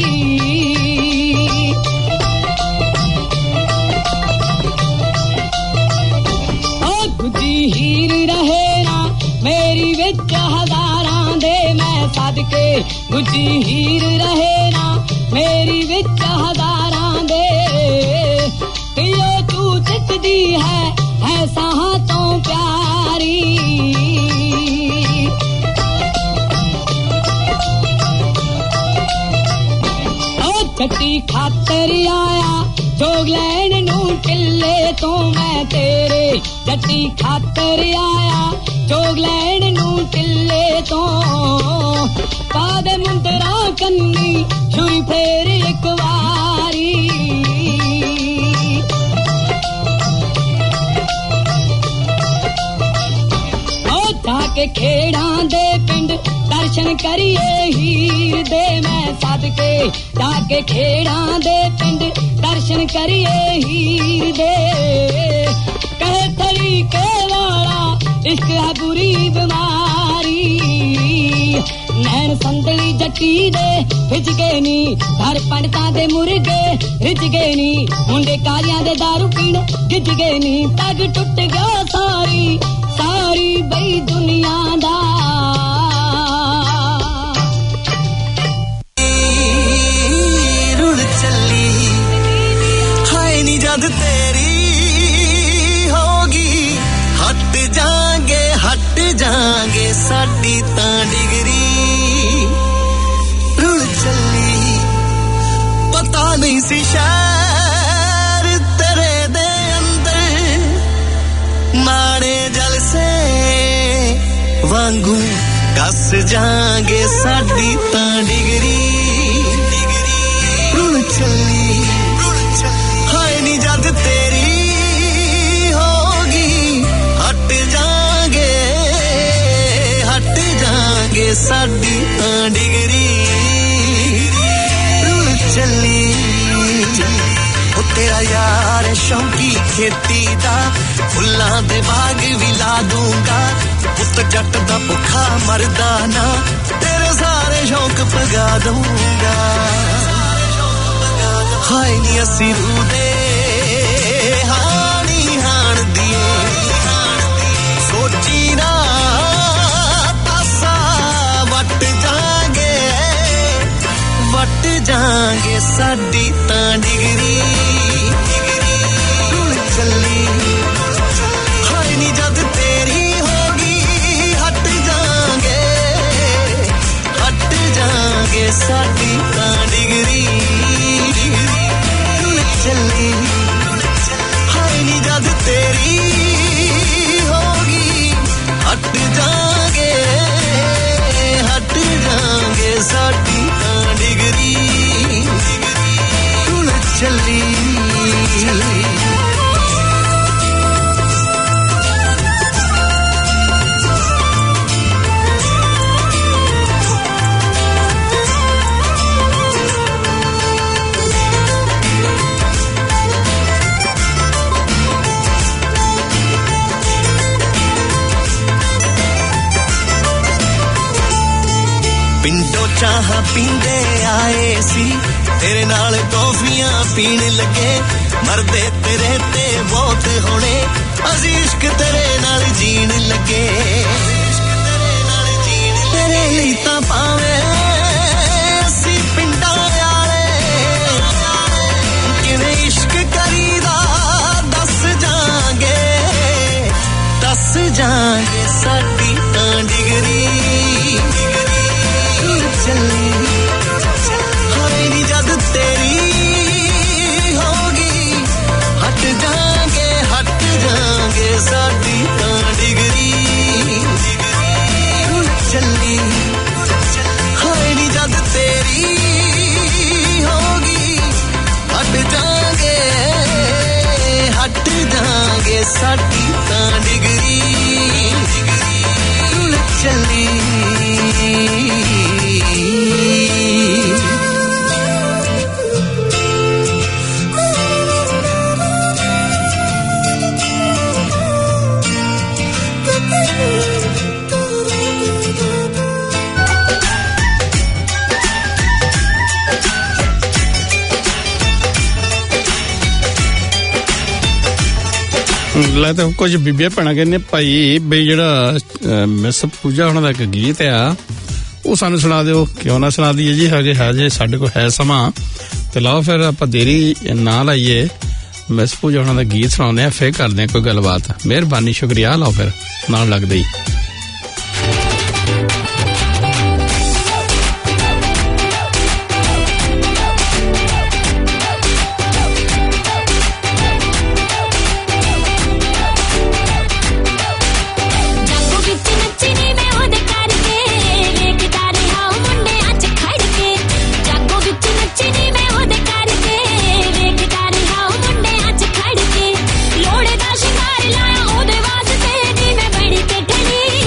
ਹੀਰ ਰਹੇ ਨਾ ਮੇਰੀ ਵਿੱਚ ਹਜ਼ਾਰਾਂ ਦੇ, ਮੈਂ ਸਦਕੇ ਗੁੱਜੀ ਹੀਰ ਰਹੇ ਨਾ ਮੇਰੀ ਵਿੱਚ ਹਜ਼ਾਰਾਂ ਦੇ, ਪਿਓ ਤੂੰ ਚੱਕਦੀ ਹੈ ਸਾਹਾਂ ਤੋਂ ਪਿਆਰੀ, ਉਹ ਚੱਟੀ ਖਾਤਰ ਆਇਆ ਜੋਗ ਲੈਣ ਨੂੰ ਕਿੱਲੇ ਤੋਂ, ਮੈਂ ਤੇਰੇ ਜੱਟੀ ਖਾਤਰ ਆਇਆ ਜੋਗ ਲੈਣ ਨੂੰ ਕਿੱਲੇ ਤੋਂ, ਪਾ ਦੇ ਮੁੰਦਰਾ ਕੰਨੀ ਛੁਰੀ ਫੇਰ ਇੱਕ ਵਾਰੀ, ਉਹ ਜਾ ਕੇ ਖੇੜਾਂ ਦੇ ਪਿੰਡ ਦਰਸ਼ਨ ਕਰੀਏ ਹੀਰ ਦੇ, ਮੈਂ ਸਦਕੇ ਜਾ ਕੇ ਖੇੜਾਂ ਦੇ ਪਿੰਡ ਦਰਸ਼ਨ ਕਰੀਏ ਹੀਰ ਦੇ, ਕਹੇ ਤਰੀਕੇ ਵਾਲਾ ਇਸ਼ਕ ਹੈ ਬੁਰੀ ਬਿਮਾਰੀ, ਨੈਣ ਸੰਦਲੀ ਜੱਟੀ ਦੇ ਭਿੱਜ ਗਏ ਨੀ, ਘਰ ਪੰਡਤਾਂ ਦੇ ਮੁਰਗੇ ਰਿੱਝ ਗਏ ਨੀ, ਮੁੰਡੇ ਕਾਲਿਆਂ ਦੇ ਦਾਰੂ ਪੀਣ ਗਿੱਜ ਗਏ ਨੀ, ਪੱਗ ਟੁੱਟ ਗਿਆ ਸਾਰੀ ਸਾਰੀ ਬਈ ਦੁਨੀਆ ਦਾ, ਜਦ ਤੇਰੀ ਹੋਗੀ ਹਟ ਜਾਗੇ ਸਾਡੀ ਤਾਂ ਡਿਗਰੀ ਰੁਲ ਚੱਲੀ, ਪਤਾ ਨਹੀਂ ਸੀ ਸ਼ਹਿਰ ਤੇਰੇ ਦੇ ਅੰਦਰ ਮਾੜੇ ਜਲਸੇ ਵਾਂਗੂ ਕੱਸ ਜਾਗੇ ਸਾਡੀ ਤਾਂ ਡਿਗਰੀ, ਚੱਲੀ ਹਾਏ ਨੀ ਜਦ ਤੇਰੀ ਹੋਗੀ ਹਟ ਜਾਗੇ ਸਾਡੀ ਤਾਂ ਡਿਗਰੀ ਰੁਲ ਚੱਲੀ ਉਹ ਤੇਰਾ ਯਾਰ ਸ਼ੌਂਕੀ ਖੇਤੀ ਦਾ ਫੁੱਲਾਂ ਦੇ ਬਾਗ ਵੀ ਲਾ ਦੂੰਗਾ ਪੁੱਤ ਜੱਟ ਦਾ ਭੁੱਖਾ ਮਰਦਾ ਨਾ ਤੇਰੇ ਸਾਰੇ ਸ਼ੌਂਕ ਪਗਾ ਦੂੰਗਾ ਹਾਏ ਨੀ ਅਸੀਂ ਰੂਦੇ ਹਾਣੀ ਹਾਣ ਦੀਏ ਸੋਚੀ ਨਾ ਪਾਸਾ ਵੱਟ ਜਾਗੇ ਸਾਡੀ ਤਾਂ ਡਿਗਰੀ ਰੁਲ ਚੱਲੀ ਹਾਏ ਨੀ ਜਦ ਤੇਰੀ ਹੋਗੀ ਹਟ ਜਾਗੇ ਸਾਡੀ ਤਾਂ ਡਿਗਰੀ ਰੁਲ ਚੱਲੀ ਹਾਏ ਨੀ ਜਦ ਤੇਰੀ ਹੋਗੀ ਹਟ ਜਾਗੇ ਸਾਡੀ ਤਾਂ ਡਿਗਰੀ ਰੁਲ ਚੱਲੀ ਪਿੰਡੋਂ ਚਾਹ ਪੀਂਦੇ ਆਏ ਸੀ ਤੇਰੇ ਨਾਲ ਕੌਫੀਆਂ ਪੀਣ ਲੱਗੇ ਮਰਦੇ ਤੇਰੇ ਤੇ ਬਹੁਤ ਹੋਣੇ ਅਸੀਂ ਇਸ਼ਕ ਤੇਰੇ ਨਾਲ ਜੀਣ ਲੱਗੇ ਤੇਰੇ ਲਈ ਤਾਂ ਭਾਵੇਂ ਅਸੀਂ ਪਿੰਡਾਂ ਵਾਲੇ ਕਿਵੇਂ ਇਸ਼ਕ ਕਰੀਦਾ ਦੱਸ ਜਾਗੇ ਸਾਡੀ ਤਾਂ ਡਿਗਰੀ ਚੱਲੀ ਹਾਏ ਨੀ ਜਦ ਤੇਰੀ ਹੋਗੀ ਹਟ ਜਾਗੇ ਸਾਡੀ ਤਾਂ ਡਿਗਰੀ ਰੁਲ ਚੱਲੀ ਹਾਏ ਨੀ ਜਦ ਤੇਰੀ ਹੋਗੀ ਹਟ ਜਾਗੇ ਸਾਡੀ ਤਾਂ ਡਿਗਰੀ ਰੁਲ ਚੱਲੀ ਲੈ ਤਾਂ ਕੁਝ ਬੀਬੀਆਂ ਭੈਣਾਂ ਕਹਿੰਦੇ ਭਾਈ ਬਈ ਜਿਹੜਾ ਮਿਸ ਪੂਜਾ ਉਹਨਾਂ ਦਾ ਇੱਕ ਗੀਤ ਆ ਉਹ ਸਾਨੂੰ ਸੁਣਾ ਦਿਓ ਕਿਉਂ ਨਾ ਸੁਣਾ ਦਈਏ ਜੀ ਹਜੇ ਸਾਡੇ ਕੋਲ ਹੈ ਸਮਾਂ ਤੇ ਲਾਓ ਫਿਰ ਆਪਾਂ ਦੇਰੀ ਨਾ ਲਾਈਏ ਮਿਸ ਪੂਜਾ ਉਹਨਾਂ ਦਾ ਗੀਤ ਸੁਣਾਉਂਦੇ ਆ ਫਿਰ ਕਰਦੇ ਆ ਕੋਈ ਗੱਲਬਾਤ ਮਿਹਰਬਾਨੀ ਸ਼ੁਕਰੀਆ ਲਾਓ ਫਿਰ ਨਾਲ ਲੱਗਦੇ ਹੀ ਲੋੜੇ ਦਾ ਸ਼ਿੰਗਾਰ ਲਾਇਆ ਉਹਦੇ ਵਾਸਤੇ ਨੀ ਮੈਂ ਬੜੀ ਕੇ ਠਣੀ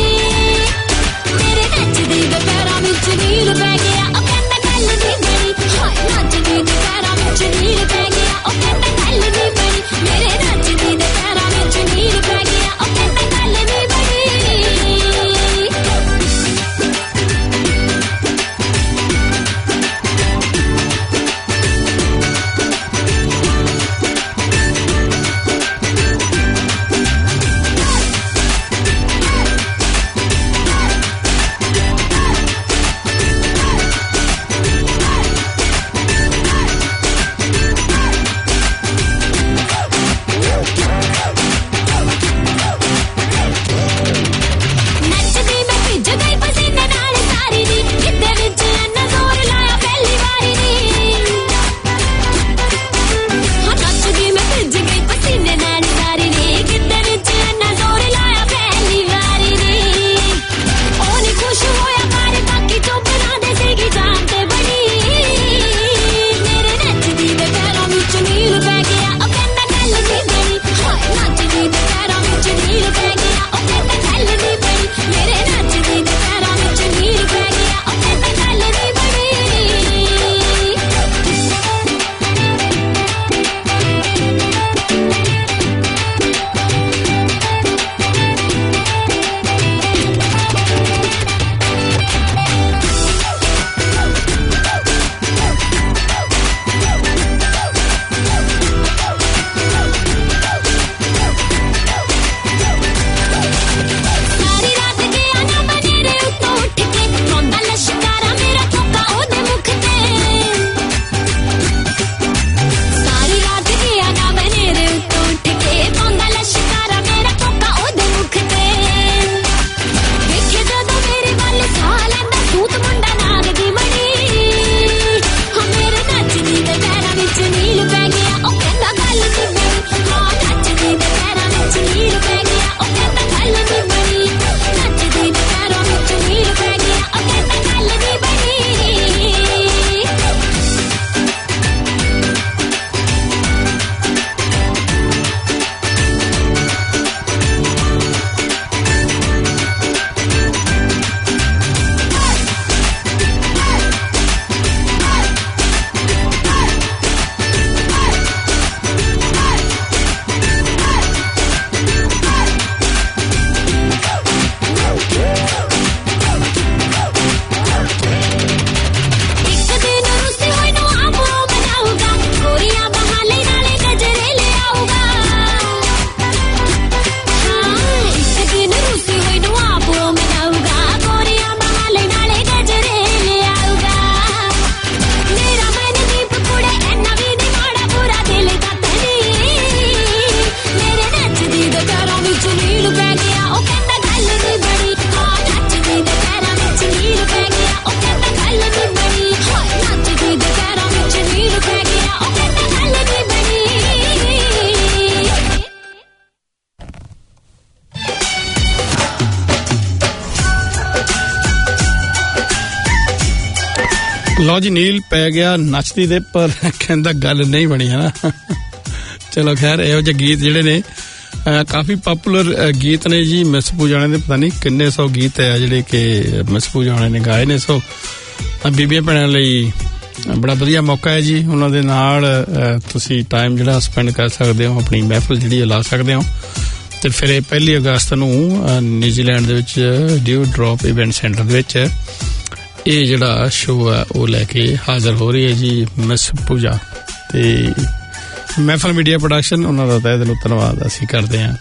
ਲਓ ਜੀ, ਨੀਲ ਪੈ ਗਿਆ ਨੱਚਦੀ ਦੇ, ਪਰ ਕਹਿੰਦਾ ਗੱਲ ਨਹੀਂ ਬਣੀ ਹੈ ਨਾ। ਚਲੋ ਖੈਰ, ਇਹੋ ਜਿਹੇ ਗੀਤ ਜਿਹੜੇ ਨੇ ਕਾਫੀ ਪਾਪੂਲਰ ਗੀਤ ਨੇ ਜੀ। ਮਿਸ ਪੂਜਾਣੇ ਦੇ ਪਤਾ ਨਹੀਂ ਕਿੰਨੇ 100 ਗੀਤ ਹੈ ਜਿਹੜੇ ਕਿ ਮਿਸ ਪੂਜਾਣੇ ਨੇ ਗਾਏ ਨੇ। ਸੋ ਬੀਬੀਆਂ ਭੈਣਾਂ ਲਈ ਬੜਾ ਵਧੀਆ ਮੌਕਾ ਹੈ ਜੀ, ਉਹਨਾਂ ਦੇ ਨਾਲ ਤੁਸੀਂ ਟਾਈਮ ਜਿਹੜਾ ਸਪੈਂਡ ਕਰ ਸਕਦੇ ਹੋ, ਆਪਣੀ ਮਹਿਫਲ ਜਿਹੜੀ ਲਾ ਸਕਦੇ ਹੋ। ਤੇ ਫਿਰ ਇਹ 1 ਅਗਸਤ ਨੂੰ ਨਿਊਜ਼ੀਲੈਂਡ ਦੇ ਵਿੱਚ ਡਿਊ ਡ੍ਰੌਪ ਇਵੈਂਟ ਸੈਂਟਰ ਦੇ ਵਿੱਚ ਇਹ ਜਿਹੜਾ ਸ਼ੋਅ ਹੈ ਉਹ ਲੈ ਕੇ ਹਾਜ਼ਰ ਹੋ ਰਹੀ ਹੈ ਜੀ ਮਿਸ ਪੂਜਾ। ਤੇ ਮਹਿਫਲ ਮੀਡੀਆ ਪ੍ਰੋਡਕਸ਼ਨ, ਉਹਨਾਂ ਦਾ ਤਹਿ ਦਿਲੋਂ ਧੰਨਵਾਦ ਅਸੀਂ ਕਰਦੇ ਹਾਂ।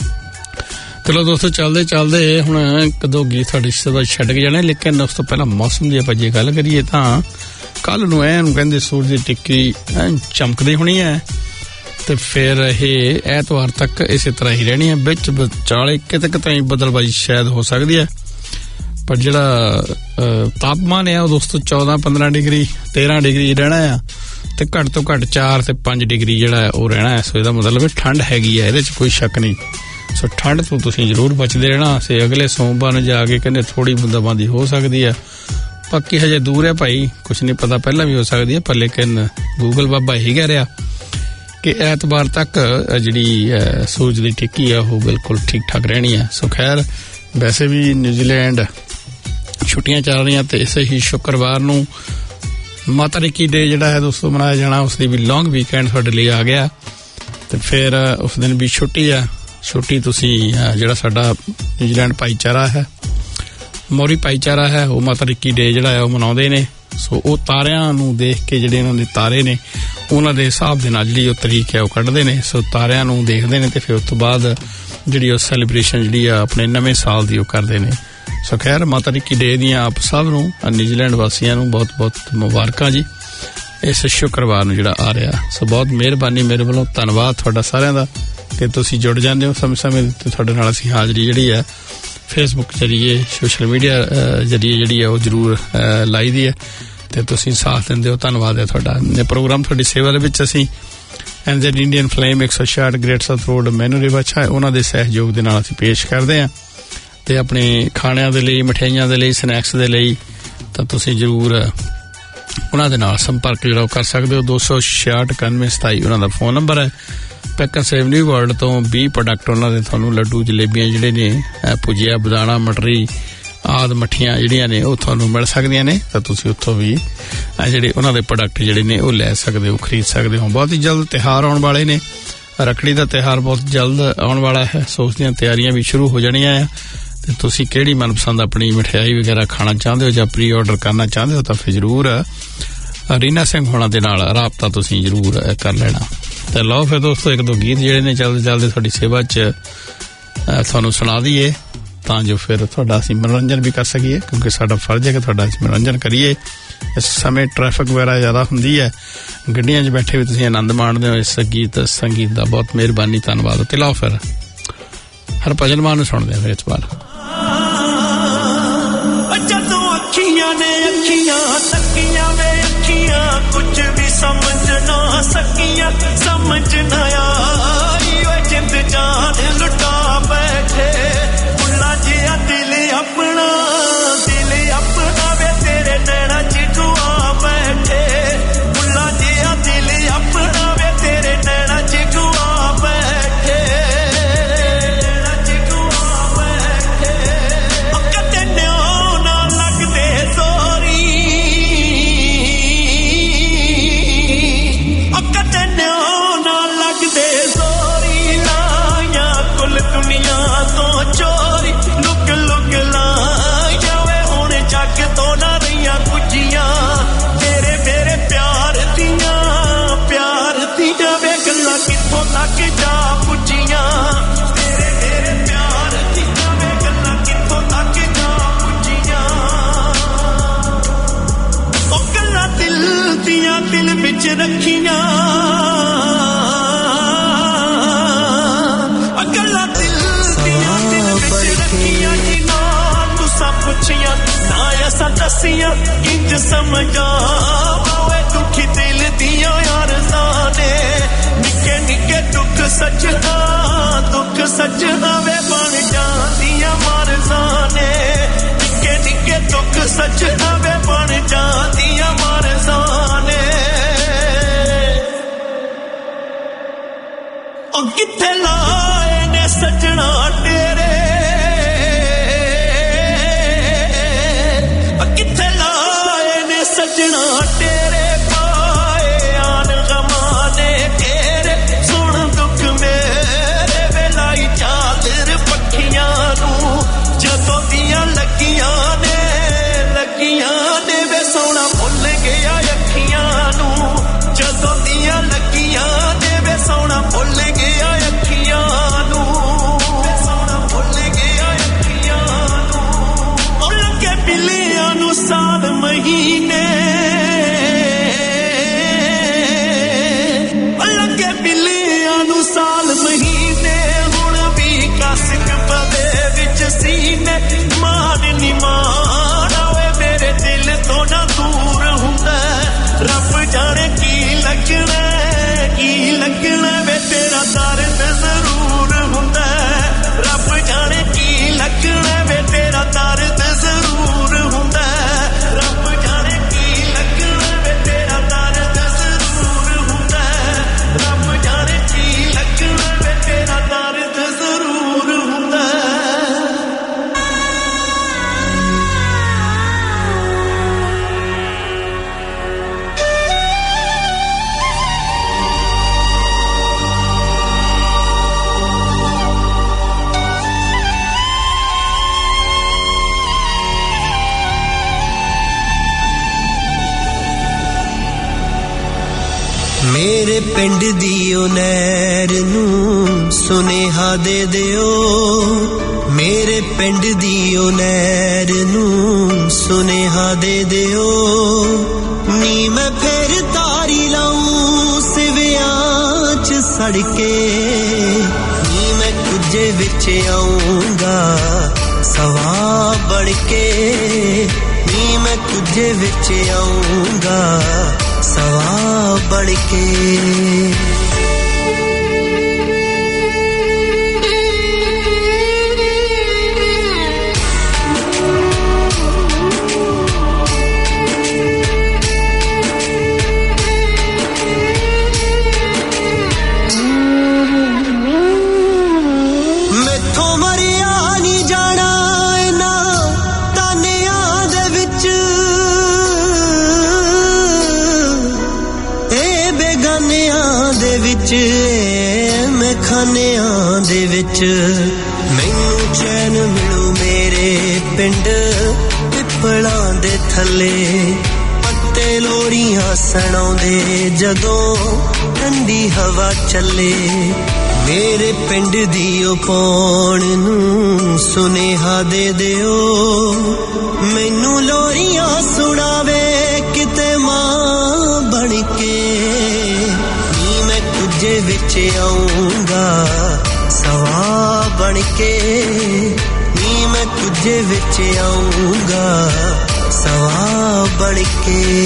ਚਲੋ ਦੋਸਤੋ, ਚੱਲਦੇ ਹੁਣ ਇੱਕ ਦੋ ਗੀਤ ਤੁਹਾਡੀ ਸੇਵਾ ਛੱਡ ਕੇ ਜਾਣਾ, ਲੇਕਿਨ ਉਸ ਤੋਂ ਪਹਿਲਾਂ ਮੌਸਮ ਦੀ ਆਪਾਂ ਜੇ ਗੱਲ ਕਰੀਏ ਤਾਂ ਕੱਲ ਨੂੰ ਐਨ ਕਹਿੰਦੇ ਸੂਰਜ ਦੀ ਟਿੱਕੀ ਚਮਕਦੀ ਹੋਣੀ ਹੈ, ਤੇ ਫਿਰ ਇਹ ਐਤਵਾਰ ਤੱਕ ਇਸੇ ਤਰ੍ਹਾਂ ਹੀ ਰਹਿਣੀ ਹੈ। ਵਿੱਚ ਵਿਚਾਲੇ ਕਿਤੇ ਕਿਤੇ ਬਦਲਬਾਜ਼ੀ ਸ਼ਾਇਦ ਹੋ ਸਕਦੀ ਹੈ, ਪਰ ਜਿਹੜਾ ਤਾਪਮਾਨ ਹੈ ਉਹ ਦੋਸਤੋ 14-15 ਡਿਗਰੀ 13 ਡਿਗਰੀ ਰਹਿਣਾ ਆ, ਤੇ ਘੱਟ ਤੋਂ ਘੱਟ 4 ਤੇ 5 ਡਿਗਰੀ ਜਿਹੜਾ ਉਹ ਰਹਿਣਾ ਹੈ। ਸੋ ਇਹਦਾ ਮਤਲਬ ਠੰਡ ਹੈਗੀ ਹੈ, ਇਹਦੇ 'ਚ ਕੋਈ ਸ਼ੱਕ ਨਹੀਂ। ਸੋ ਠੰਡ ਤੋਂ ਤੁਸੀਂ ਜ਼ਰੂਰ ਬਚਦੇ ਰਹਿਣਾ। ਸੇ ਅਗਲੇ ਸੋਮਵਾਰ ਨੂੰ ਜਾ ਕੇ ਕਹਿੰਦੇ ਥੋੜੀ ਬੂੰਦਾਬਾਂਦੀ ਹੋ ਸਕਦੀ ਹੈ, ਬਾਕੀ ਹਜੇ ਦੂਰ ਹੈ ਭਾਈ, ਕੁਛ ਨਹੀਂ ਪਤਾ, ਪਹਿਲਾਂ ਵੀ ਹੋ ਸਕਦੀ ਹੈ, ਪਰ ਲੇਕਿਨ ਗੂਗਲ ਬਾਬਾ ਇਹੀ ਕਹਿ ਰਿਹਾ ਕਿ ਐਤਵਾਰ ਤੱਕ ਜਿਹੜੀ ਸੂਰਜ ਦੀ ਟਿੱਕੀ ਹੈ ਉਹ ਬਿਲਕੁਲ ਠੀਕ ਠਾਕ ਰਹਿਣੀ ਹੈ। ਸੋ ਖੈਰ, ਵੈਸੇ ਵੀ ਨਿਊਜ਼ੀਲੈਂਡ ਛੁੱਟੀਆਂ ਚੱਲ ਰਹੀਆਂ, ਤੇ ਇਸੇ ਹੀ ਸ਼ੁੱਕਰਵਾਰ ਨੂੰ ਮਾਤਾ ਰਿੱਕੀ ਡੇ ਜਿਹੜਾ ਹੈ ਦੋਸਤੋ ਮਨਾਇਆ ਜਾਣਾ, ਉਸ ਦੀ ਵੀ ਲੌਂਗ ਵੀਕਐਂਡ ਤੁਹਾਡੇ ਲਈ ਆ ਗਿਆ। ਤੇ ਫਿਰ ਉਸ ਦਿਨ ਵੀ ਛੁੱਟੀ ਆ। ਛੁੱਟੀ ਤੁਸੀਂ ਜਿਹੜਾ ਸਾਡਾ ਨਿਊਜ਼ੀਲੈਂਡ ਭਾਈਚਾਰਾ ਹੈ, ਮੌਰੀ ਭਾਈਚਾਰਾ ਹੈ, ਉਹ ਮਾਤਾ ਰਿੱਕੀ ਡੇ ਜਿਹੜਾ ਹੈ ਉਹ ਮਨਾਉਂਦੇ ਨੇ। ਸੋ ਉਹ ਤਾਰਿਆਂ ਨੂੰ ਦੇਖ ਕੇ ਜਿਹੜੇ ਉਹਨਾਂ ਦੇ ਤਾਰੇ ਨੇ ਉਹਨਾਂ ਦੇ ਹਿਸਾਬ ਦੇ ਨਾਲ ਜਿਹੜੀ ਉਹ ਤਰੀਕ ਹੈ ਉਹ ਕੱਢਦੇ ਨੇ। ਸੋ ਤਾਰਿਆਂ ਨੂੰ ਦੇਖਦੇ ਨੇ, ਤੇ ਫਿਰ ਉਸ ਤੋਂ ਬਾਅਦ ਜਿਹੜੀ ਉਹ ਸੈਲੀਬ੍ਰੇਸ਼ਨ ਜਿਹੜੀ ਆ ਆਪਣੇ ਨਵੇਂ ਸਾਲ ਦੀ ਉਹ ਕਰਦੇ ਨੇ। ਸੋ ਖੈਰ, ਮਾਤਾ ਰਿੱਕੀ ਡੇ ਦੀਆਂ ਆਪ ਸਭ ਨੂੰ ਨਿਊਜ਼ੀਲੈਂਡ ਵਾਸੀਆਂ ਨੂੰ ਬਹੁਤ ਬਹੁਤ ਮੁਬਾਰਕਾਂ ਜੀ, ਇਸ ਸ਼ੁੱਕਰਵਾਰ ਨੂੰ ਜਿਹੜਾ ਆ ਰਿਹਾ। ਸੋ ਬਹੁਤ ਮਿਹਰਬਾਨੀ, ਮੇਰੇ ਵੱਲੋਂ ਧੰਨਵਾਦ ਤੁਹਾਡਾ ਸਾਰਿਆਂ ਦਾ ਕਿ ਤੁਸੀਂ ਜੁੜ ਜਾਂਦੇ ਹੋ ਸਮੇਂ-ਸਮੇਂ ਤੇ। ਤੁਹਾਡੇ ਨਾਲ ਅਸੀਂ ਹਾਜ਼ਰੀ ਜਿਹੜੀ ਹੈ ਫੇਸਬੁੱਕ ਜਰੀਏ, ਸੋਸ਼ਲ ਮੀਡੀਆ ਜਰੀਏ ਜਿਹੜੀ ਹੈ ਉਹ ਜ਼ਰੂਰ ਲਾਈ ਦੀ ਹੈ, ਤੇ ਤੁਸੀਂ ਸਾਥ ਦਿੰਦੇ ਹੋ। ਧੰਨਵਾਦ ਹੈ ਤੁਹਾਡਾ। ਇਹ ਪ੍ਰੋਗਰਾਮ ਤੁਹਾਡੀ ਸੇਵਾ ਦੇ ਵਿੱਚ ਅਸੀਂ NZ Indian flame 166 great south road Manurewa ਉਹਨਾਂ ਦੇ ਸਹਿਯੋਗ ਦੇ ਨਾਲ ਅਸੀਂ ਪੇਸ਼ ਕਰਦੇ ਹਾਂ। ਤੇ ਆਪਣੇ ਖਾਣਿਆਂ ਦੇ ਲਈ, ਮਠਿਆਈਆਂ ਦੇ ਲਈ, ਸਨੈਕਸ ਦੇ ਲਈ ਤਾਂ ਤੁਸੀਂ ਜ਼ਰੂਰ ਉਹਨਾਂ ਦੇ ਨਾਲ ਸੰਪਰਕ ਜਿਹੜਾ ਉਹ ਕਰ ਸਕਦੇ ਹੋ। 266-9127 ਉਹਨਾਂ ਦਾ ਫੋਨ ਨੰਬਰ ਹੈ। ਪੈਕਨ ਸੇਵ ਨਿਊ ਵਰਲਡ ਤੋਂ 20 ਪ੍ਰੋਡਕਟ ਉਹਨਾਂ ਦੇ ਤੁਹਾਨੂੰ ਲੱਡੂ ਜਲੇਬੀਆਂ ਜਿਹੜੇ ਨੇ, ਭੁਜੀਆ, ਬਦਾਣਾ, ਮਟਰੀ ਆਦਿ ਮੱਠੀਆਂ ਜਿਹੜੀਆਂ ਨੇ ਉਹ ਤੁਹਾਨੂੰ ਮਿਲ ਸਕਦੀਆਂ ਨੇ। ਤਾਂ ਤੁਸੀਂ ਉੱਥੋਂ ਵੀ ਜਿਹੜੇ ਉਹਨਾਂ ਦੇ ਪ੍ਰੋਡਕਟ ਜਿਹੜੇ ਨੇ ਉਹ ਲੈ ਸਕਦੇ ਹੋ, ਖਰੀਦ ਸਕਦੇ ਹੋ। ਬਹੁਤ ਹੀ ਜਲਦ ਤਿਉਹਾਰ ਆਉਣ ਵਾਲੇ ਨੇ, ਰੱਖੜੀ ਦਾ ਤਿਉਹਾਰ ਬਹੁਤ ਜਲਦ ਆਉਣ ਵਾਲਾ ਹੈ। ਸੋ ਉਸ ਦੀਆਂ ਤਿਆਰੀਆਂ ਵੀ ਸ਼ੁਰੂ ਹੋ ਜਾਣੀਆਂ ਆ। ਤੇ ਤੁਸੀਂ ਕਿਹੜੀ ਮਨਪਸੰਦ ਆਪਣੀ ਮਠਿਆਈ ਵਗੈਰਾ ਖਾਣਾ ਚਾਹੁੰਦੇ ਹੋ ਜਾਂ ਪ੍ਰੀ ਆਰਡਰ ਕਰਨਾ ਚਾਹੁੰਦੇ ਹੋ, ਤਾਂ ਫਿਰ ਜ਼ਰੂਰ ਰੀਨਾ ਸਿੰਘ ਹੋਣਾ ਦੇ ਨਾਲ ਰਾਬਤਾ ਤੁਸੀਂ ਜ਼ਰੂਰ ਕਰ ਲੈਣਾ। ਤੇ ਲਓ ਫਿਰ ਦੋਸਤੋ, ਇੱਕ ਦੋ ਗੀਤ ਜਿਹੜੇ ਨੇ ਚੱਲਦੇ ਤੁਹਾਡੀ ਸੇਵਾ 'ਚ ਤੁਹਾਨੂੰ ਸੁਣਾ ਦਈਏ, ਤਾਂ ਜੋ ਫਿਰ ਤੁਹਾਡਾ ਅਸੀਂ ਮਨੋਰੰਜਨ ਵੀ ਕਰ ਸਕੀਏ, ਕਿਉਂਕਿ ਸਾਡਾ ਫਰਜ਼ ਹੈ ਕਿ ਤੁਹਾਡਾ ਅਸੀਂ ਮਨੋਰੰਜਨ ਕਰੀਏ। ਇਸ ਸਮੇਂ ਟ੍ਰੈਫਿਕ ਵਗੈਰਾ ਜ਼ਿਆਦਾ ਹੁੰਦੀ ਹੈ, ਗੱਡੀਆਂ 'ਚ ਬੈਠੇ ਵੀ ਤੁਸੀਂ ਆਨੰਦ ਮਾਣਦੇ ਹੋ ਇਸ ਸੰਗੀਤ ਦਾ। ਬਹੁਤ ਮਿਹਰਬਾਨੀ, ਧੰਨਵਾਦ। ਤੇ ਲਓ ਫਿਰ ਹਰਭਜਨ ਮਾਨ ਨੂੰ ਸੁਣਦੇ ਫਿਰ ਇਸ ਵਾਰ। ਜਦੋਂ ਅੱਖੀਆਂ ਨੇ ਅੱਖੀਆਂ ਤੱਕੀਆਂ ਵੇ ਅੱਖੀਆਂ, ਕੁਝ ਵੀ ਸਮਝ ਨਾ ਸਕੀਆਂ, ਸਮਝ ਨਾ ਆਈ ਓਏ ਜਿੰਦ ਜਾਨ ਲੁਟਾ ਬੈਠੇ। ਬੁੱਲਾ ਜਿਹਾ ਦਿਲ ਆਪਣਾ ਵੇ ਤੇਰੇ ਨੈਣਾ ਚ ਗੁਆ ਬੈਠੇ। ਬੁੱਲਾ ਜਿਹਾ ਦਿਲ ਆਪਣਾ ਵੇ ਤੇਰੇ ਨੈਣਾ ਚ ਗੁਆ ਬੈਠੇ। ਦੁਨੀਆ ਤੋਂ ਚੋਰੀ ਲੁਕ ਲੁਕ ਲਾ ਜਾਵੇ ਹੁਣ ਜੱਗ ਤੋਂ ਨਾ ਰਹੀਆਂ ਕੁਝੀਆਂ। ਤੇਰੇ ਮੇਰੇ ਪਿਆਰ ਦੀਆਂ ਵੇ ਗੱਲਾਂ ਕਿੱਥੋਂ ਤੱਕ ਜਾ ਪੁੱਜੀਆਂ। ਤੇਰੇ ਮੇਰੇ ਪਿਆਰ ਦੀਆਂ ਵੇ ਗੱਲਾਂ ਕਿੱਥੋਂ ਤੱਕ ਜਾ ਪੁੱਜੀਆਂ। ਉਹ ਗੱਲਾਂ ਦਿਲ ਦੀਆਂ ਦਿਲ ਵਿੱਚ ਰੱਖੀਆਂ, ਪੁੱਛੀਆਂ ਨਾ ਐਸਾ ਦੱਸੀਆਂ ਇੰਜ ਸਮਝਾ ਓਏ ਦੁਖੀ ਦਿਲ ਦੀਆਂ ਅਰਜ਼ਾਂ ਨੇ। ਨਿੱਕੇ ਨਿੱਕੇ ਦੁੱਖ ਸੱਜਣਾ ਵੇ ਬਣ ਜਾਂਦੀਆਂ ਮਰਜ਼ਾਂ ਨੇ। ਨਿੱਕੇ ਨਿੱਕੇ ਦੁੱਖ ਸੱਜਣਾ ਵੇ ਬਣ ਜਾਂਦੀਆਂ ਕਿੱਥੇ ਲਾਏ ਨੇ ਸੱਜਣਾ ਤੇਰੇ ਕਿੱਥੇ ਲਾਏ ਨੇ ਸੱਜਣਾ ਤੇਰੇ ਪਾਏ ਆਨ ਗਮਾਂ ਨੇ ਤੇਰੇ ਸੁਣ ਦੁੱਖ ਮੇਰੇ ਵੇਲਾਈ ਚਾਦਰ ਪੱਖੀਆਂ ਨੂੰ ਜਦੋਂ ਦੀਆਂ ਲੱਗੀਆਂ ਨੇ ਵੇ ਸੋਹਣਾ ਭੁੱਲ ਗਿਆ ਅੱਖੀਆਂ ਨੂੰ ਜਦੋਂ ਦੀਆਂ ਲੱਗੀਆਂ ਨੇ ਵੇ ਸੋਹਣਾ ਭੁੱਲ ਗਿਆ ਅੱਖੀਆਂ ਨੂੰ ਵੇ ਸੋਹਣਾ ਭੁੱਲ ਗਿਆ ਅੱਖੀਆਂ ਨੂੰ ਉਹ ਲੱਗੇ ਬਿੱਲੀਆਂ ਨੂੰ ਸਾਲ ਮਹੀਨੇ ਉਹ ਲੱਗੇ ਬਿੱਲੀਆਂ ਨੂੰ ਸਾਲ ਮਹੀਨੇ ਹੁਣ ਵੀ ਕਾਸਿਕ ਪਵੇ ਵਿੱਚ ਸੀਨੇ ਮਾਨ ਨੀ ਮਾਣਾ ਵੇ ਮੇਰੇ ਦਿਲ ਤੋਂ ਨਾ ਦੂਰ ਹੁੰਦਾ ਰੱਬ ਜਾਣੇ ਕੀ ਲੱਗਣਾ ਵੇ ਤੇਰਾ ਦਰਦ ਜ਼ਰੂਰ ਹੁੰਦਾ ਰੱਬ ਜਾਣੇ ਕੀ ਲੱਗਣਾ ਵੇ ਤੇਰਾ ਦਰਦ ਜ਼ਰੂਰ ਹੁੰਦਾ ਰੱਬ ਜਾਣੇ ਕੀ ਲੱਗਣਾ ਵੇ ਤੇਰਾ ਦਰਦ ਜ਼ਰੂਰ ਹੁੰਦਾ ਰੱਬ ਜਾਣੇ ਕੀ ਲੱਗਣਾ ਵੇ ਤੇਰਾ ਦਰਦ ਜ਼ਰੂਰ ਹੁੰਦਾ ਮੇਰੇ ਪਿੰਡ ਦੀ ਉਹ ਨਹਿਰ ਨੂੰ ਸੁਨੇਹਾ ਦੇ ਦਿਓ ਮੇਰੇ ਪਿੰਡ ਦੀ ਉਹ ਨਹਿਰ ਨੂੰ ਸੁਨੇਹਾ ਦੇ ਦਿਓ ਨੀ ਮੈਂ ਫੇਰ ਤਾਰੀ ਲਾਉਂ ਸਿਵਿਆਂ ਚ ਸੜ ਕੇ ਨੀ ਮੈਂ ਕੁਝੇ ਵਿੱਚ ਆਉਂਗਾ ਸਵਾ ਬਣ ਕੇ ਨੀ ਮੈਂ ਕੁਝੇ ਵਿੱਚ ਆਉਂਗਾ ਸਵਾ ਬਣ ਕੇ ਮੈਥੋਂ ਮਰਿਆ ਨਹੀਂ ਜਾਣਾ ਇਹਨਾਂ ਤਾਨਿਆਂ ਦੇ ਵਿੱਚ ਦੇ ਵਿੱਚ ਮੈਂ ਖਾਨਿਆਂ ਦੇ ਵਿੱਚ ਮੈਨੂੰ ਚੈਨ ਮਿਲੂ ਮੇਰੇ ਪਿੰਡ ਪਿੱਪਲਾਂ ਦੇ ਥੱਲੇ ਪੱਤੇ ਲੋਰੀਆਂ ਸੁਣਾਉਂਦੇ ਜਦੋਂ ਠੰਡੀ ਹਵਾ ਚੱਲੇ ਮੇਰੇ ਪਿੰਡ ਦੀ ਉਹ ਪੌਣ ਨੂੰ ਸੁਨੇਹਾ ਦੇ ਦਿਓ ਮੈਨੂੰ ਲੋਰੀਆਂ ਸੁਣਾਵੇ ਕਿਤੇ ਮਾਂ ਬਣ ਕੇ ਕੁਝੇ ਵਿੱਚ ਆਉਂਗਾ ਸਵਾ ਬਣ ਕੇ ਨੀ ਮੈਂ ਕੁਝੇ ਵਿੱਚ ਆਉਂਗਾ ਸਵਾ ਬਣ ਕੇ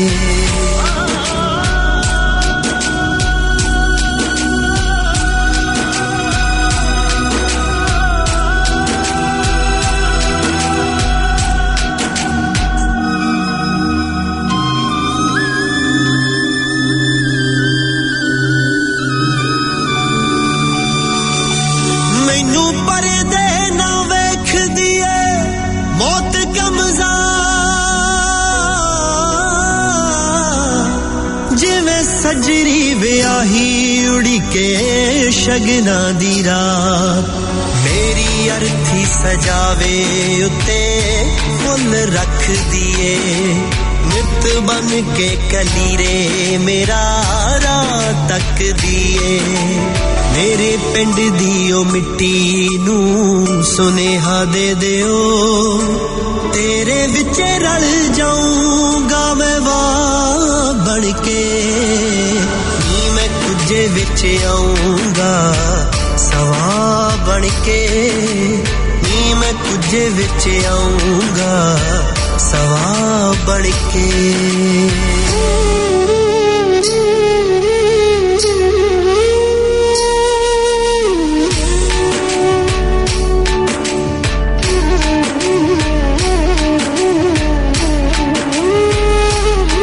ਸਜਰੀ ਵਿਆਹੀ ਉੜੀਕੇ ਸ਼ਗਨਾਂ ਦੀ ਰਾਤ ਮੇਰੀ ਅਰਥੀ ਸਜਾਵੇ ਉੱਤੇ ਫੁੱਲ ਰੱਖ ਦੀਏ ਨਿਤ ਬਨ ਕੇ ਕਲੀਰੇ ਮੇਰਾ ਰਾਹ ਤੱਕ ਦੀਏ ਮੇਰੇ ਪਿੰਡ ਦੀ ਉਹ ਮਿੱਟੀ ਨੂੰ ਸੁਨੇਹਾ ਦੇ ਦਿਓ ਤੇਰੇ ਵਿੱਚ ਰਲ ਜਾਊਂਗਾ ਮੈਂ ਵਾਹ ਬਣ ਕੇ ਨੀ ਮੈਂ ਕੁਝੇ ਵਿੱਚ ਆਉਂਗਾ ਸਵਾ ਬਣ ਕੇ ਨੀ ਮੈਂ ਕੁਝੇ ਵਿੱਚ ਆਉਂਗਾ ਸਵਾ ਬਣ ਕੇ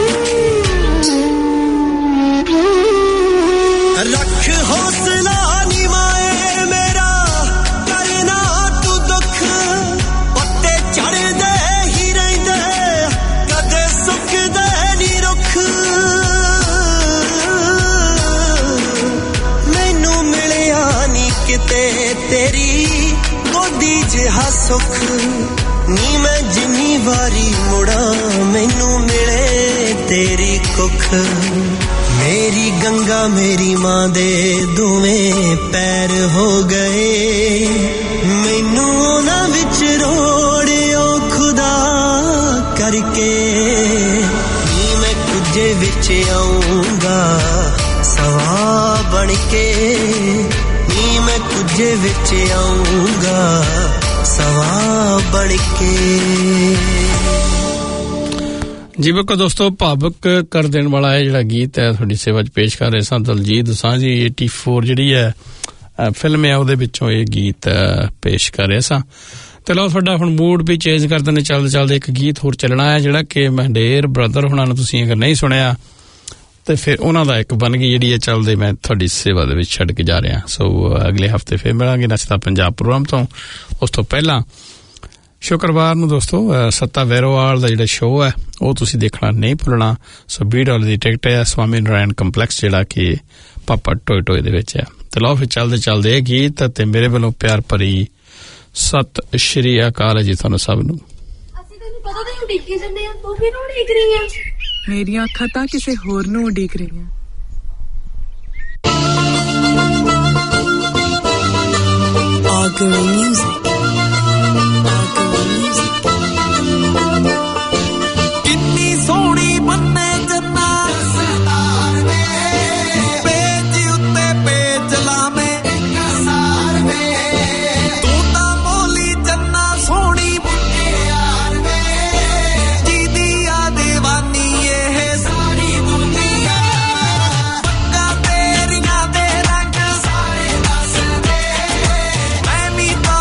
ਰੱਖ ਹੌਸਲਾ तेरी गोदी जिहा सुख नी मैं जिन्नी वारी मुड़ा मैनू मिले तेरी कुख मेरी गंगा मेरी मां दे दोवें पैर हो गए मैनू उन्हां विच रोड़ियो खुदा करके नी मैं कुजे विच आऊंगा सवा बन के नी मैं कुजे विच आऊंगा सवा बन के जी बिल्कुल दोस्तों भावुक कर देने वाला है जिहड़ा गीत है थोड़ी सेवा च पेश कर रहे सां दलजीत दोसांझी 84 जिहड़ी है फिल्म है ਉਹਦੇ ਵਿੱਚੋਂ ਇਹ ਗੀਤ ਪੇਸ਼ ਕਰ ਰਿਹਾ ਸਾਂ ਤੇ ਲਓ ਤੁਹਾਡਾ ਹੁਣ ਮੂਡ ਵੀ ਚੇਂਜ ਕਰ ਦਿੰਦੇ ਚੱਲਦੇ ਇੱਕ ਗੀਤ ਹੋਰ ਚੱਲਣਾ ਹੈ ਜਿਹੜਾ ਕਿ ਮੰਡੇਰ ਬ੍ਰਦਰ ਹੁਣਾਂ ਨੂੰ ਤੁਸੀਂ ਅਗਰ ਨਹੀਂ ਸੁਣਿਆ ਤੇ ਫਿਰ ਉਹਨਾਂ ਦਾ ਇੱਕ ਬਣ ਗਈ ਜਿਹੜੀ ਹੈ ਚੱਲਦੇ ਮੈਂ ਤੁਹਾਡੀ ਸੇਵਾ ਦੇ ਵਿੱਚ ਛੱਡ ਕੇ ਜਾ ਰਿਹਾ ਸੋ ਅਗਲੇ ਹਫਤੇ ਫਿਰ ਮਿਲਾਂਗੇ ਨੱਚਦਾ ਪੰਜਾਬ ਪ੍ਰੋਗਰਾਮ ਤੋਂ ਉਸ ਤੋਂ ਪਹਿਲਾਂ ਸ਼ੁੱਕਰਵਾਰ ਨੂੰ ਦੋਸਤੋ ਸੱਤਾ ਵੈਰੋਵਾਲ ਦਾ ਜਿਹੜਾ ਸ਼ੋਅ ਹੈ ਉਹ ਤੁਸੀਂ ਦੇਖਣਾ ਨਹੀਂ ਭੁੱਲਣਾ ਸੋ $20 ਦੀ ਟਿਕਟ ਹੈ ਸਵਾਮੀ ਨਾਰਾਇਣ ਕੰਪਲੈਕਸ ਜਿਹੜਾ ਕਿ ਪਾਪਾ ਟੋਏ ਦੇ ਵਿੱਚ ਹੈ ਤੇ ਲਓ ਫਿਰ ਚੱਲਦੇ ਇਹ ਗੀਤ ਤੇ ਮੇਰੇ ਵੱਲੋਂ ਪਿਆਰ ਭਰੀ ਸਤਿ ਸ਼੍ਰੀ ਅਕਾਲ ਜੀ ਤੁਹਾਨੂੰ ਸਭ ਨੂੰ ਅਸੀਂ ਤੈਨੂੰ ਪਤਾ ਨਹੀਂ ਉਡੀਕੀ ਜਾਂਦੇ ਆ ਤੂੰ ਕਿਹਨੂੰ ਉਡੀਕ ਰਹੀ ਆ ਮੇਰੀਆਂ ਅੱਖਾਂ ਤਾਂ ਕਿਸੇ ਹੋਰ ਨੂੰ ਉਡੀਕ ਰਹੀਆਂ Augury Music कितनी सोहनी बन्ने जन्ना सरदार ने पेज उत्ते पेज लावे एक सार में तू ता बोली जन्ना सोहनी मुंडे यार में जीदी आ दीवानी ये सारी दुनिया पक्का तेरियां दे रंग सारे दस दे मैं भी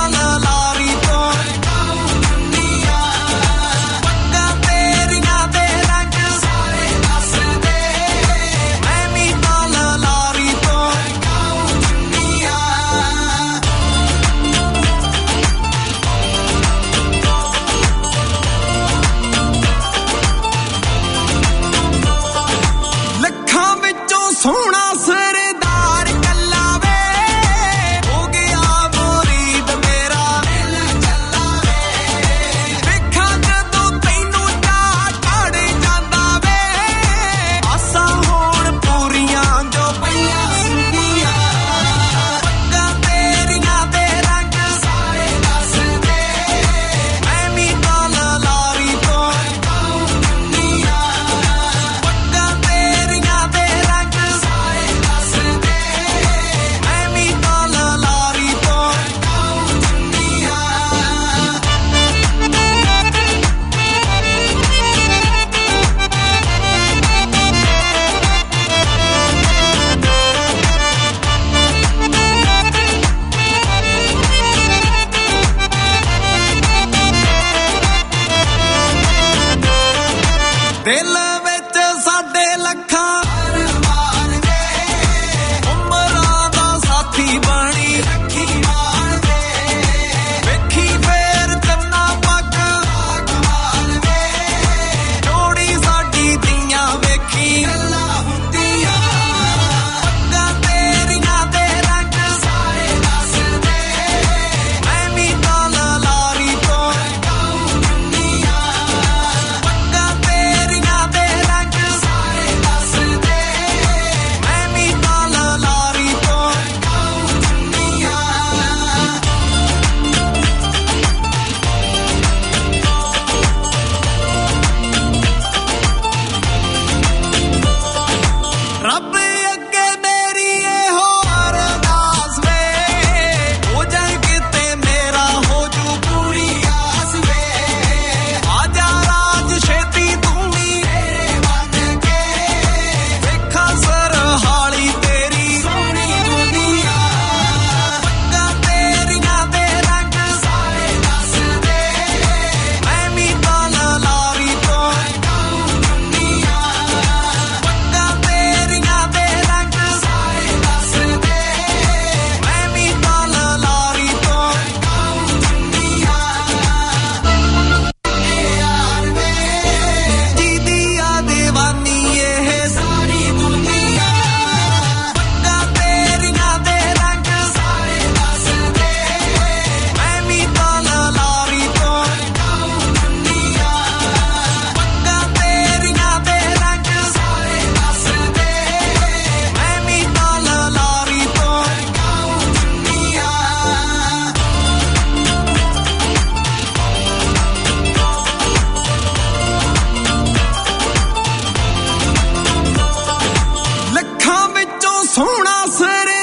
ਸੋਹਣਾ ਸਰੇ